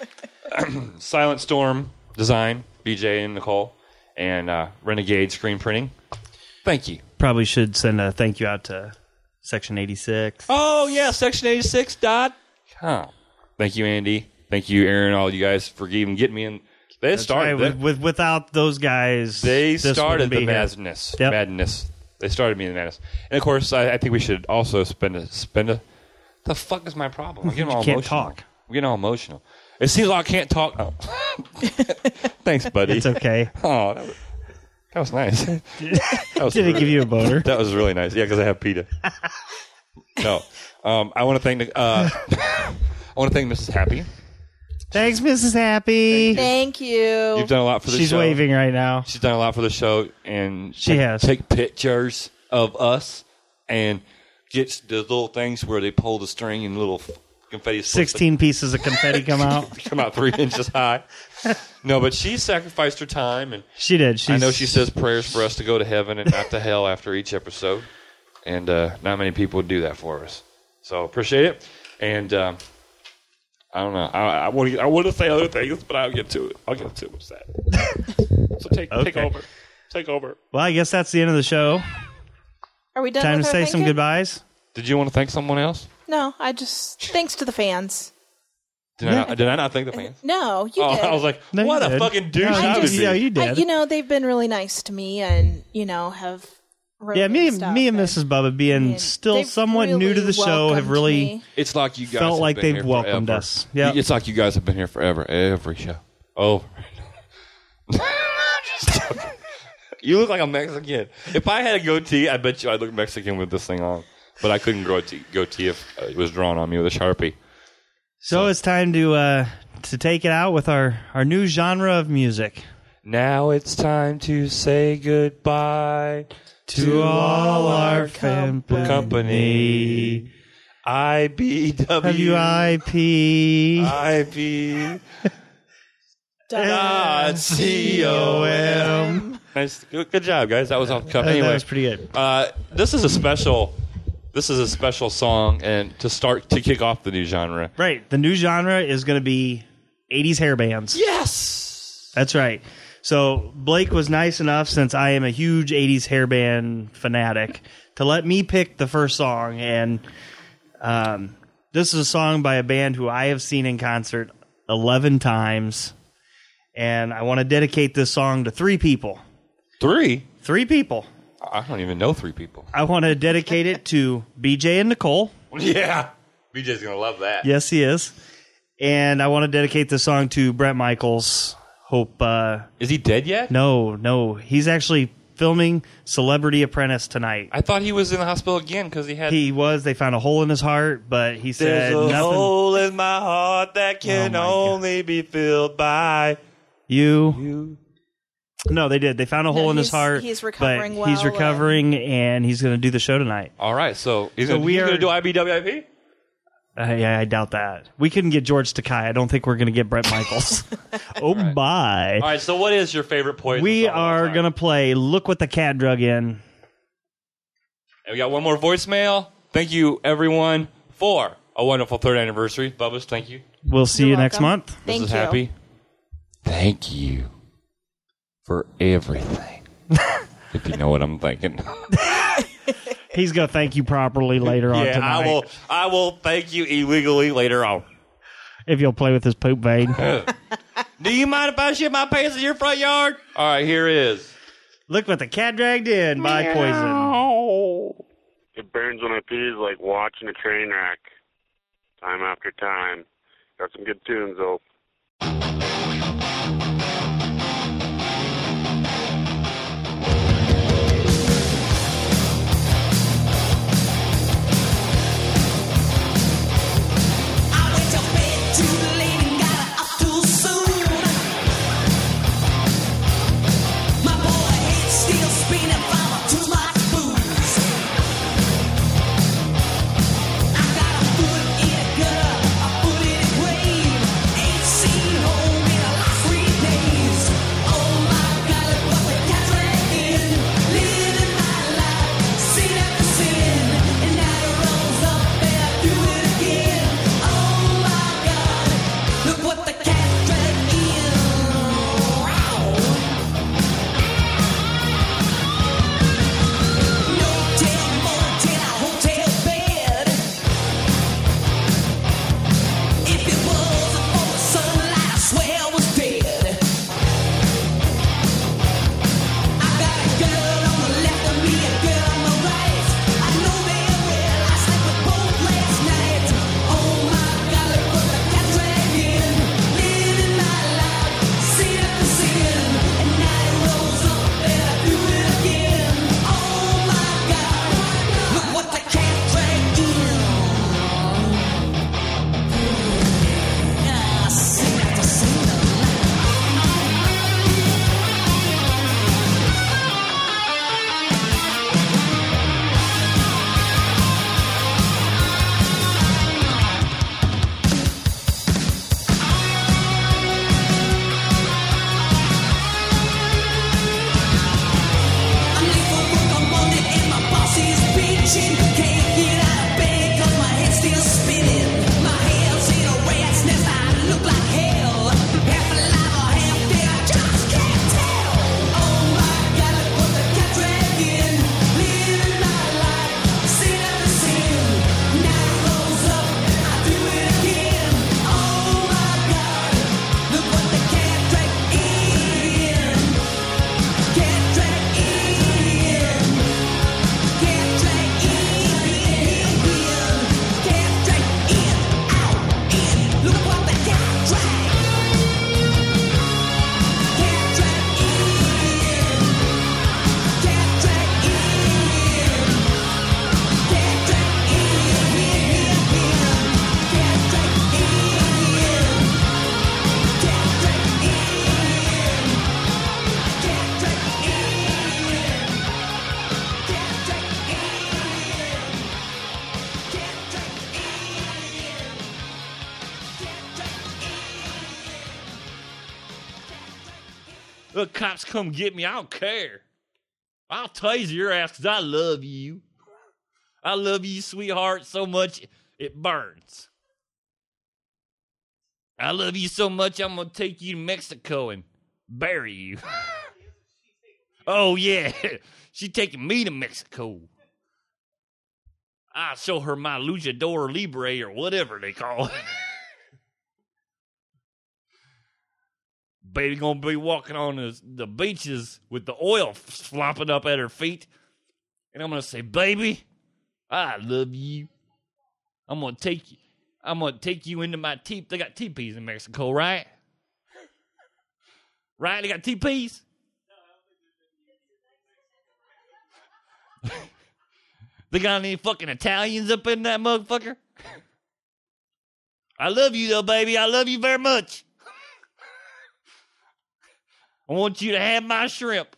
Silent Storm Design, B J and Nicole, and uh, Renegade Screen Printing. Thank you. Probably should send a thank you out to Section eighty-six. Oh, yeah, section eighty-six dot com. Thank you, Andy. Thank you, Aaron, all you guys for even getting me in. They That's started right. With, with without those guys, They this started wouldn't be the here. madness. Yep. Madness. They started me in the madness. And, of course, I, I think we should also spend a... Spend a the fuck is my problem? I'm getting all You can't emotional. talk. I'm getting all emotional. It seems like I can't talk. Oh. Thanks, buddy. It's okay. Oh, that was, that was nice. That was Did it give you a boner? That was really nice. Yeah, because I have PETA. No. Um, I want to thank... Uh, I want to thank Missus Happy. Thanks, Missus Happy. Thank you. You've done a lot for the She's show. waving right now. She's done a lot for the show, and She take, has. take pictures of us and gets the little things where they pull the string and little confetti. Sixteen pieces of confetti come out. come out three inches high. No, but she sacrificed her time, and She did. She's, I know she says prayers for us to go to heaven and not to hell after each episode, and uh, not many people would do that for us. So appreciate it, and. Um, I don't know. I, I want to. I want to say other things, but I'll get to it. I'll get to it. What's that? So take take Okay. over. Take over. Well, I guess that's the end of the show. Are we done Time with to our say thank some you? goodbyes. Did you want to thank someone else? No, I just thanks to the fans. Did I not? Did I not thank the fans? No, you Oh, did. I was like, No, you what a did. fucking douche No, you I would just- be. yeah, you I, did. you know, they've been really nice to me, and you know, have wrote Yeah, me, stuff me and Missus Bubba, being and still they've somewhat new really to the show, have welcomed really me. It's like you guys felt have like been they've here welcomed forever. us. Yeah, It's like you guys have been here forever. Every show. Oh. You look like a Mexican. If I had a goatee, I bet you I'd look Mexican with this thing on. But I couldn't grow a t- goatee if uh, it was drawn on me with a Sharpie. So it's time to uh, to take it out with our, our new genre of music. Now it's time to say goodbye To all our company. company. I B W W I P I P dot C O M. Nice, good, good job, guys. That was off the cuff. That- that Anyway, was pretty good. Uh, this is a special. This is a special song, and to start to kick off the new genre. Right. The new genre is going to be eighties hair bands. Yes. That's right. So Blake was nice enough, since I am a huge eighties hairband fanatic, to let me pick the first song. And um, this is a song by a band who I have seen in concert eleven times. And I want to dedicate this song to three people. Three? Three people. I don't even know three people. I want to dedicate it to B J and Nicole. Yeah. B J's going to love that. Yes, he is. And I want to dedicate the song to Brett Michaels. Hope. Uh, is he dead yet? No, no. He's actually filming Celebrity Apprentice tonight. I thought he was in the hospital again because he had... He was. They found a hole in his heart, but he said There's a nothing. hole in my heart that can Oh, only be filled by... You. You. No, they did. They found a No, hole in his he's- heart. he's recovering but He's well, recovering, and he's going to do the show tonight. All right, so he's So going we are- to do I B W I P? Uh, yeah, I doubt that. We couldn't get George Takei. I don't think we're going to get Brett Michaels. oh, bye. All right, so what is your favorite Poison We song? are going to play Look What the Cat Drug In. And we got one more voicemail. Thank you, everyone, for a wonderful third anniversary. Bubba's, thank you. We'll see you next month. This is Happy. Thank you for everything. If you know what I'm thinking. He's going to thank you properly later on yeah, tonight. I will. I will thank you illegally later on. If you'll play with his poop vein. Do you mind if I shit my pants in your front yard? All right, here is. Look What the Cat Dragged In by Poison. It burns when I pee is like watching a train wreck. Time after time. Got some good tunes, though. Too late and got up too soon. My boy hates steel spinning from too much booze. I got a foot in a gutter, a foot in a grave. Ain't seen home in the last three days. Oh my God, look what the cat dragged in. Living my life, sin after sin, and now it rolls up and I do it again. Oh my God. Look what the cat dragged in. No tail, motel, hotel bed. If it wasn't for the sunlight, I swear I was dead. I got a girl on the left of me, a girl on the right. I know damn well I slept with both last night. Oh my God, look what the cat dragged in. Living my life, sin after sin, and now it rolls up and I do it again. Oh my God, look what the cat dragged in. Ah, sin after sin. I'm late for work on Monday and my boss is bitching. Can't get out of bed 'cause my head's still spinning. My hair's in a rat's nest, I look like hell. Half alive or half dead, I just can't tell. Oh my God, look what the cat dragged in. Living my life, sin after sin. Now it rolls up, I do it again. Oh my God, look what the cat dragged in. Cat dragged in. Cat dragged in. Cat dragged in. Out, in. Look what the cat dragged. Cat dragged in. Cat dragged in. Cat dragged in. Cat dragged in. Cat dragged in. Cat dragged The cops come get me. I don't care. I'll taser your ass because I love you. I love you, sweetheart, so much it burns. I love you so much I'm going to take you to Mexico and bury you. Oh, yeah. She taking me to Mexico. I'll show her my luchador libre or whatever they call it. Baby gonna be walking on the, the beaches with the oil flopping up at her feet. And I'm gonna say, baby, I love you. I'm gonna take you. I'm gonna take you into my teep. They got teepees in Mexico, right? Right? They got teepees? They got any fucking Italians up in that motherfucker? I love you though, baby. I love you very much. I want you to have my shrimp.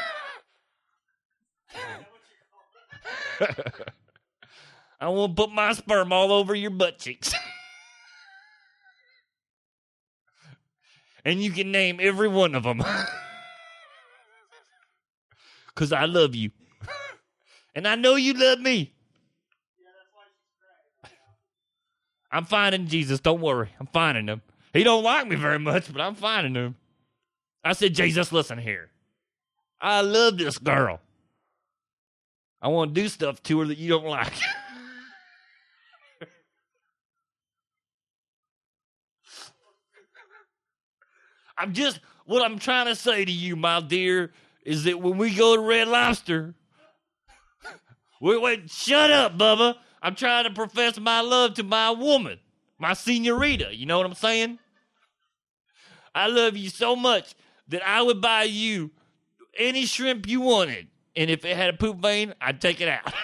I want to put my sperm all over your butt cheeks. And you can name every one of them. Because I love you. And I know you love me. I'm finding Jesus. Don't worry. I'm finding him. He don't like me very much, but I'm finding him. I said, Jesus, listen here. I love this girl. I want to do stuff to her that you don't like. I'm just, what I'm trying to say to you, my dear, is that when we go to Red Lobster, wait, wait, shut up, Bubba. I'm trying to profess my love to my woman, my senorita. You know what I'm saying? I love you so much that I would buy you any shrimp you wanted. And if it had a poop vein, I'd take it out.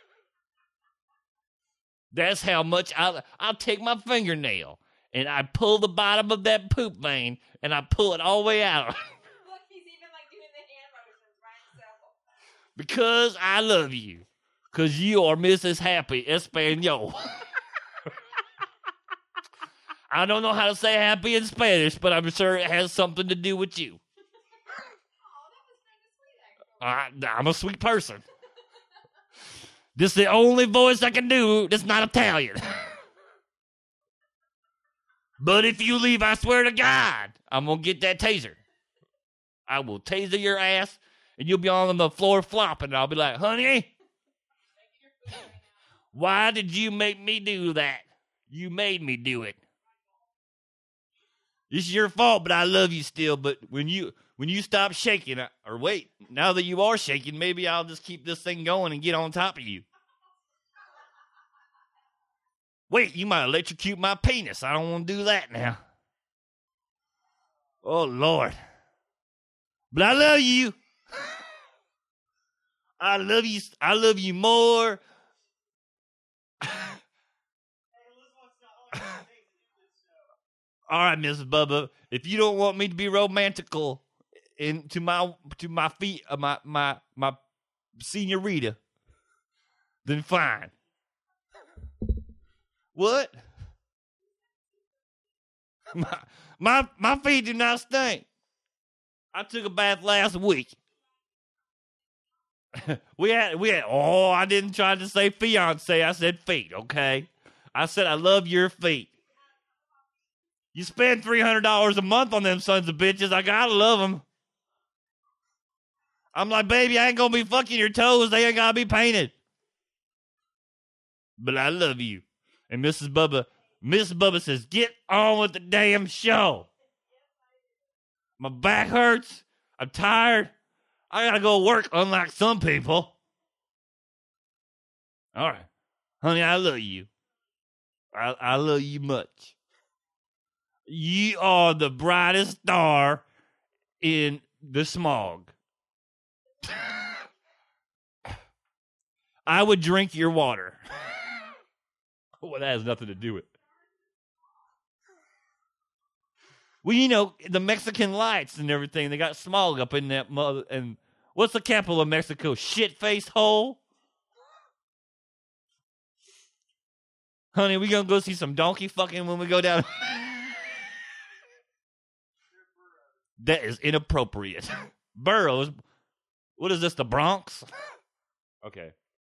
That's how much I, I'll take my fingernail and I pull the bottom of that poop vein and I pull it all the way out. Look, he's even like doing the hand motions by himself. Because I love you. Because you are Missus Happy Espanol. I don't know how to say happy in Spanish, but I'm sure it has something to do with you. I, I'm a sweet person. This is the only voice I can do that's not Italian. But if you leave, I swear to God, I'm going to get that taser. I will taser your ass, and you'll be on the floor flopping, and I'll be like, honey, why did you make me do that? You made me do it. It's your fault, but I love you still. But when you when you stop shaking, or wait, now that you are shaking, maybe I'll just keep this thing going and get on top of you. Wait, you might electrocute my penis. I don't want to do that now. Oh, Lord. But I love you. I love you. I love you more. All right, Missus Bubba. If you don't want me to be romantical into my to my feet, uh, my my my senorita, then fine. What? My my my feet do not stink. I took a bath last week. we had we had. Oh, I didn't try to say fiance. I said feet. Okay. I said I love your feet. You spend three hundred dollars a month on them sons of bitches. I gotta love them. I'm like, baby, I ain't gonna be fucking your toes. They ain't gotta be painted. But I love you. And Missus Bubba, Missus Bubba says, get on with the damn show. My back hurts. I'm tired. I gotta go work, unlike some people. All right. Honey, I love you. I, I love you much. You are the brightest star in the smog. I would drink your water. Well, that has nothing to do with it. Well, you know, the Mexican lights and everything, they got smog up in that mother. And what's the capital of Mexico? Shit-faced hole? Honey, we gonna go see some donkey fucking when we go down. That is inappropriate. Burroughs. What is this, the Bronx? Okay.